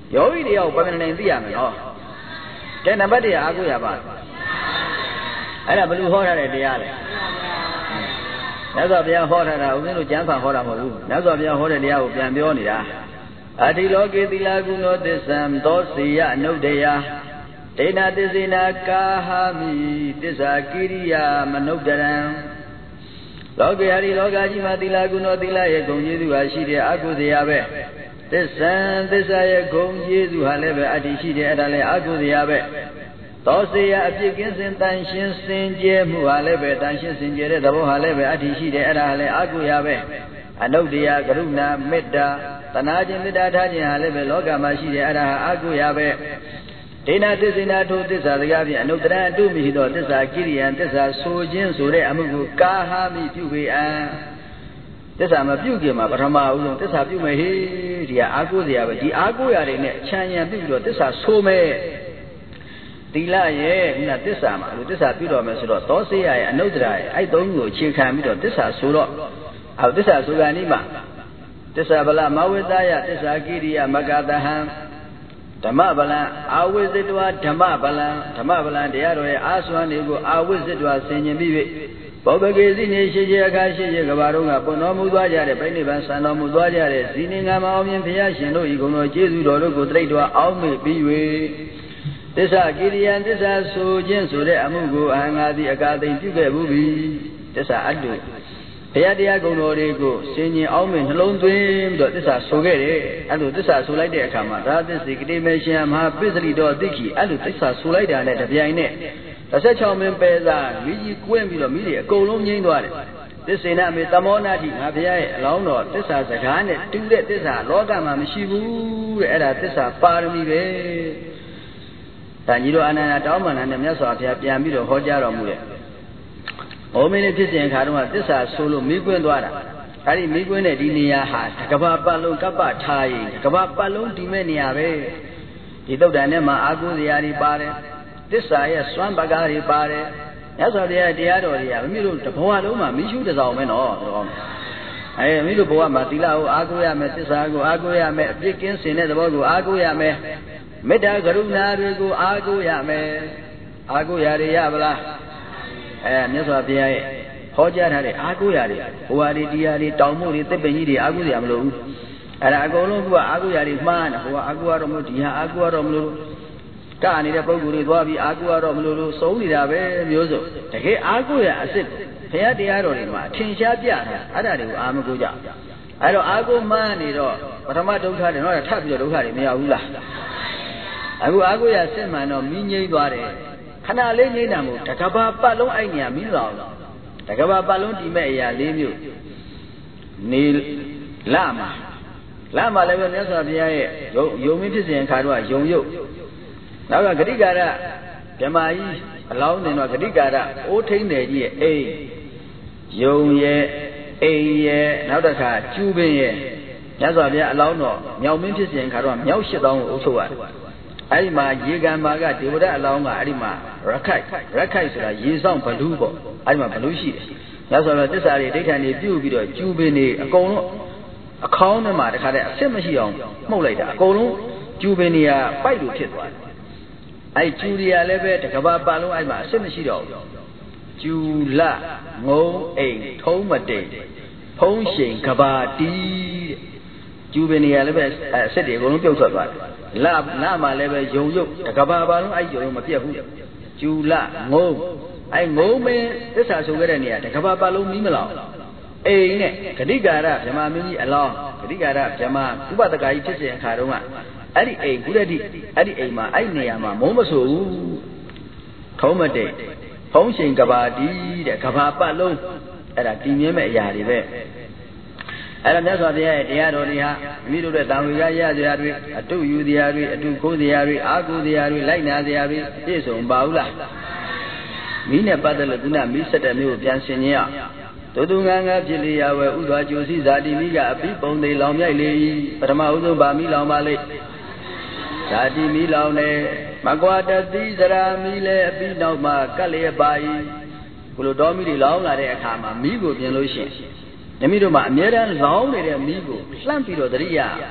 ယောဂီတွေရောက်ပမနေသိရမယ်နော်ကဲနံပါတ်1အားကိုးရပါအဲ့ဒါဘယ်လိုဟောထားတဲ့တရားလဲမြတ်စွာဘုရားဟောထားတာဦးဇင်းတို့ကျမ်းစာဟောတာမဟုတ်ဘူးမြတ်စွာဘုရားဟောတဲ့တရားကိုပြန်ပြောနေတာအတိလောကေသီလကုဏောသစ္ဆံသောစီယအနုဒ္ဒယဒေနာသစ္စေနာကာဟာမိသစ္စာကိရိယာမနုဒ္ဒရံလောကေဟရိလောကကြီးမှာသီလကုဏောသီလရဲ့ဂုဏ်ကျေးဇူးဟာရှိတယ်အကုသိယပဲသစ္ဆံသစ္စာရဲ့ဂုဏ်ကျေးဇူးဟာလည်းပဲအတ္တိရှိတယ်အဲ့ဒါလည်းအကုသိယပဲသောစေယအပြစ်ကင်းစင်တန်ရှင်းစင်ကြယ်မှုဟာလည်းပဲတန်ရှင်းစင်ကြယ်တဲ့သဘောဟာလည်းပဲအတ္တိရှိတယ်အဲ့ဒါလည်းအကုယပဲအနုဒ္ဒယကရုဏာမေတ္တာတနာခြင်းမေတ္တာထားခြင်းဟာလည်းပဲလောကမှာရှိတယ်အဲ့ဒါဟာအကုယပဲဒေနာသစ္စေနာထိုသစ္စာစကားဖြင့်အနုတ္တရအတုမရှိသောသစ္စာကိရိယံသစ္စာဆိုခြင်းဆိုတဲ့အမှုကိုကာဟာမိပြုပေအံသစ္စာမပြုခင်မှာပထမဦးဆုံးသစ္စာပြုမယ်ဟေးဒီကအားကိုးစရာပဲဒီအားကိုးရတဲ့နဲ့ခြံရံပြုပြီးတော့သစ္စာဆိုမယ်သီလရဲ့ခုနသစ္စာမှာသစ္စာပြုတော်မယ်ဆိုတော့သောစေယရဲ့အနုတ္တရရဲ့အဲ့သုံးခုကိုအခြေခံပြီးတော့သစ္စာဆိုတော့သစ္စာဆိုကန်ဒီမှာသစ္စာဗလမဝိသယသစ္စာကိရိယမကတဟံဓမ္မဗလံအာဝိဇ္ဇတဝါဓမ္မဗလံတရားတော်ရဲ့အာဆွမ်းတွေကိုအာဝိဇ္ဇတဝါဆင်ញင်ပြီးဘောဘဂေဇိနေရှိရှိအခါရှိရှိကဘာတော်ကပွန်တော်မူသွားကြတဲ့ပြိဋိဘံဆံတော်မူသွားကြတဲ့ဇီနေငါမအောင်မြင်ဘုရားရှင်တို့ဤဂုဏ်တော်ကျေးဇူးတော်တို့ကိုတိတ်တော်အောက်မေ့ပြီး၍သစ္စာကိရိယံသစ္စာဆိုခြင်းဆိုတဲ့အမှုကိုအဟံငါသည်အကာသိပြုခဲ့ဘူးပြီသစ္စာအတုဘုရားတရားဂုဏ်တော်တွေကိုဆင်ញင်အောင်မေ့နှလုံးသွင်းပြီးတော့သစ္စာဆိုခဲ့တယ်အဲ့လိုသစ္စာဆိုလိုက်တဲ့အခါမှာဒါသစ္စေကတိမေရှင်မဟာပစ္စရိတော်သိခိအဲ့လိုသစ္စာဆိုလိုက်တာနဲ့တပြိုင်နက်16မင်းပဲစားမိကြီးကွင်းပြီးတော့မိတွေအကုန်လုံးငြိမ်းသွားတယ်သစ္စေနာမေသမောနာတိငါဘုရားရဲ့အလောင်းတော်သစ္စာစကားနဲ့တူတဲ့သစ္စာလောကမှာမရှိဘူးတဲ့အဲ့ဒါသစ္စာပါရမီပဲဒါကြီးတို့အာနန္ဒတောင်းပန်တာနဲ့မြတ်စွာဘုရားပြန်ပြီးတော့ဟောကြားတော်မူတယ်ဘုံမင်းလေးဖြစ်စဉ်အခါတုန်းကသစ္စာဆိုလို့မိကွင်းသွားတာအဲ့ဒီမိကွင်းတဲ့ဒီနေရာဟာတကဘာပတ်လုံးကပ္ပထားရင်တကဘာပတ်လုံးဒီမဲ့နေရာပဲဒီသုတ်တန်ထဲမှာအာကုဇရာတွေပါတယ်သစ္စာရဲ့စွမ်းပကားတွေပါတယ်မြတ်စွာဘုရားတရားတော်တွေကမိမိတို့တဘဝလုံးမှာမိရှုတစောင်းပဲနော်ဒီကောင်းမိမိတို့ဘဝမှာသီလကိုအာကုရမယ်သစ္စာကိုအာကုရမယ်အပြစ်ကင်းစင်တဲ့သဘောကိုအာကုရမယ်မေတ္တာကရုဏာတွေကိုအာကုရမယ်အာကုရရပါလားမြတ်စွာဘုရားရဲ့ဟောကြားထားတဲ့အာကုရတွေဘဝတွေတရားတွေတောင်မို့တွေသစ်ပင်ကြီးတွေအာကုရမလို့ဘူးအဲ့ဒါအကုန်လုံးကအာကုရတွေမှားနေဟိုကအာကုရတော့မလို့ဒီဟာအာကုရတော့မလို့ကနေတဲ့ပုဂ္ဂိုလ်တွေသွားပြီးအာကုရတော့မလို့လို့စုံနေတာပဲမျိုးစုံတကယ်အာကုရအစ်စ်ဘုရားတရားတော်တွေမှာအထင်ရှားပြတာအဲ့ဒါတွေကိုအာမကုကြအဲ့တော့အာကုမှားနေတော့ပထမဒုက္ခတွေတော့ထပ်ပြီးတော့ဒုက္ခတွေမရဘူးလားအခုအာကုရစစ်မှန်တော့မိငိမ့်သွားတယ်ခဏလေးငိမ့်တာမို့တကဘာပတ်လုံးအဲ့နေရာမိလောင်တကဘာပတ်လုံးဒီမဲ့အရာ၄မျိုးနေလမှာလည်းပဲမြတ်စွာဘုရားရဲ့ယုံမင်းဖြစ်စဉ်အခါတော့ယုံရုပ်နောက်ကဂတိကာရဗြဟ္မာကြီးအလောင်းတင်တော့ဂတိကာရအိုးထိန်တယ်ကြီးရဲ့အိမ်ယုံရဲ့အိမ်ရဲ့နောက်တစ်ခါကျူးပင်ရဲ့မြတ်စွာဘုရားအလောင်းတော်မြောက်မင်းဖြစ်စဉ်အခါတော့မြောက်8000ကိုအုပ်ချုပ်ရတယ်အဲ့ဒီမှာရေကံမာကဒေဝဒအလောင်းကအဲ့ဒီမှာရခိုက်ဆိုတာရေဆောင်ဘလူးပေါ့အဲ့ဒီမှာဘလူးရှိတယ်မြတ်စွာဘုရားသစ္စာတွေဒိဋ္ဌာန်တွေပြုတ်ပြီးတော့ကျူးပင်တွေအကုန်လုံးအခေါင်းထဲမှာတခါတည်းအစ်စ်မရှိအောင်မှုတ်လိုက်တာအကုန်လုံးကျူးပင်တွေကပိုက်လို့ဖြစ်သွားတယ်အဲ့ကျူရီရလည်းပဲတကဘာပတ်လုံးအဲ့မှာအစ်စ်မရှိတော့ဘူးကျူလငုံအိမ်ထုံးမတိန်ဖုံးရှိန်ကဘာတီးကျူပင်နေရလည်းပဲအစ်စ်တွေအကုန်လုံးပြုတ်ထွက်သွားတယ်လမှာလည်းပဲယုံရုပ်တကဘာပတ်လုံးအဲ့ယုံမပြတ်ဘူးကျူလငုံအဲ့ငုံမင်းသစ္စာဆိုခဲ့တဲ့နေရာတကဘာပတ်လုံးမီးမလောင်အိမ်နဲ့ဂတိကာရဗြဟ္မာမင်းကြီးအလောင်းဂတိကာရဗြဟ္မာဥပဒကာကြီးဖြစ်စဉ်အခါတုန်းကအဲ့ဒီအိမ်ကုရတိအဲ့ဒီအိမ်မှာအဲ့နေရာမှာမုံမဆိုဘူးထုံးမတိတ်ဖုံးရှင်ကဘာတီးတဲ့ကဘာပတ်လုံးအဲ့ဒါတည်မြဲမဲ့အရာတွေပဲအဲ့ဒါမြတ်စွာဘုရားရဲ့တရားတော်တွေဟာမိတို့တဲ့တန်ဝေရရစရာတွေအတုယူစရာတွေအတုခိုးစရာတွေအာကုစရာတွေလိုက်နာစရာတွေပြည့်စုံပါဘူးလားမိနဲ့ပတ်သက်လို့ခုနမိ7မျိုးကိုပြန်ဆင်ញရတူငါငါဖြစ်လျာဝဲဥစွာကျိုစီဇာတိမိကအပိပုံသေးလောင်မြိုက်လေပထမဥဆုံးပါမိလောင်ပါလေဇာတိမိလောင်နေမကွာတတိစရာမိလဲအပိနောက်မှာကတ်လျက်ပါ၏ဘလို့တော်မိတွေလောင်လာတဲ့အခါမှာမိကိုပြင်လို့ရှိရင်ဓမိတို့မှာအမြဲတမ်းလောင်နေတဲ့မိကိုလှမ်းပြီးတော့တရိယာ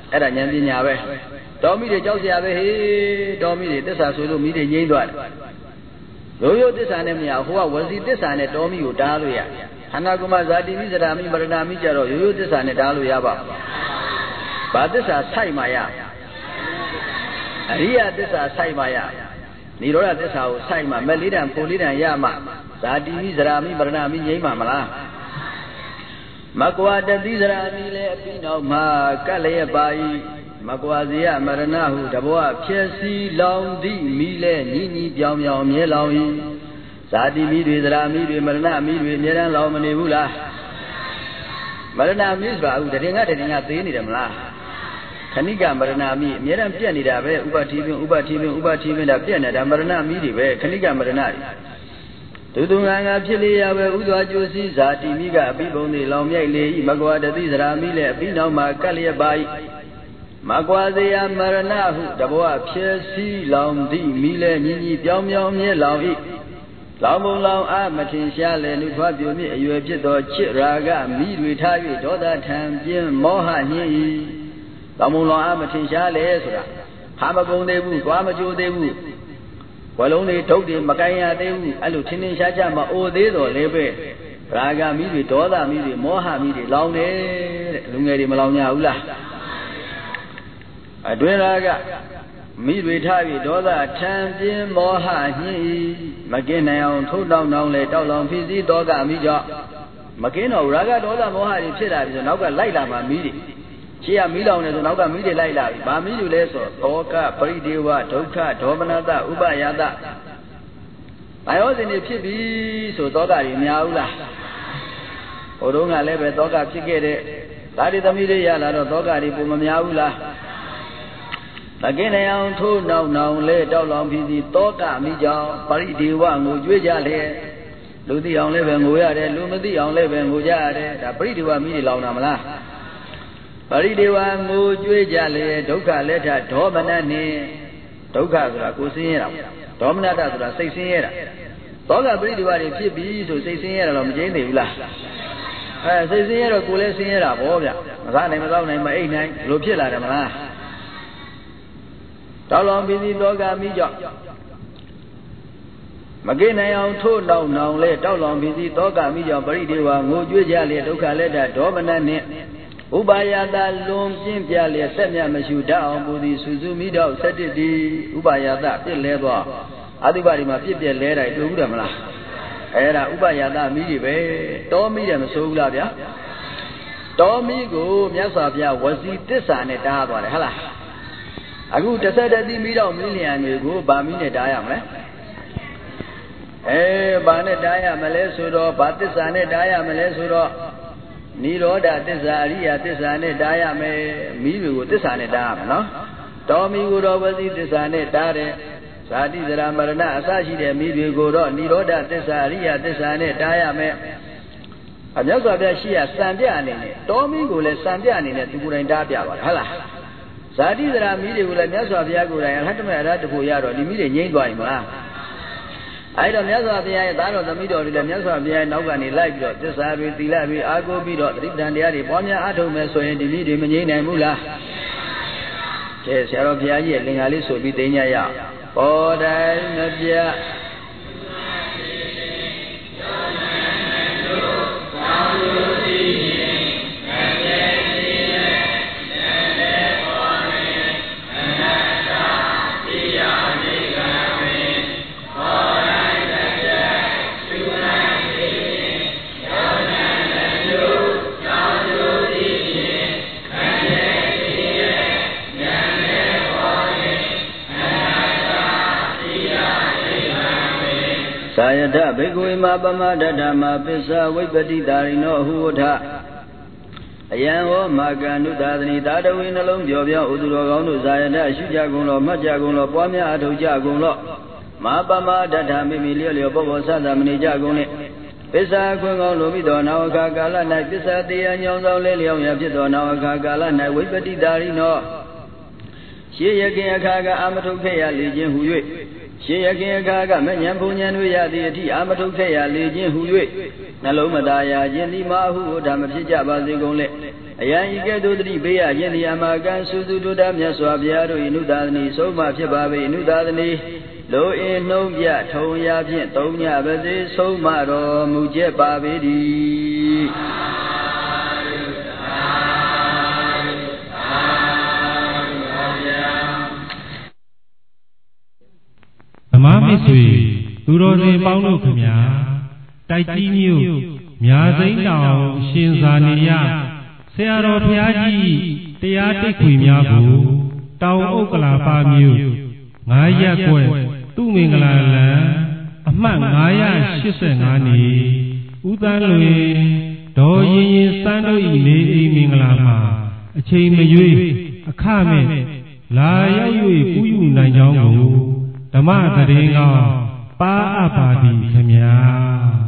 အဲ့ဒါဉာဏ်ပညာပဲတော်မိတွေကြောက်စရာပဲဟေးတော်မိတွေသစ္စာဆိုလို့မိတွေငြိမ်းသွားတယ်ရိုးရိုးသစ္စာနဲ့မရဟိုကဝစီသစ္စာနဲ့တော်မိကိုတားလို့ရခန္ဓာကိုယ်မှာဇာတိမိစရာမိမရဏမိကြတော့ရိုးရိုးသစ္စာနဲ့တားလို့ရပါဘာသစ္စာဆိုင်မှရအရိယသစ္စာဆိုင်မှရနိရောဓသစ္စာကိုဆိုင်မှမဲ့လေးတန်ဖို့လေးတန်ရမှဇာတိမိစရာမိမရဏမိငြိမ်းမှာမလားမကွာတတိစရာမိလဲအပြီးနောက်မှာကလျက်ပါ၏မကွာစေရမရဏဟုတဘောဖြစ်စီလောင်သည့်မိလဲညီညီပြောင်ပြောင်မြဲလောင်၏ဇာတိမိတွေစရာမိတွေမရဏမိတွေအမြဲတမ်းလောင်မနေဘူးလားမရဏမိဆိုတာအခုတရင်ကသေးနေတယ်မလားခဏိကမရဏမိအမြဲတမ်းပြက်နေတာပဲဥပတိပင်ဒါပြက်နေတာမရဏမိတွေပဲခဏိကမရဏတွေဒုငါဖြစ်လေရပဲဥစွာကျိုးစီးဇာတိမိကအပိပုံတွေလောင်မြိုက်လေ၏မကွာတတိစရာမိလည်းအပိနောက်မှာကပ်လျက်ပါ၏မကွာစေရမရဏဟုတဘောဖြစ်စီလောင်သည့်မိလည်းညီညီပြောင်းပြောင်းမြဲလောင်၏လောင်ပုံလောင်အားမထင်ရှားလေနှုထွားပြိုမြင့်အရွယ်ဖြစ်သောချစ်ရာဂမိတွေထား၍ဒေါသထံပြင်းမောဟညှင်း၏လောင်ပုံလောင်အားမထင်ရှားလေဆိုတာခါမကုန်သေးဘူးသွားမကြိုးသေးဘူးဝလုံးတွေထုတ်တွေမကိုင်ရသေးဘူးအဲ့လိုထင်းထင်းရှားရှားမအိုသေးတော့လေပဲရာဂမိတွေဒေါသမိတွေမောဟမိတွေလောင်တယ်တဲ့လူငယ်တွေမလောင်ကြဘူးလားအတွင်းရာဂမိတွေထားပြီးဒေါသထံပြင်းမောဟညှင်း၏မကင်းနိုင်အောင်ထိုးတောင်းတောင်းလေတောက်လောင်ဖြစ်စီတောကမိကြောင့်မကင်းတော့ရာဂဒေါသမောဟတွေဖြစ်လာပြီဆိုနောက်ကလိုက်လာမှမိတွေရှေ့ကမိလောင်နေဆိုနောက်ကမိတွေလိုက်လာပြီ။ဘာမိတွေလဲဆိုသောကပရိဒေဝဒုက္ခဒေါမနတဥပယတဘာယောဇဉ်တွေဖြစ်ပြီဆိုသောကတွေများဘူးလား။ဟိုတုန်းကလည်းပဲသောကဖြစ်ခဲ့တဲ့ဒါတွေသမီးတွေရလာတော့သောကတွေပုံမများဘူးလား။မကင်းနိုင်အောင်ထိုးနောင်နောင်လဲတောက်လောင်ပြီးစီသောကမိကြောင့်ပရိဒေဝငိုကြွေးကြလေလူသိအောင်လည်းပဲငိုရတယ်လူမသိအောင်လည်းပဲငိုကြရတယ်ဒါပရိဒေဝမိတွေလောင်တာမလားပရိဒေဝငိုကြွေးကြလေဒုက္ခလက်ထဒေါမနနှင့်ဒုက္ခဆိုတာကိုယ်ဆင်းရဲတာဒေါမနတဆိုတာစိတ်ဆင်းရဲတာသောကပရိဒေဝတွေဖြစ်ပြီဆိုစိတ်ဆင်းရဲတာတော့မကျင်းသေးဘူးလားစိတ်ဆင်းရဲတော့ကိုယ်လည်းဆင်းရဲတာပေါ့ဗျမစားနိုင်မသောက်နိုင်မအိပ်နိုင်လို့ဖြစ်လာတယ်မလားတောက်လောင်ပြီးစီသောကမိကြောင့်မကိနိုင်အောင်ထိုးတောင်းနောင်လဲတောက်လောင်ပြီးစီသောကမိကြောင့်ပရိဒေဝငိုကြွေးကြလေဒုက္ခလက်ထဒေါမနနှင့်ဥပါယတာလွန်ပြင်းပြလျက်ဆက်မြတ်မရှိတတ်အောင်ပူသည်စုစုမိတော့ဆက်တည်သည်ဥပါယတာပြစ်လဲသွားအတုပါဒီမှာပြစ်ပြက်လဲတိုင်းတွေ့ဘူးတယ်မလားအဲ့ဒါဥပါယတာမိတွေပဲတောမိတယ်မဆိုးဘူးလားဗျာတောမိကိုမြတ်စွာဘုရားဝစီတစ္ဆာနဲ့တားသွားတယ်ဟုတ်လားအခုတစ်တိမိတော့မိလျံတွေကိုဗာမိနဲ့တားရမလဲဘာနဲ့တားရမလဲဆိုတော့ဘာတစ္ဆာနဲ့တားရမလဲဆိုတော့နိရောဓသစ္စာအရိယသစ္စာနဲ့တားရမယ်မိတွေကိုသစ္စာနဲ့တားရမယ်နော်တော်မိကိုတော့ဝစီသစ္စာနဲ့တားတယ်ဇာတိဇရာမရဏအစရှိတဲ့မိတွေကိုတော့နိရောဓသစ္စာအရိယသစ္စာနဲ့တားရမယ်အမြတ်စွာဘုရားရှိရစံပြအနေနဲ့တော်မိကိုလည်းစံပြအနေနဲ့သူကိုယ်တိုင်တားပြပါတယ်ဟုတ်လားဇာတိဇရာမိတွေကိုလည်းမြတ်စွာဘုရားကိုယ်တိုင်အရဟတမေအရဟတဖို့ရတော့ဒီမိတွေငြိမ့်သွားရင်မလားအဲ့တော့မြတ်စွာဘုရားရဲ့သားတော်သမီးတော်တွေလည်းမြတ်စွာဘုရားရဲ့နောက်ကနေလိုက်ပြီးတော့သစ္စာတွေသီလတွေအားကိုးပြီးတော့သတိပဋ္ဌာန်တရားတွေပွားများအားထုတ်မယ်ဆိုရင်ဒီမိတွေမငြိမ့်နိုင်ဘူးလားကဲဆရာတော်ဘုရားကြီးရဲ့လင်္ကာလေးဆိုပြီးသိညရအောင်ပေါ်တိုင်းမပြတ်သာယထဘေကဝေမပမဒဓမ္မပစ္စဝိပတိတာရိနောဟုဝထအယံဟောမာကန္တုသာသနိသာတဝိနှလုံးပြောပြောဥသူတော်ကောင်းတို့ဇာယထရှုကြကုန်လောမှတ်ကြကုန်လောပွားများအထောက်ကြကုန်လောမပမဒဓမ္မိမိလျော့လျော့ဘောဘောဆသမဏိကြကုန်လေပစ္စခွင်ကောင်းလိုပြီးသောနာဝခကာလ၌ပစ္စတရားညောင်းဆောင်လေးလျောင်းရဖြစ်သောနာဝခကာလ၌ဝိပတိတာရိနောရှေးရခင်အခါကအာမထုတ်ခဲ့ရလေခြင်းဟူ၍ရှေးရခင်အခါကမဉ္ဇဉ်ဘုံဉ္ဇဉ်တို့ရသည့်အထိအာမထုတ်ခဲ့ရလေခြင်းဟူ၍နှလုံးမသားရခြင်းဒီမဟုဓမ္မဖြစ်ကြပါစေကုန်လေယံဤကဲ့သို့သတိပေးရခြင်းဒီအမကံစုစုတုဒ္ဓမြတ်စွာဘုရားတို့၏နုသာသနီဆုံးမဖြစ်ပါပေနုသာသနီလိုအင်နှုံးပြထုံရာဖြင့်သုံးညပါစေဆုံးမတော်မူကြပါပေတည်းဓမ္မမစ္ဆွေသူတော်စင်ပေါင်းတို့ခင်ဗျာတိုက်ကြီးမြို့မြာစိမ့်တောင်ရှင်ဇာနေရဆရာတော်ဘုရားကြီးတရားတိတ်ခွေများကိုတောင်ဥက္ကလာပါမြို့9ရပ်ကွက်သူမင်္ဂလာလံအမှတ်985နေဦးသန်းလွင်ဒေါ်ရင်ရင်စန်းတို့၏နေအိမ်မင်္ဂလာမှာအချိန်မရွေးအခမဲ့လာရောက်၍ပူးယူနိုင်ကြောင်းကိုဓမ္မသတင်းကောင်းပါအပ်ပါသည်ခင်ဗျာ